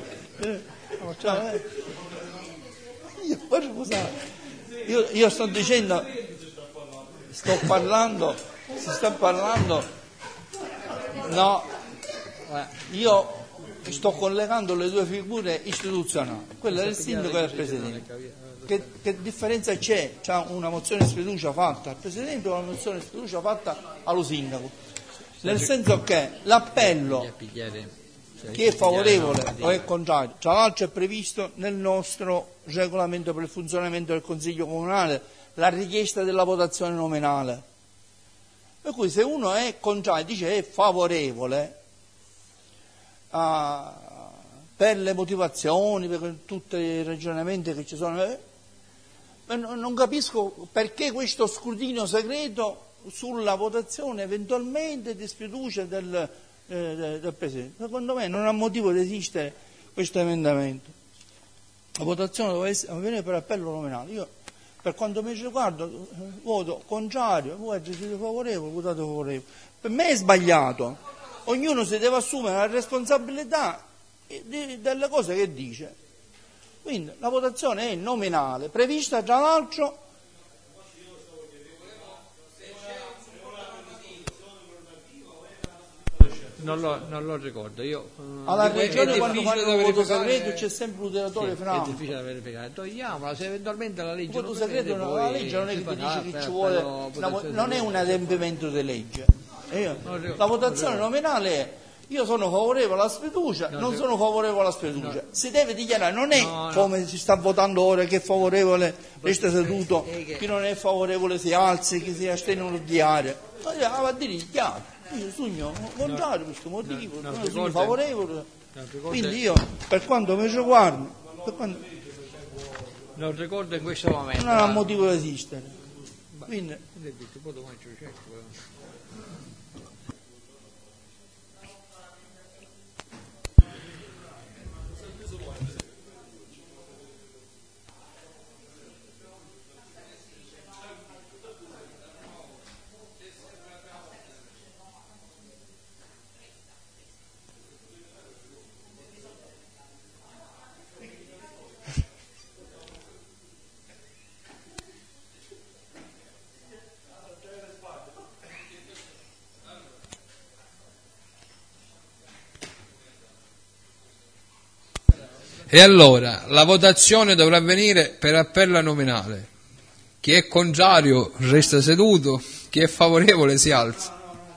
Io sto dicendo, si sta parlando, no, io sto collegando le due figure istituzionali, quella del sindaco e del presidente. Che differenza c'è? C'è una mozione di sfiducia fatta al presidente o una mozione di sfiducia fatta allo sindaco? Nel senso che l'appello, chi è favorevole o è contrario, tra l'altro è previsto nel nostro regolamento per il funzionamento del Consiglio Comunale la richiesta della votazione nominale. Per cui se uno è contrario, dice è favorevole per le motivazioni, per tutti i ragionamenti che ci sono, non capisco perché questo scrutinio segreto sulla votazione eventualmente di sfiducia del Presidente. Secondo me non ha motivo di esistere questo emendamento. La votazione deve avvenire per appello nominale. Io, per quanto mi riguarda, voto contrario, voi siete favorevoli, votate favorevole. Per me è sbagliato. Ognuno si deve assumere la responsabilità delle cose che dice. Quindi la votazione è nominale, prevista tra l'altro. Non lo ricordo. Io, alla regione quando fanno un voto segreto c'è sempre un moderatore finale. È difficile da verificare. Togliamola, se eventualmente la legge. Il voto segreto la legge non è che ti dice che ci vuole. Non è un adempimento di legge. La votazione nominale è: io sono favorevole alla sfiducia, non sono favorevole alla sfiducia. Si deve dichiarare, non è come si sta votando ora, che è favorevole resta seduto, chi non è favorevole si alzi, chi si astiene non dichiara. Va a dire dichiara. Io sogno contrario per questo motivo, sono favorevole. Quindi io, per quanto mi riguarda, non ricordo in questo momento. Non ha motivo di esistere. Quindi, E allora la votazione dovrà avvenire per appello nominale. Chi è contrario resta seduto, chi è favorevole si alza.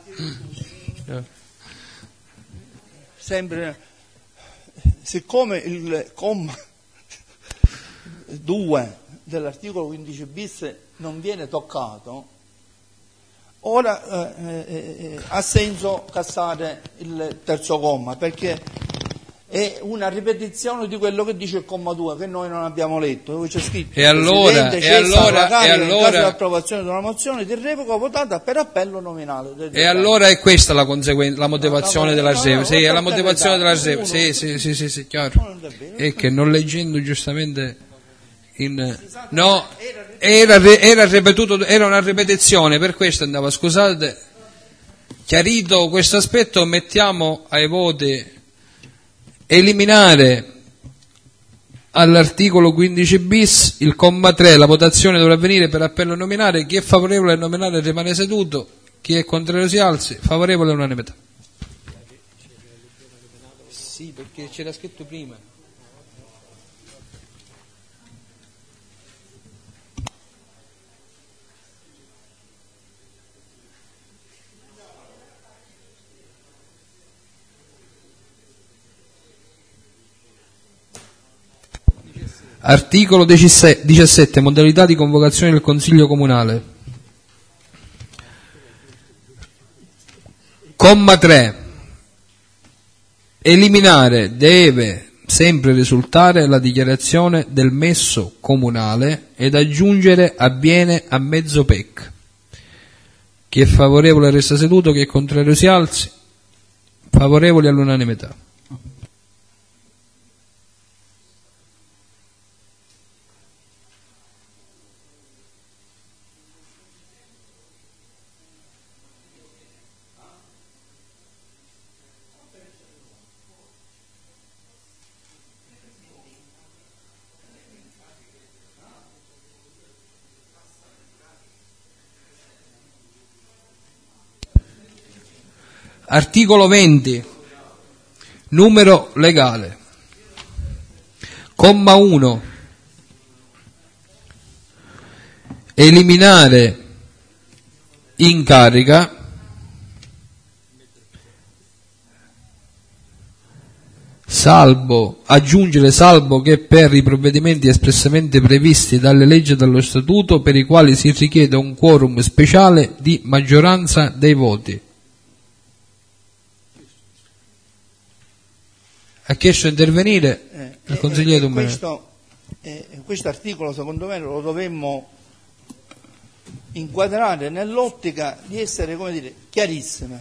Sempre, siccome il comma 2 dell'articolo 15 bis non viene toccato, ora ha senso cassare il terzo comma, perché è una ripetizione di quello che dice il comma 2, che noi non abbiamo letto, dove c'è scritto: e allora, in caso di approvazione di una mozione di revoca votata per appello nominale. E allora è questa la conseguenza, la motivazione della revoca? Sì, è la motivazione della revoca. Sì, chiaro. E che non leggendo giustamente no, era ripetuto, era una ripetizione, per questo andava. Scusate, chiarito questo aspetto, mettiamo ai voti eliminare all'articolo 15 bis il comma 3, la votazione dovrà avvenire per appello nominale. Chi è favorevole a nominare rimane seduto, chi è contrario si alzi. Favorevole all'unanimità. Sì, perché c'era scritto prima. Articolo 17, modalità di convocazione del Consiglio Comunale. Comma 3. Eliminare deve sempre risultare la dichiarazione del messo comunale ed aggiungere avviene a mezzo PEC. Chi è favorevole resta seduto, chi è contrario si alzi. Favorevoli all'unanimità. Articolo 20, numero legale. Comma 1. Eliminare in carica aggiungere salvo che per i provvedimenti espressamente previsti dalle leggi e dallo statuto per i quali si richiede un quorum speciale di maggioranza dei voti. Ha chiesto di intervenire il consigliere Dumberto. Questo articolo secondo me lo dovremmo inquadrare nell'ottica di essere, come dire, chiarissime,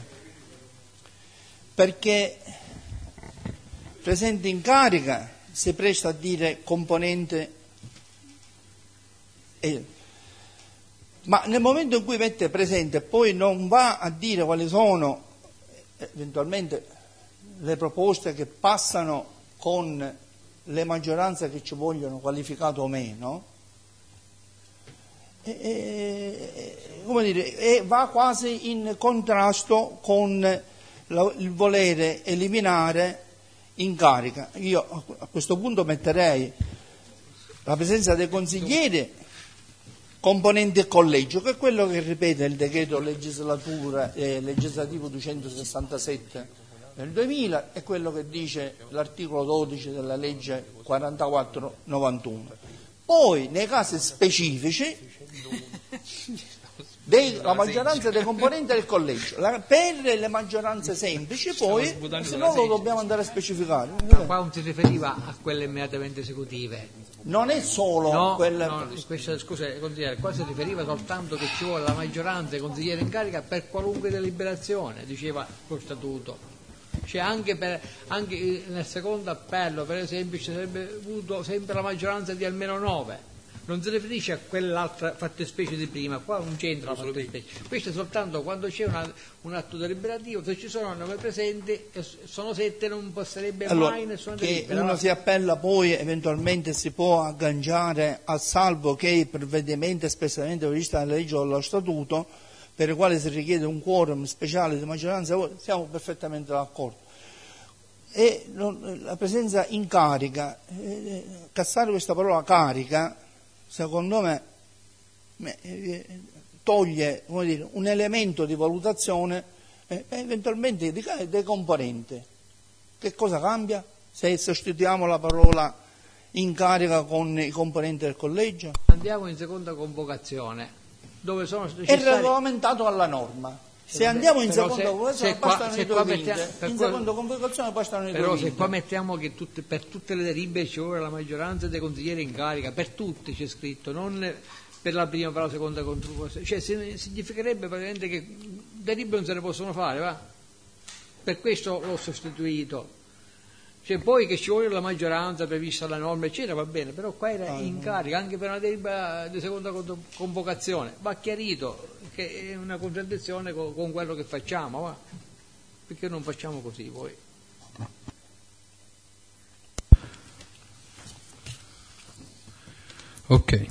perché presente in carica si presta a dire componente, ma nel momento in cui mette presente e poi non va a dire quali sono eventualmente le proposte che passano con le maggioranze che ci vogliono, qualificato o meno, come dire, va quasi in contrasto con il volere eliminare in carica. Io a questo punto metterei la presenza dei consiglieri componenti e collegio, che è quello che ripete il decreto legislativo 267 nel 2000 è quello che dice l'articolo 12 della legge 4491. Poi nei casi specifici la maggioranza dei componenti del collegio, per le maggioranze semplici poi se no lo dobbiamo andare a specificare. Ma qua non si riferiva a quelle immediatamente esecutive, non è solo scusa consigliere, qua si riferiva soltanto che ci vuole la maggioranza dei consiglieri in carica per qualunque deliberazione, diceva lo statuto. Cioè anche nel secondo appello, per esempio, ci sarebbe avuto sempre la maggioranza di almeno 9. Non si riferisce a quell'altra fattispecie di prima, qua non c'entra la fattispecie. Questo è soltanto quando c'è un atto deliberativo, se ci sono 9 presenti, sono 7, non passerebbe mai nessuna delibera. Che uno si appella poi, eventualmente si può agganciare a salvo che i provvedimenti espressamente previsti dalla legge o dallo statuto, per i quali si richiede un quorum speciale di maggioranza, siamo perfettamente d'accordo. E la presenza in carica, cassare questa parola carica, secondo me toglie, come dire, un elemento di valutazione eventualmente dei componenti. Che cosa cambia se sostituiamo la parola in carica con i componenti del collegio? Andiamo in seconda convocazione, dove sono necessari... È regolamentato alla norma. Se andiamo in seconda convocazione bastano i 2 quinti, in seconda convocazione bastano i 2 quinti. Però se qua mettiamo che per tutte le delibere ci vuole la maggioranza dei consiglieri in carica, per tutte c'è scritto, non per la prima, per la seconda convocazione, cioè significherebbe praticamente che delibere non se ne possono fare, va? Per questo l'ho sostituito. Cioè poi che ci vuole la maggioranza prevista la norma eccetera va bene, però qua era in carica anche per una delibera di seconda convocazione, va chiarito che è una contraddizione con quello che facciamo, va? Perché non facciamo così poi? Ok.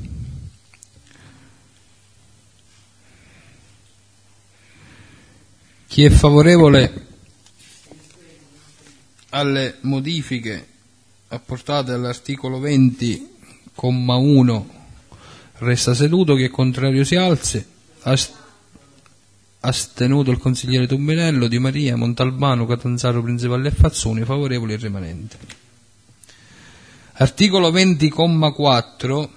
Chi è favorevole alle modifiche apportate all'articolo 20, comma 1, resta seduto. Chi è contrario si alzi. Astenuto il consigliere Tumminello, Di Maria, Montalbano, Catanzaro, Principali e Fazzoni. Favorevoli il rimanente. Articolo 20, comma 4,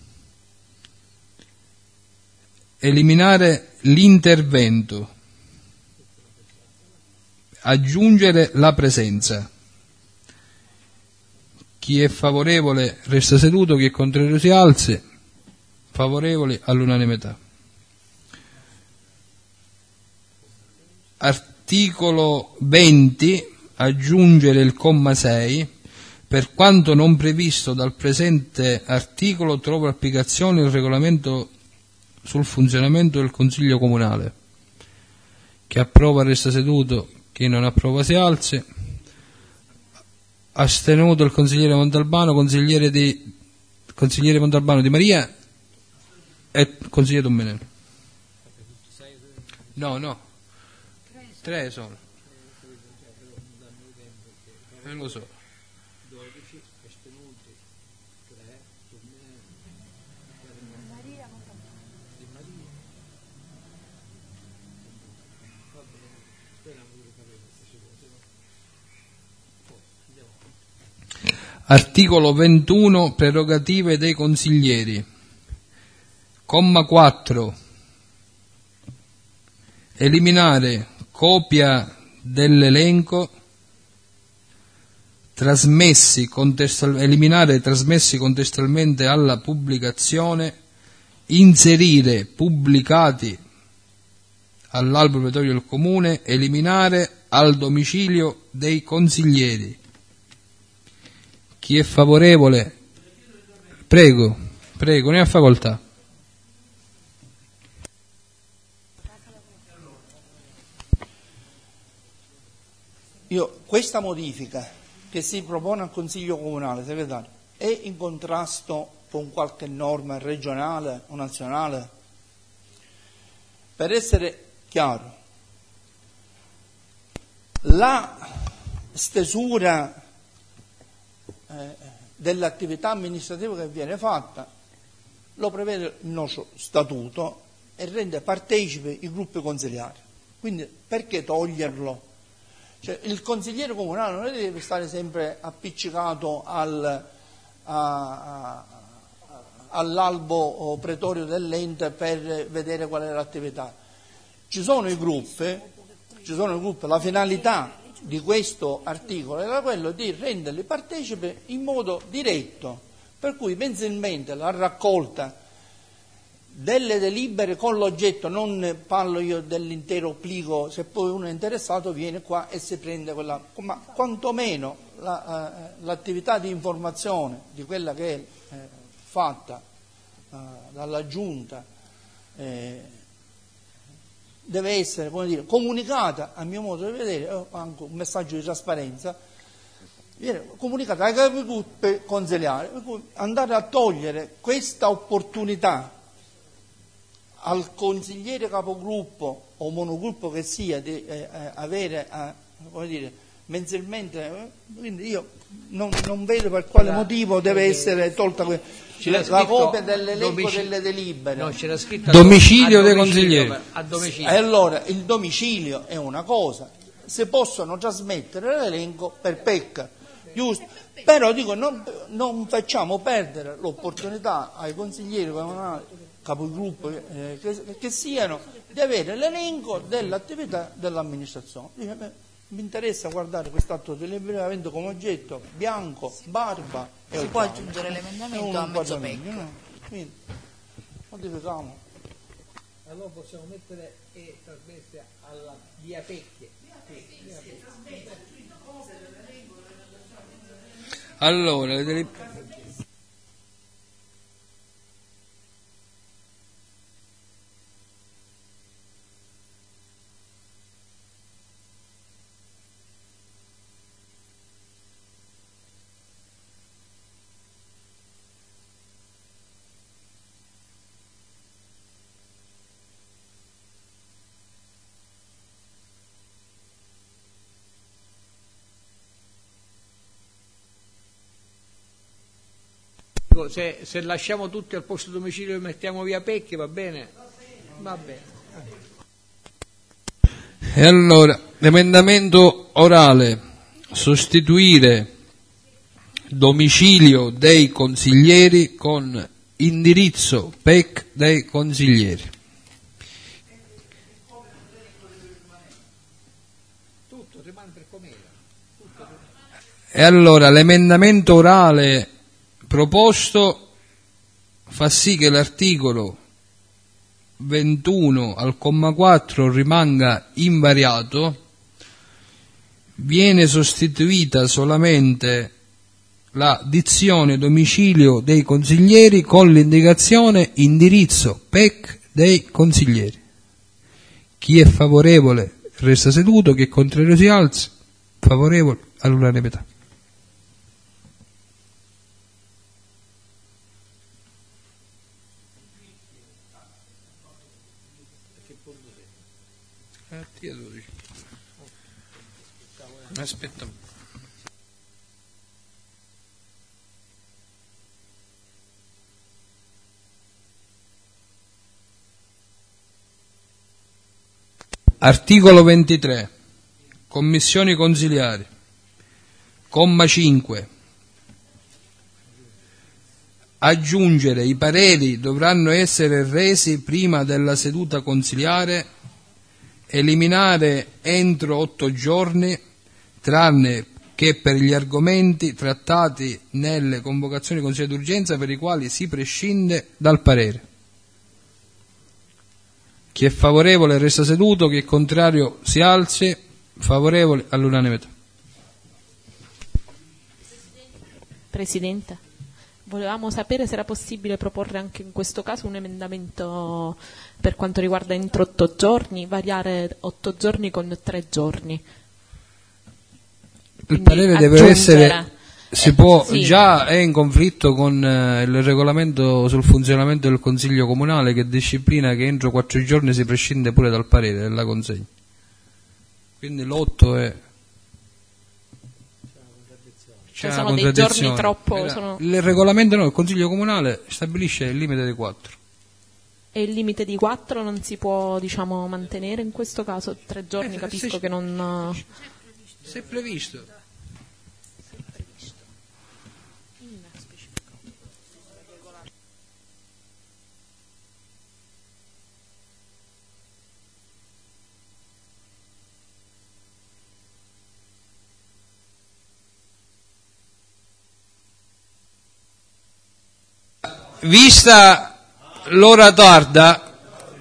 eliminare l'intervento, aggiungere la presenza. Chi è favorevole resta seduto, chi è contrario si alzi. Favorevoli all'unanimità. Articolo 20, aggiungere il comma 6. Per quanto non previsto dal presente articolo trova applicazione il regolamento sul funzionamento del Consiglio Comunale. Chi approva resta seduto, chi non approva si alzi. Astenuto il consigliere Montalbano, consigliere Montalbano, Di Maria e consigliere Tumminello. No, 3 sono. Lo so. Articolo 21, prerogative dei consiglieri. Comma 4. Eliminare copia dell'elenco eliminare trasmessi contestualmente alla pubblicazione, inserire pubblicati all'albo pretorio del comune, eliminare al domicilio dei consiglieri. Chi è favorevole? Prego, ne ha facoltà. Questa modifica che si propone al Consiglio Comunale, segretario, è in contrasto con qualche norma regionale o nazionale? Per essere chiaro, la stesura dell'attività amministrativa che viene fatta lo prevede il nostro statuto e rende partecipi i gruppi consiliari. Quindi perché toglierlo? Cioè, il consigliere comunale non deve stare sempre appiccicato all'albo pretorio dell'ente per vedere qual è l'attività. Ci sono i gruppi, la finalità di questo articolo era quello di renderli partecipi in modo diretto, per cui mensilmente la raccolta delle delibere con l'oggetto, non parlo io dell'intero plico, se poi uno è interessato viene qua e si prende quella, ma quantomeno l'attività di informazione di quella che è fatta dalla Giunta deve essere, come dire, comunicata, a mio modo di vedere, anche un messaggio di trasparenza, viene comunicata ai capigruppi consiliari, per cui andare a togliere questa opportunità al consigliere capogruppo o monogruppo che sia di avere, come dire, mensilmente, quindi io non vedo per quale motivo deve essere tolta la copia dell'elenco delle delibere. No, c'era scritto domicilio dei consiglieri. A domicilio. E allora il domicilio è una cosa, si possono trasmettere l'elenco per PEC, giusto? Però dico, non facciamo perdere l'opportunità ai consiglieri comunali, capogruppo che siano, di avere l'elenco dell'attività dell'amministrazione. Dice, mi interessa guardare quest'atto deliberamento come oggetto bianco, barba e si può aggiungere l'emendamento a mezzo PEC. Quindi modifichiamo. Allora possiamo mettere e trasmesse alla via Pecchie. Allora, se lasciamo tutti al posto domicilio e mettiamo via Pecchie, va bene? Va bene. E allora, l'emendamento orale, sostituire domicilio dei consiglieri con indirizzo PEC dei consiglieri. Tutto rimane per com'era. E allora, l'emendamento orale proposto fa sì che l'articolo 21 al comma 4 rimanga invariato, viene sostituita solamente la dizione domicilio dei consiglieri con l'indicazione indirizzo PEC dei consiglieri. Chi è favorevole resta seduto, chi è contrario si alza. Favorevole all'unanimità. Aspetta. Articolo 23. Commissioni consiliari. Comma 5. Aggiungere i pareri dovranno essere resi prima della seduta consiliare. Eliminare entro 8 giorni, tranne che per gli argomenti trattati nelle convocazioni di consiglio d'urgenza per i quali si prescinde dal parere. Chi è favorevole resta seduto, chi è contrario si alzi. Favorevole all'unanimità. Presidente, volevamo sapere se era possibile proporre anche in questo caso un emendamento per quanto riguarda entro 8 giorni, variare 8 giorni con 3 giorni. Il parere deve essere, si può, sì. Già è in conflitto con il regolamento sul funzionamento del Consiglio Comunale che disciplina che entro 4 giorni si prescinde pure dal parere della consegna. Quindi l'8 è... sono dei giorni troppo... Il regolamento no, il Consiglio Comunale stabilisce il limite di 4. E il limite di 4 non si può, diciamo, mantenere in questo caso? 3 giorni capisco che non... Se è previsto. Vista l'ora tarda,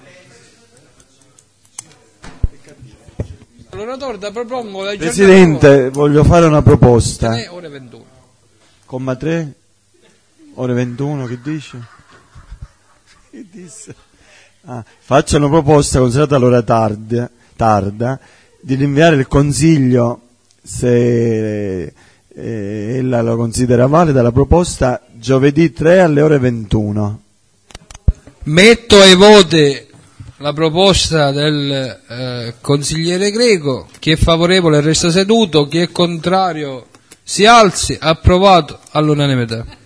propongo la Presidente, voglio fare una proposta. 3 ore 21. Comma 3, ore 21, che dice? Che disse? Faccio una proposta considerata l'ora tarda di rinviare il Consiglio, se ella lo considera valida, la proposta giovedì 3 alle ore 21. Metto ai voti la proposta del consigliere Greco. Chi è favorevole resta seduto, chi è contrario si alzi. Approvato all'unanimità.